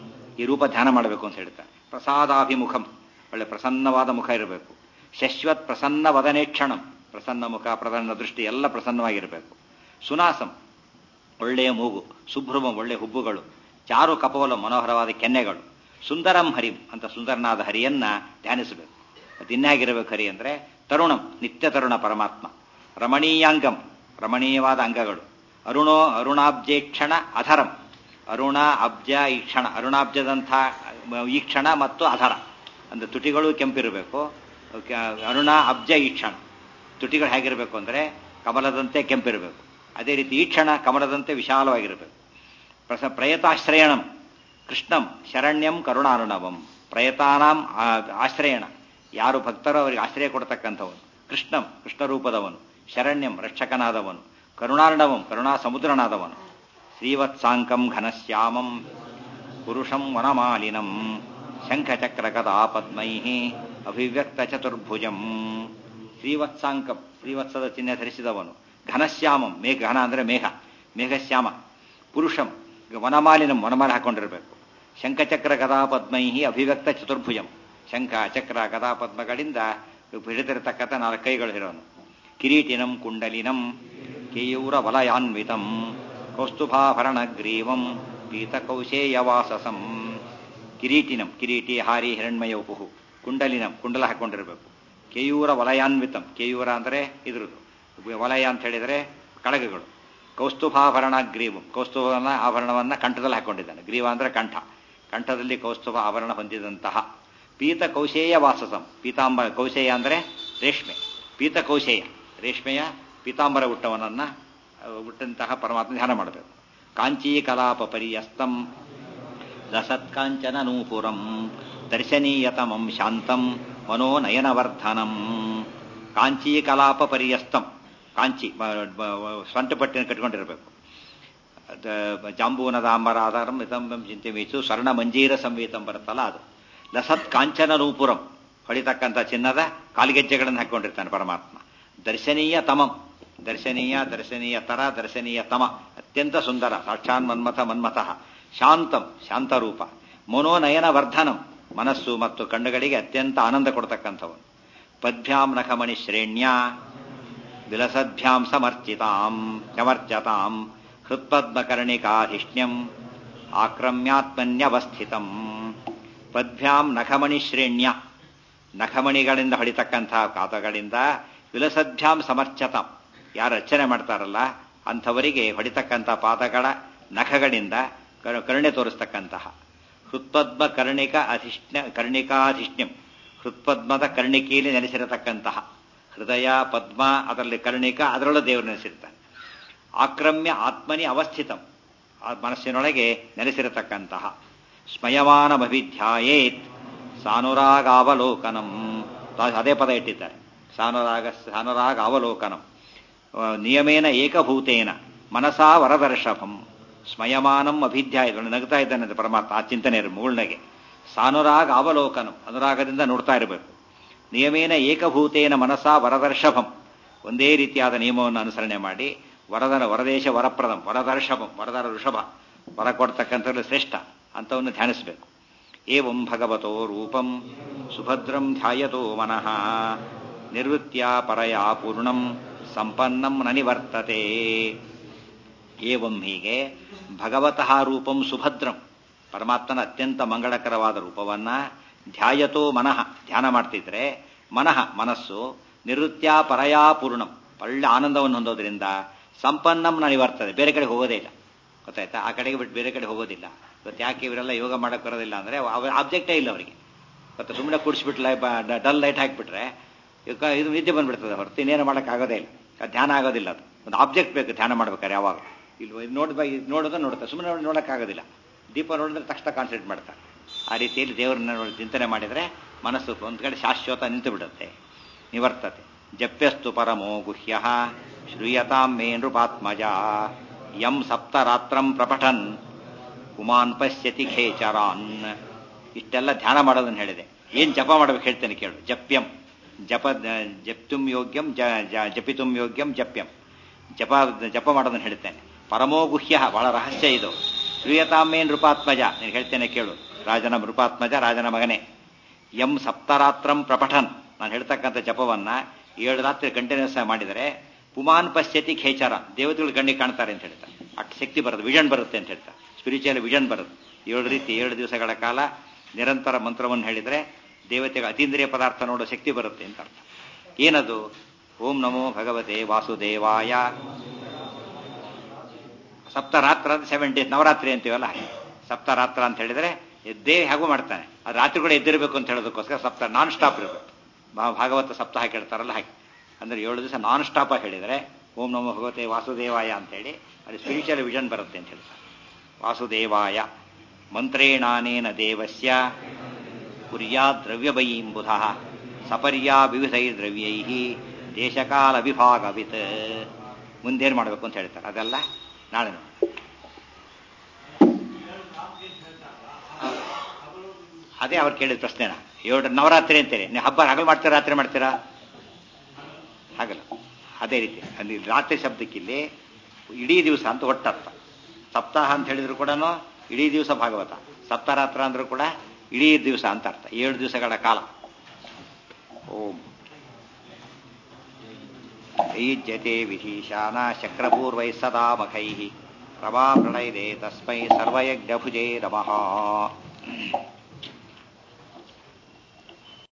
ಈ ರೂಪ ಧ್ಯಾನ ಮಾಡಬೇಕು ಅಂತ ಹೇಳ್ತಾರೆ. ಪ್ರಸಾದಾಭಿಮುಖಂ ಒಳ್ಳೆ ಪ್ರಸನ್ನವಾದ ಮುಖ ಇರಬೇಕು. ಶಶ್ವತ್ ಪ್ರಸನ್ನ ವದನೆ ಕ್ಷಣಂ ಪ್ರಸನ್ನ ಮುಖ ಪ್ರಸನ್ನ ದೃಷ್ಟಿ ಎಲ್ಲ ಪ್ರಸನ್ನವಾಗಿರಬೇಕು. ಸುನಾಸಂ ಒಳ್ಳೆಯ ಮೂಗು, ಸುಭ್ರುವಂ ಒಳ್ಳೆಯ ಹುಬ್ಬುಗಳು, ಚಾರು ಕಪೋಲಂ ಮನೋಹರವಾದ ಕೆನ್ನೆಗಳು, ಸುಂದರಂ ಹರಿಂ ಅಂತ ಸುಂದರನಾದ ಹರಿಯನ್ನ ಧ್ಯಾನಿಸಬೇಕು. ಅದಿನ್ನಾಗಿರಬೇಕು ಹರಿ ಅಂದ್ರೆ ತರುಣಂ ನಿತ್ಯ ತರುಣ ಪರಮಾತ್ಮ. ರಮಣೀಯಾಂಗಂ ರಮಣೀಯವಾದ ಅಂಗಗಳು. ಅರುಣೋ ಅರುಣಾಬ್ಜೇಕ್ಷಣ ಅಧರಂ ಅರುಣ ಅಬ್ಜ ಈಕ್ಷಣ ಅರುಣಾಬ್ಜದಂಥ ಈಕ್ಷಣ ಮತ್ತು ಅಧರ ಅಂದ್ರೆ ತುಟಿಗಳು ಕೆಂಪಿರಬೇಕು. ಅರುಣ ಅಬ್ಜ ಈಕ್ಷಣ ತುಟಿಗಳು ಹೇಗಿರಬೇಕು ಅಂದ್ರೆ ಕಮಲದಂತೆ ಕೆಂಪಿರಬೇಕು. ಅದೇ ರೀತಿ ಈಕ್ಷಣ ಕಮಲದಂತೆ ವಿಶಾಲವಾಗಿರಬೇಕು. ಪ್ರಸ ಪ್ರಯತಾಶ್ರಯಣಂ ಕೃಷ್ಣಂ ಶರಣ್ಯಂ ಕರುಣಾರ್ಣವಂ ಪ್ರಯತಾನಾಂ ಆಶ್ರಯಣ ಯಾರು ಭಕ್ತರೋ ಅವರಿಗೆ ಆಶ್ರಯ ಕೊಡ್ತಕ್ಕಂಥವನು. ಕೃಷ್ಣಂ ಕೃಷ್ಣ ರೂಪದವನು, ಶರಣ್ಯಂ ರಕ್ಷಕನಾದವನು, ಕರುಣಾರ್ಣವಂ ಕರುಣಾ ಸಮುದ್ರನಾದವನು. ಶ್ರೀವತ್ಸಾಂಕಂ ಘನಶ್ಯಾಮಂ ಪುರುಷಂ ವನಮಾಲಿನಂ ಶಂಖಚಕ್ರ ಗದಾ ಪದ್ಮೈ ಅಭಿವ್ಯಕ್ತ ಚತುರ್ಭುಜಂ. ಶ್ರೀವತ್ಸಾಂಕಂ ಶ್ರೀವತ್ಸದ ಚಿಹ್ನೆ ಧರಿಸಿದವನು. ಘನಶ್ಯಾಮಂ ಮೇಘ ಘನ ಅಂದ್ರೆ ಮೇಘ ಮೇಘಶ್ಯಾಮ. ಪುರುಷಂ ವನಮಾಲಿನಂ ವನಮಾಲಿ ಹಾಕೊಂಡಿರಬೇಕು. ಶಂಖಚಕ್ರ ಗದಾ ಪದ್ಮೈ ಅಭಿವ್ಯಕ್ತ ಚತುರ್ಭುಜಂ ಶಂಖ ಚಕ್ರ ಗದಾ ಪದ್ಮಗಳಿಂದ ಹಿಡಿದಿರತಕ್ಕಂಥ ನಾಲ್ಕು ಕೈಗಳು ಇರೋನು. ಕಿರೀಟಿನಂ ಕುಂಡಲಿನಂ ಕೇಯೂರ ವಲಯಾನ್ವಿತಂ ಕೌಸ್ತುಭಾಭರಣ ಗ್ರೀವಂ ಪೀತಕೌಶೇಯವಾಸಸಂ. ಕಿರೀಟಿನಂ ಕಿರೀಟಿ ಹಾರಿ ಹಿರಣ್ಮಯ ಉಪುಹು. ಕುಂಡಲಿನಂ ಕುಂಡಲ ಹಾಕೊಂಡಿರಬೇಕು. ಕೇಯೂರ ವಲಯಾನ್ವಿತಂ ಕೇಯೂರ ಅಂದರೆ ಇದ್ರದ್ದು ವಲಯ ಅಂತ ಹೇಳಿದರೆ ಕಳಗಗಳು. ಕೌಸ್ತುಭಾಭರಣ ಗ್ರೀವಂ ಕೌಸ್ತುಭನ ಆಭರಣವನ್ನ ಕಂಠದಲ್ಲಿ ಹಾಕೊಂಡಿದ್ದಾನೆ. ಗ್ರೀವ ಅಂದ್ರೆ ಕಂಠ, ಕಂಠದಲ್ಲಿ ಕೌಸ್ತುಭ ಆಭರಣ ಹೊಂದಿದಂತಹ. ಪೀತ ಕೌಶೇಯ ವಾಸಸಂ ಪೀತಾಂಬರ ಕೌಶೇಯ ಅಂದರೆ ರೇಷ್ಮೆ. ಪೀತ ಕೌಶೇಯ ರೇಷ್ಮೆಯ ಪೀತಾಂಬರ ಹುಟ್ಟವನನ್ನ ಹುಟ್ಟಂತಹ ಪರಮಾತ್ಮ ಧ್ಯಾನ ಮಾಡಬೇಕು. ಕಾಂಚೀ ಕಲಾಪ ಪರ್ಯಸ್ತಂ ಲಸತ್ಕಾಂಚನ ನೂಪುರಂ ದರ್ಶನೀಯತಮಂ ಶಾಂತಂ ಮನೋನಯನವರ್ಧನಂ. ಕಾಂಚೀ ಕಲಾಪ ಪರ್ಯಸ್ತಂ ಕಾಂಚಿ ಸ್ವಂಟಪಟ್ಟಿನ ಕಟ್ಕೊಂಡಿರಬೇಕು. ಜಾಂಬೂನದ ಅಂಬರಾಧಾರಂ ಇತಂಬಂ ಚಿಂತೆ ಮೀಸು ಸ್ವರ್ಣ ಮಂಜೀರ ಸಂವೇತಂ ಬರುತ್ತಲ್ಲ ಅದು. ಲಸತ್ ಕಾಂಚನ ನೂಪುರಂ ಹೊಳಿತಕ್ಕಂಥ ಚಿನ್ನದ ಕಾಲ್ಗೆಜ್ಜೆಗಳನ್ನು ಹಾಕೊಂಡಿರ್ತಾನೆ ಪರಮಾತ್ಮ. ದರ್ಶನೀಯ ತಮಂ ದರ್ಶನೀಯ ದರ್ಶನೀಯ ತರ ದರ್ಶನೀಯ ತಮ ಅತ್ಯಂತ ಸುಂದರ ಸಾಕ್ಷಾನ್ ಮನ್ಮಥ ಮನ್ಮಥಃ. ಶಾಂತಂ ಶಾಂತರೂಪ. ಮನೋನಯನ ವರ್ಧನಂ ಮನಸ್ಸು ಮತ್ತು ಕಣ್ಣುಗಳಿಗೆ ಅತ್ಯಂತ ಆನಂದ ಕೊಡ್ತಕ್ಕಂಥವನು. ಪದ್ಭ್ಯಾಂ ನಖಮಣಿ ಶ್ರೇಣ್ಯ ವಿಲಸದ್ಭ್ಯಾಂ ಸಮರ್ಚಿತಾಂ ಸಮರ್ಚತಾಂ ಹೃತ್ಪದ್ಮಕರ್ಣಿಕಾಧಿಷ್ಣ್ಯಂ ಆಕ್ರಮ್ಯಾತ್ಮನ್ಯವಸ್ಥಿತಂ. ಪದ್ಭ್ಯಾಂ ನಖಮಣಿ ಶ್ರೇಣ್ಯ ನಖಮಣಿಗಳಿಂದ ಹೊಡಿತಕ್ಕಂಥ ಕಾತಗಳಿಂದ ವಿಲಸದ್ಭ್ಯಾಂ ಸಮರ್ಚತಾಂ ಯಾರು ರಚನೆ ಮಾಡ್ತಾರಲ್ಲ ಅಂಥವರಿಗೆ ಹೊಡಿತಕ್ಕಂಥ ಪಾದಗಳ ನಖಗಳಿಂದ ಕರುಣೆ ತೋರಿಸ್ತಕ್ಕಂತಹ. ಹೃತ್ಪದ್ಮ ಕರ್ಣಿಕ ಅಧಿಷ್ಣ ಕರ್ಣಿಕಾಧಿಷ್ಣ್ಯಂ ಹೃತ್ಪದ್ಮದ ಕರ್ಣಿಕೆಯಲ್ಲಿ ನೆಲೆಸಿರತಕ್ಕಂತಹ. ಹೃದಯ ಪದ್ಮ ಅದರಲ್ಲಿ ಕರ್ಣಿಕ ಅದರೊಳಗೆ ದೇವರು ನೆಲೆಸಿರ್ತಾನೆ. ಆಕ್ರಮ್ಯ ಆತ್ಮನಿ ಅವಸ್ಥಿತಂ ಮನಸ್ಸಿನೊಳಗೆ ನೆಲೆಸಿರತಕ್ಕಂತಹ. ಸ್ಮಯಮಾನಮಭಿಧ್ಯಾಯೇತ್ ಸಾನುರಾಗಾವಲೋಕನಂ ಅದೇ ಪದ ಇಟ್ಟಿದ್ದಾರೆ. ಸಾನುರಾಗ ಸಾನುರಾಗ ಅವಲೋಕನಂ ನಿಯಮೇನ ಏಕಭೂತೇನ ಮನಸಾ ವರದರ್ಶಭಂ. ಸ್ಮಯಮಾನಂ ಅಭಿಧ್ಯಾಯ ನಗ್ತಾ ಇದ್ದಾನೆ ಪರಮಾತ್ಮ ಆ ಚಿಂತನೆ ಮೂಳ್ನಗೆ. ಸಾನುರಾಗ ಅವಲೋಕನಂ ಅನುರಾಗದಿಂದ ನೋಡ್ತಾ ಇರಬೇಕು. ನಿಯಮೇನ ಏಕಭೂತೇನ ಮನಸಾ ವರದರ್ಶಭಂ ಒಂದೇ ರೀತಿಯಾದ ನಿಯಮವನ್ನು ಅನುಸರಣೆ ಮಾಡಿ ವರದನ ವರದೇಶ ವರಪ್ರದಂ ವರದರ್ಶಭಂ ವರದರ ಋಷಭ ವರ ಕೊಡ್ತಕ್ಕಂಥದ್ದು ಶ್ರೇಷ್ಠ ಅಂಥವನ್ನು ಧ್ಯಾನಿಸಬೇಕು. ಏವಂ ಭಗವತೋ ರೂಪಂ ಸುಭದ್ರಂ ಧ್ಯಾಯತೋ ಮನಃ ನಿರ್ವೃತ್ಯ ಪರಯಾ ಪೂರ್ಣಂ ಸಂಪನ್ನಂ ನ ನಿವರ್ತತೆ. ಏವಂ ಹೀಗೆ ಭಗವತಃ ರೂಪಂ ಸುಭದ್ರಂ ಪರಮಾತ್ಮನ ಅತ್ಯಂತ ಮಂಗಳಕರವಾದ ರೂಪವನ್ನ ಧ್ಯಾಯತೋ ಮನಃ ಧ್ಯಾನ ಮಾಡ್ತಿದ್ರೆ ಮನಃ ಮನಸ್ಸು ನಿವೃತ್ಯ ಪರಯಾ ಪೂರ್ಣಂ ಒಳ್ಳೆ ಆನಂದವನ್ನು ಹೊಂದೋದ್ರಿಂದ ಸಂಪನ್ನಂ ನ ನಿವರ್ತದೆ ಬೇರೆ ಕಡೆ ಹೋಗೋದೇ ಇಲ್ಲ. ಗೊತ್ತಾಯ್ತಾ? ಆ ಕಡೆಗೆ ಬಿಟ್ಟು ಬೇರೆ ಕಡೆ ಹೋಗೋದಿಲ್ಲ. ಇವತ್ತು ಯಾಕೆ ಇವರೆಲ್ಲ ಯೋಗ ಮಾಡಕ್ಕೆ ಬರೋದಿಲ್ಲ ಅಂದ್ರೆ ಅವ್ರ ಆಬ್ಜೆಕ್ಟೇ ಇಲ್ಲ ಅವರಿಗೆ. ಮತ್ತೆ ಸುಮ್ಮನೆ ಕುಡಿಸ್ಬಿಟ್ಲೆ ಡಲ್ ಲೈಟ್ ಹಾಕಿಬಿಟ್ರೆ ಇದು ನಿದ್ದೆ ಬಂದ್ಬಿಡ್ತದೆ ಹೊರತು ಇನ್ನೇನು ಮಾಡೋಕ್ಕಾಗೋದೇ ಇಲ್ಲ. ಧ್ಯಾನ ಆಗೋದಿಲ್ಲ. ಅದು ಒಂದು ಆಬ್ಜೆಕ್ಟ್ ಬೇಕು ಧ್ಯಾನ ಮಾಡ್ಬೇಕಾರೆ ಯಾವಾಗ. ಇಲ್ಲಿ ನೋಡಿದ ನೋಡೋದು ನೋಡುತ್ತೆ ಸುಮ್ಮನೆ ನೋಡಿ ನೋಡೋಕ್ಕಾಗೋದಿಲ್ಲ. ದೀಪ ನೋಡಿದ್ರೆ ತಕ್ಷಣ ಕಾನ್ಸಂಟ್ರೇಟ್ ಮಾಡ್ತಾರೆ. ಆ ರೀತಿಯಲ್ಲಿ ದೇವರನ್ನ ನೋಡಿ ಚಿಂತನೆ ಮಾಡಿದರೆ ಮನಸ್ಸು ಒಂದು ಕಡೆ ಶಾಶ್ವತ ನಿಂತು ಬಿಡುತ್ತೆ. ನಿವರ್ತತೆ. ಜಪ್ಯಸ್ತು ಪರಮೋ ಗುಹ್ಯ ಶ್ರೂಯತಾಂ ಮೇ ನೃಪಾತ್ಮಜ ಯಂ ಸಪ್ತರಾತ್ರಂ ಪ್ರಪಠನ್ ಕುಮಾನ್ ಪಶ್ಯತಿ ಖೇಚರಾನ್. ಇಷ್ಟೆಲ್ಲ ಧ್ಯಾನ ಮಾಡೋದನ್ನು ಹೇಳಿದೆ. ಏನ್ ಜಪ ಮಾಡಬೇಕು ಹೇಳ್ತೇನೆ ಕೇಳು. ಜಪ್ಯಂ ಜಪ ಜಪ್ತುಂ ಯೋಗ್ಯಂ ಜಪಿತುಂ ಯೋಗ್ಯಂ ಜಪ್ಯಂ ಜಪ ಜಪ ಮಾಡೋದನ್ನು ಹೇಳ್ತೇನೆ. ಪರಮೋ ಗುಹ್ಯ ಬಹಳ ರಹಸ್ಯ ಇದು. ಶ್ರೂಯತಾಮೇ ನೃಪಾತ್ಮಜ ನೀನು ಹೇಳ್ತೇನೆ ಕೇಳು. ರಾಜನ ನೃಪಾತ್ಮಜ ರಾಜನ ಮಗನೇ. ಎಂ ಸಪ್ತರಾತ್ರಂ ಪ್ರಪಠನ್ ನಾನು ಹೇಳ್ತಕ್ಕಂಥ ಜಪವನ್ನ ಏಳು ರಾತ್ರಿ ಕಂಟಿನ್ಯೂಸ್ ಮಾಡಿದರೆ ಪುಮಾನ್ ಪಶ್ಯತಿ ಖೇಚರ ದೇವತೆಗಳು ಕಣ್ಣಿಗೆ ಕಾಣ್ತಾರೆ ಅಂತ ಹೇಳ್ತಾರೆ. ಅಷ್ಟು ಶಕ್ತಿ ಬರುತ್ತೆ, ವಿಷನ್ ಬರುತ್ತೆ ಅಂತ ಹೇಳ್ತಾರೆ. ಸ್ಪಿರಿಚುವಲ್ ವಿಷನ್ ಬರುತ್ತೆ. ಏಳು ರೀತಿ ಏಳು ದಿವಸಗಳ ಕಾಲ ನಿರಂತರ ಮಂತ್ರವನ್ನು ಹೇಳಿದರೆ ದೇವತೆಗಳ ಅತೀಂದ್ರಿಯ ಪದಾರ್ಥ ನೋಡೋ ಶಕ್ತಿ ಬರುತ್ತೆ ಅಂತ ಅರ್ಥ. ಏನದು? ಓಂ ನಮೋ ಭಗವತೆ ವಾಸುದೇವಾಯ. ಸಪ್ತರಾತ್ರ ಅಂತ ಸೆವೆನ್ ಡೇಸ್ ನವರಾತ್ರಿ ಅಂತೀವಲ್ಲ ಹಾಗೆ. ಸಪ್ತರಾತ್ರ ಅಂತ ಹೇಳಿದರೆ ಎದ್ದೇ ಹಾಗೂ ಮಾಡ್ತಾನೆ. ಅದು ರಾತ್ರಿ ಕೂಡ ಎದ್ದಿರಬೇಕು ಅಂತ ಹೇಳೋದಕ್ಕೋಸ್ಕರ ಸಪ್ತ ನಾನ್ ಸ್ಟಾಪ್ ಇರಬೇಕು. ಭಾಗವತ ಸಪ್ತಾಹ ಕೇಳ್ತಾರಲ್ಲ ಹಾಗೆ. ಅಂದರೆ ಏಳು ದಿವಸ ನಾನ್ ಸ್ಟಾಪ್ ಆಗಿ ಹೇಳಿದರೆ ಓಂ ನಮೋ ಭಗವತೆ ವಾಸುದೇವಾಯ ಅಂತೇಳಿ ಅದು ಸ್ಪಿರಿಚುವಲ್ ವಿಷನ್ ಬರುತ್ತೆ ಅಂತ ಹೇಳ್ತಾರೆ. ವಾಸುದೇವಾಯ ಮಂತ್ರೇಣಾನೇನ ದೇವಸ್ಯ ಕುರ್ಯಾ ದ್ರವ್ಯವೈಂಬುಧ ಸಪರ್ಯಾ ವಿವಿಧೈ ದ್ರವ್ಯೈ ದೇಶಕಾಲ ವಿಭಾಗವಿತ್. ಮುಂದೇನು ಮಾಡಬೇಕು ಅಂತ ಹೇಳ್ತಾರೆ. ಅದೆಲ್ಲ ನಾಳೆ ನೋಡಿ. ಅದೇ ಅವ್ರು ಕೇಳಿದ ಪ್ರಶ್ನೆನ. ಏಳು ನವರಾತ್ರಿ ಅಂತೇಳಿ ನೀವು ಹಬ್ಬ ಹಗಲು ಮಾಡ್ತೀರಾ ರಾತ್ರಿ ಮಾಡ್ತೀರಾ? ಹಾಗಲ್ಲ. ಅದೇ ರೀತಿ ಅಲ್ಲಿ ರಾತ್ರಿ ಶಬ್ದಕ್ಕಿಲ್ಲಿ ಇಡೀ ದಿವಸ ಅಂತ ಒಟ್ಟರ್ಥ. ಸಪ್ತಾಹ ಅಂತ ಹೇಳಿದ್ರು ಕೂಡ ಇಡೀ ದಿವಸ ಭಾಗವತ. ಸಪ್ತರಾತ್ರ ಅಂದ್ರೂ ಕೂಡ ಇಡೀ ದಿವಸ ಅಂತ ಅರ್ಥ. ಏಳು ದಿವಸಗಳ ಕಾಲ. ಓಂ ಈಜ್ಯತೆ ವಿಶೀಶಾನ ಶಕ್ರಪೂರ್ವೈ ಸದಾ ಮಖೈ ಪ್ರಭಾ ಪ್ರಣೈದೆ ತಸ್ಮೈ ಸರ್ವಯಜ್ಞಭುಜೇ ನಮಃ.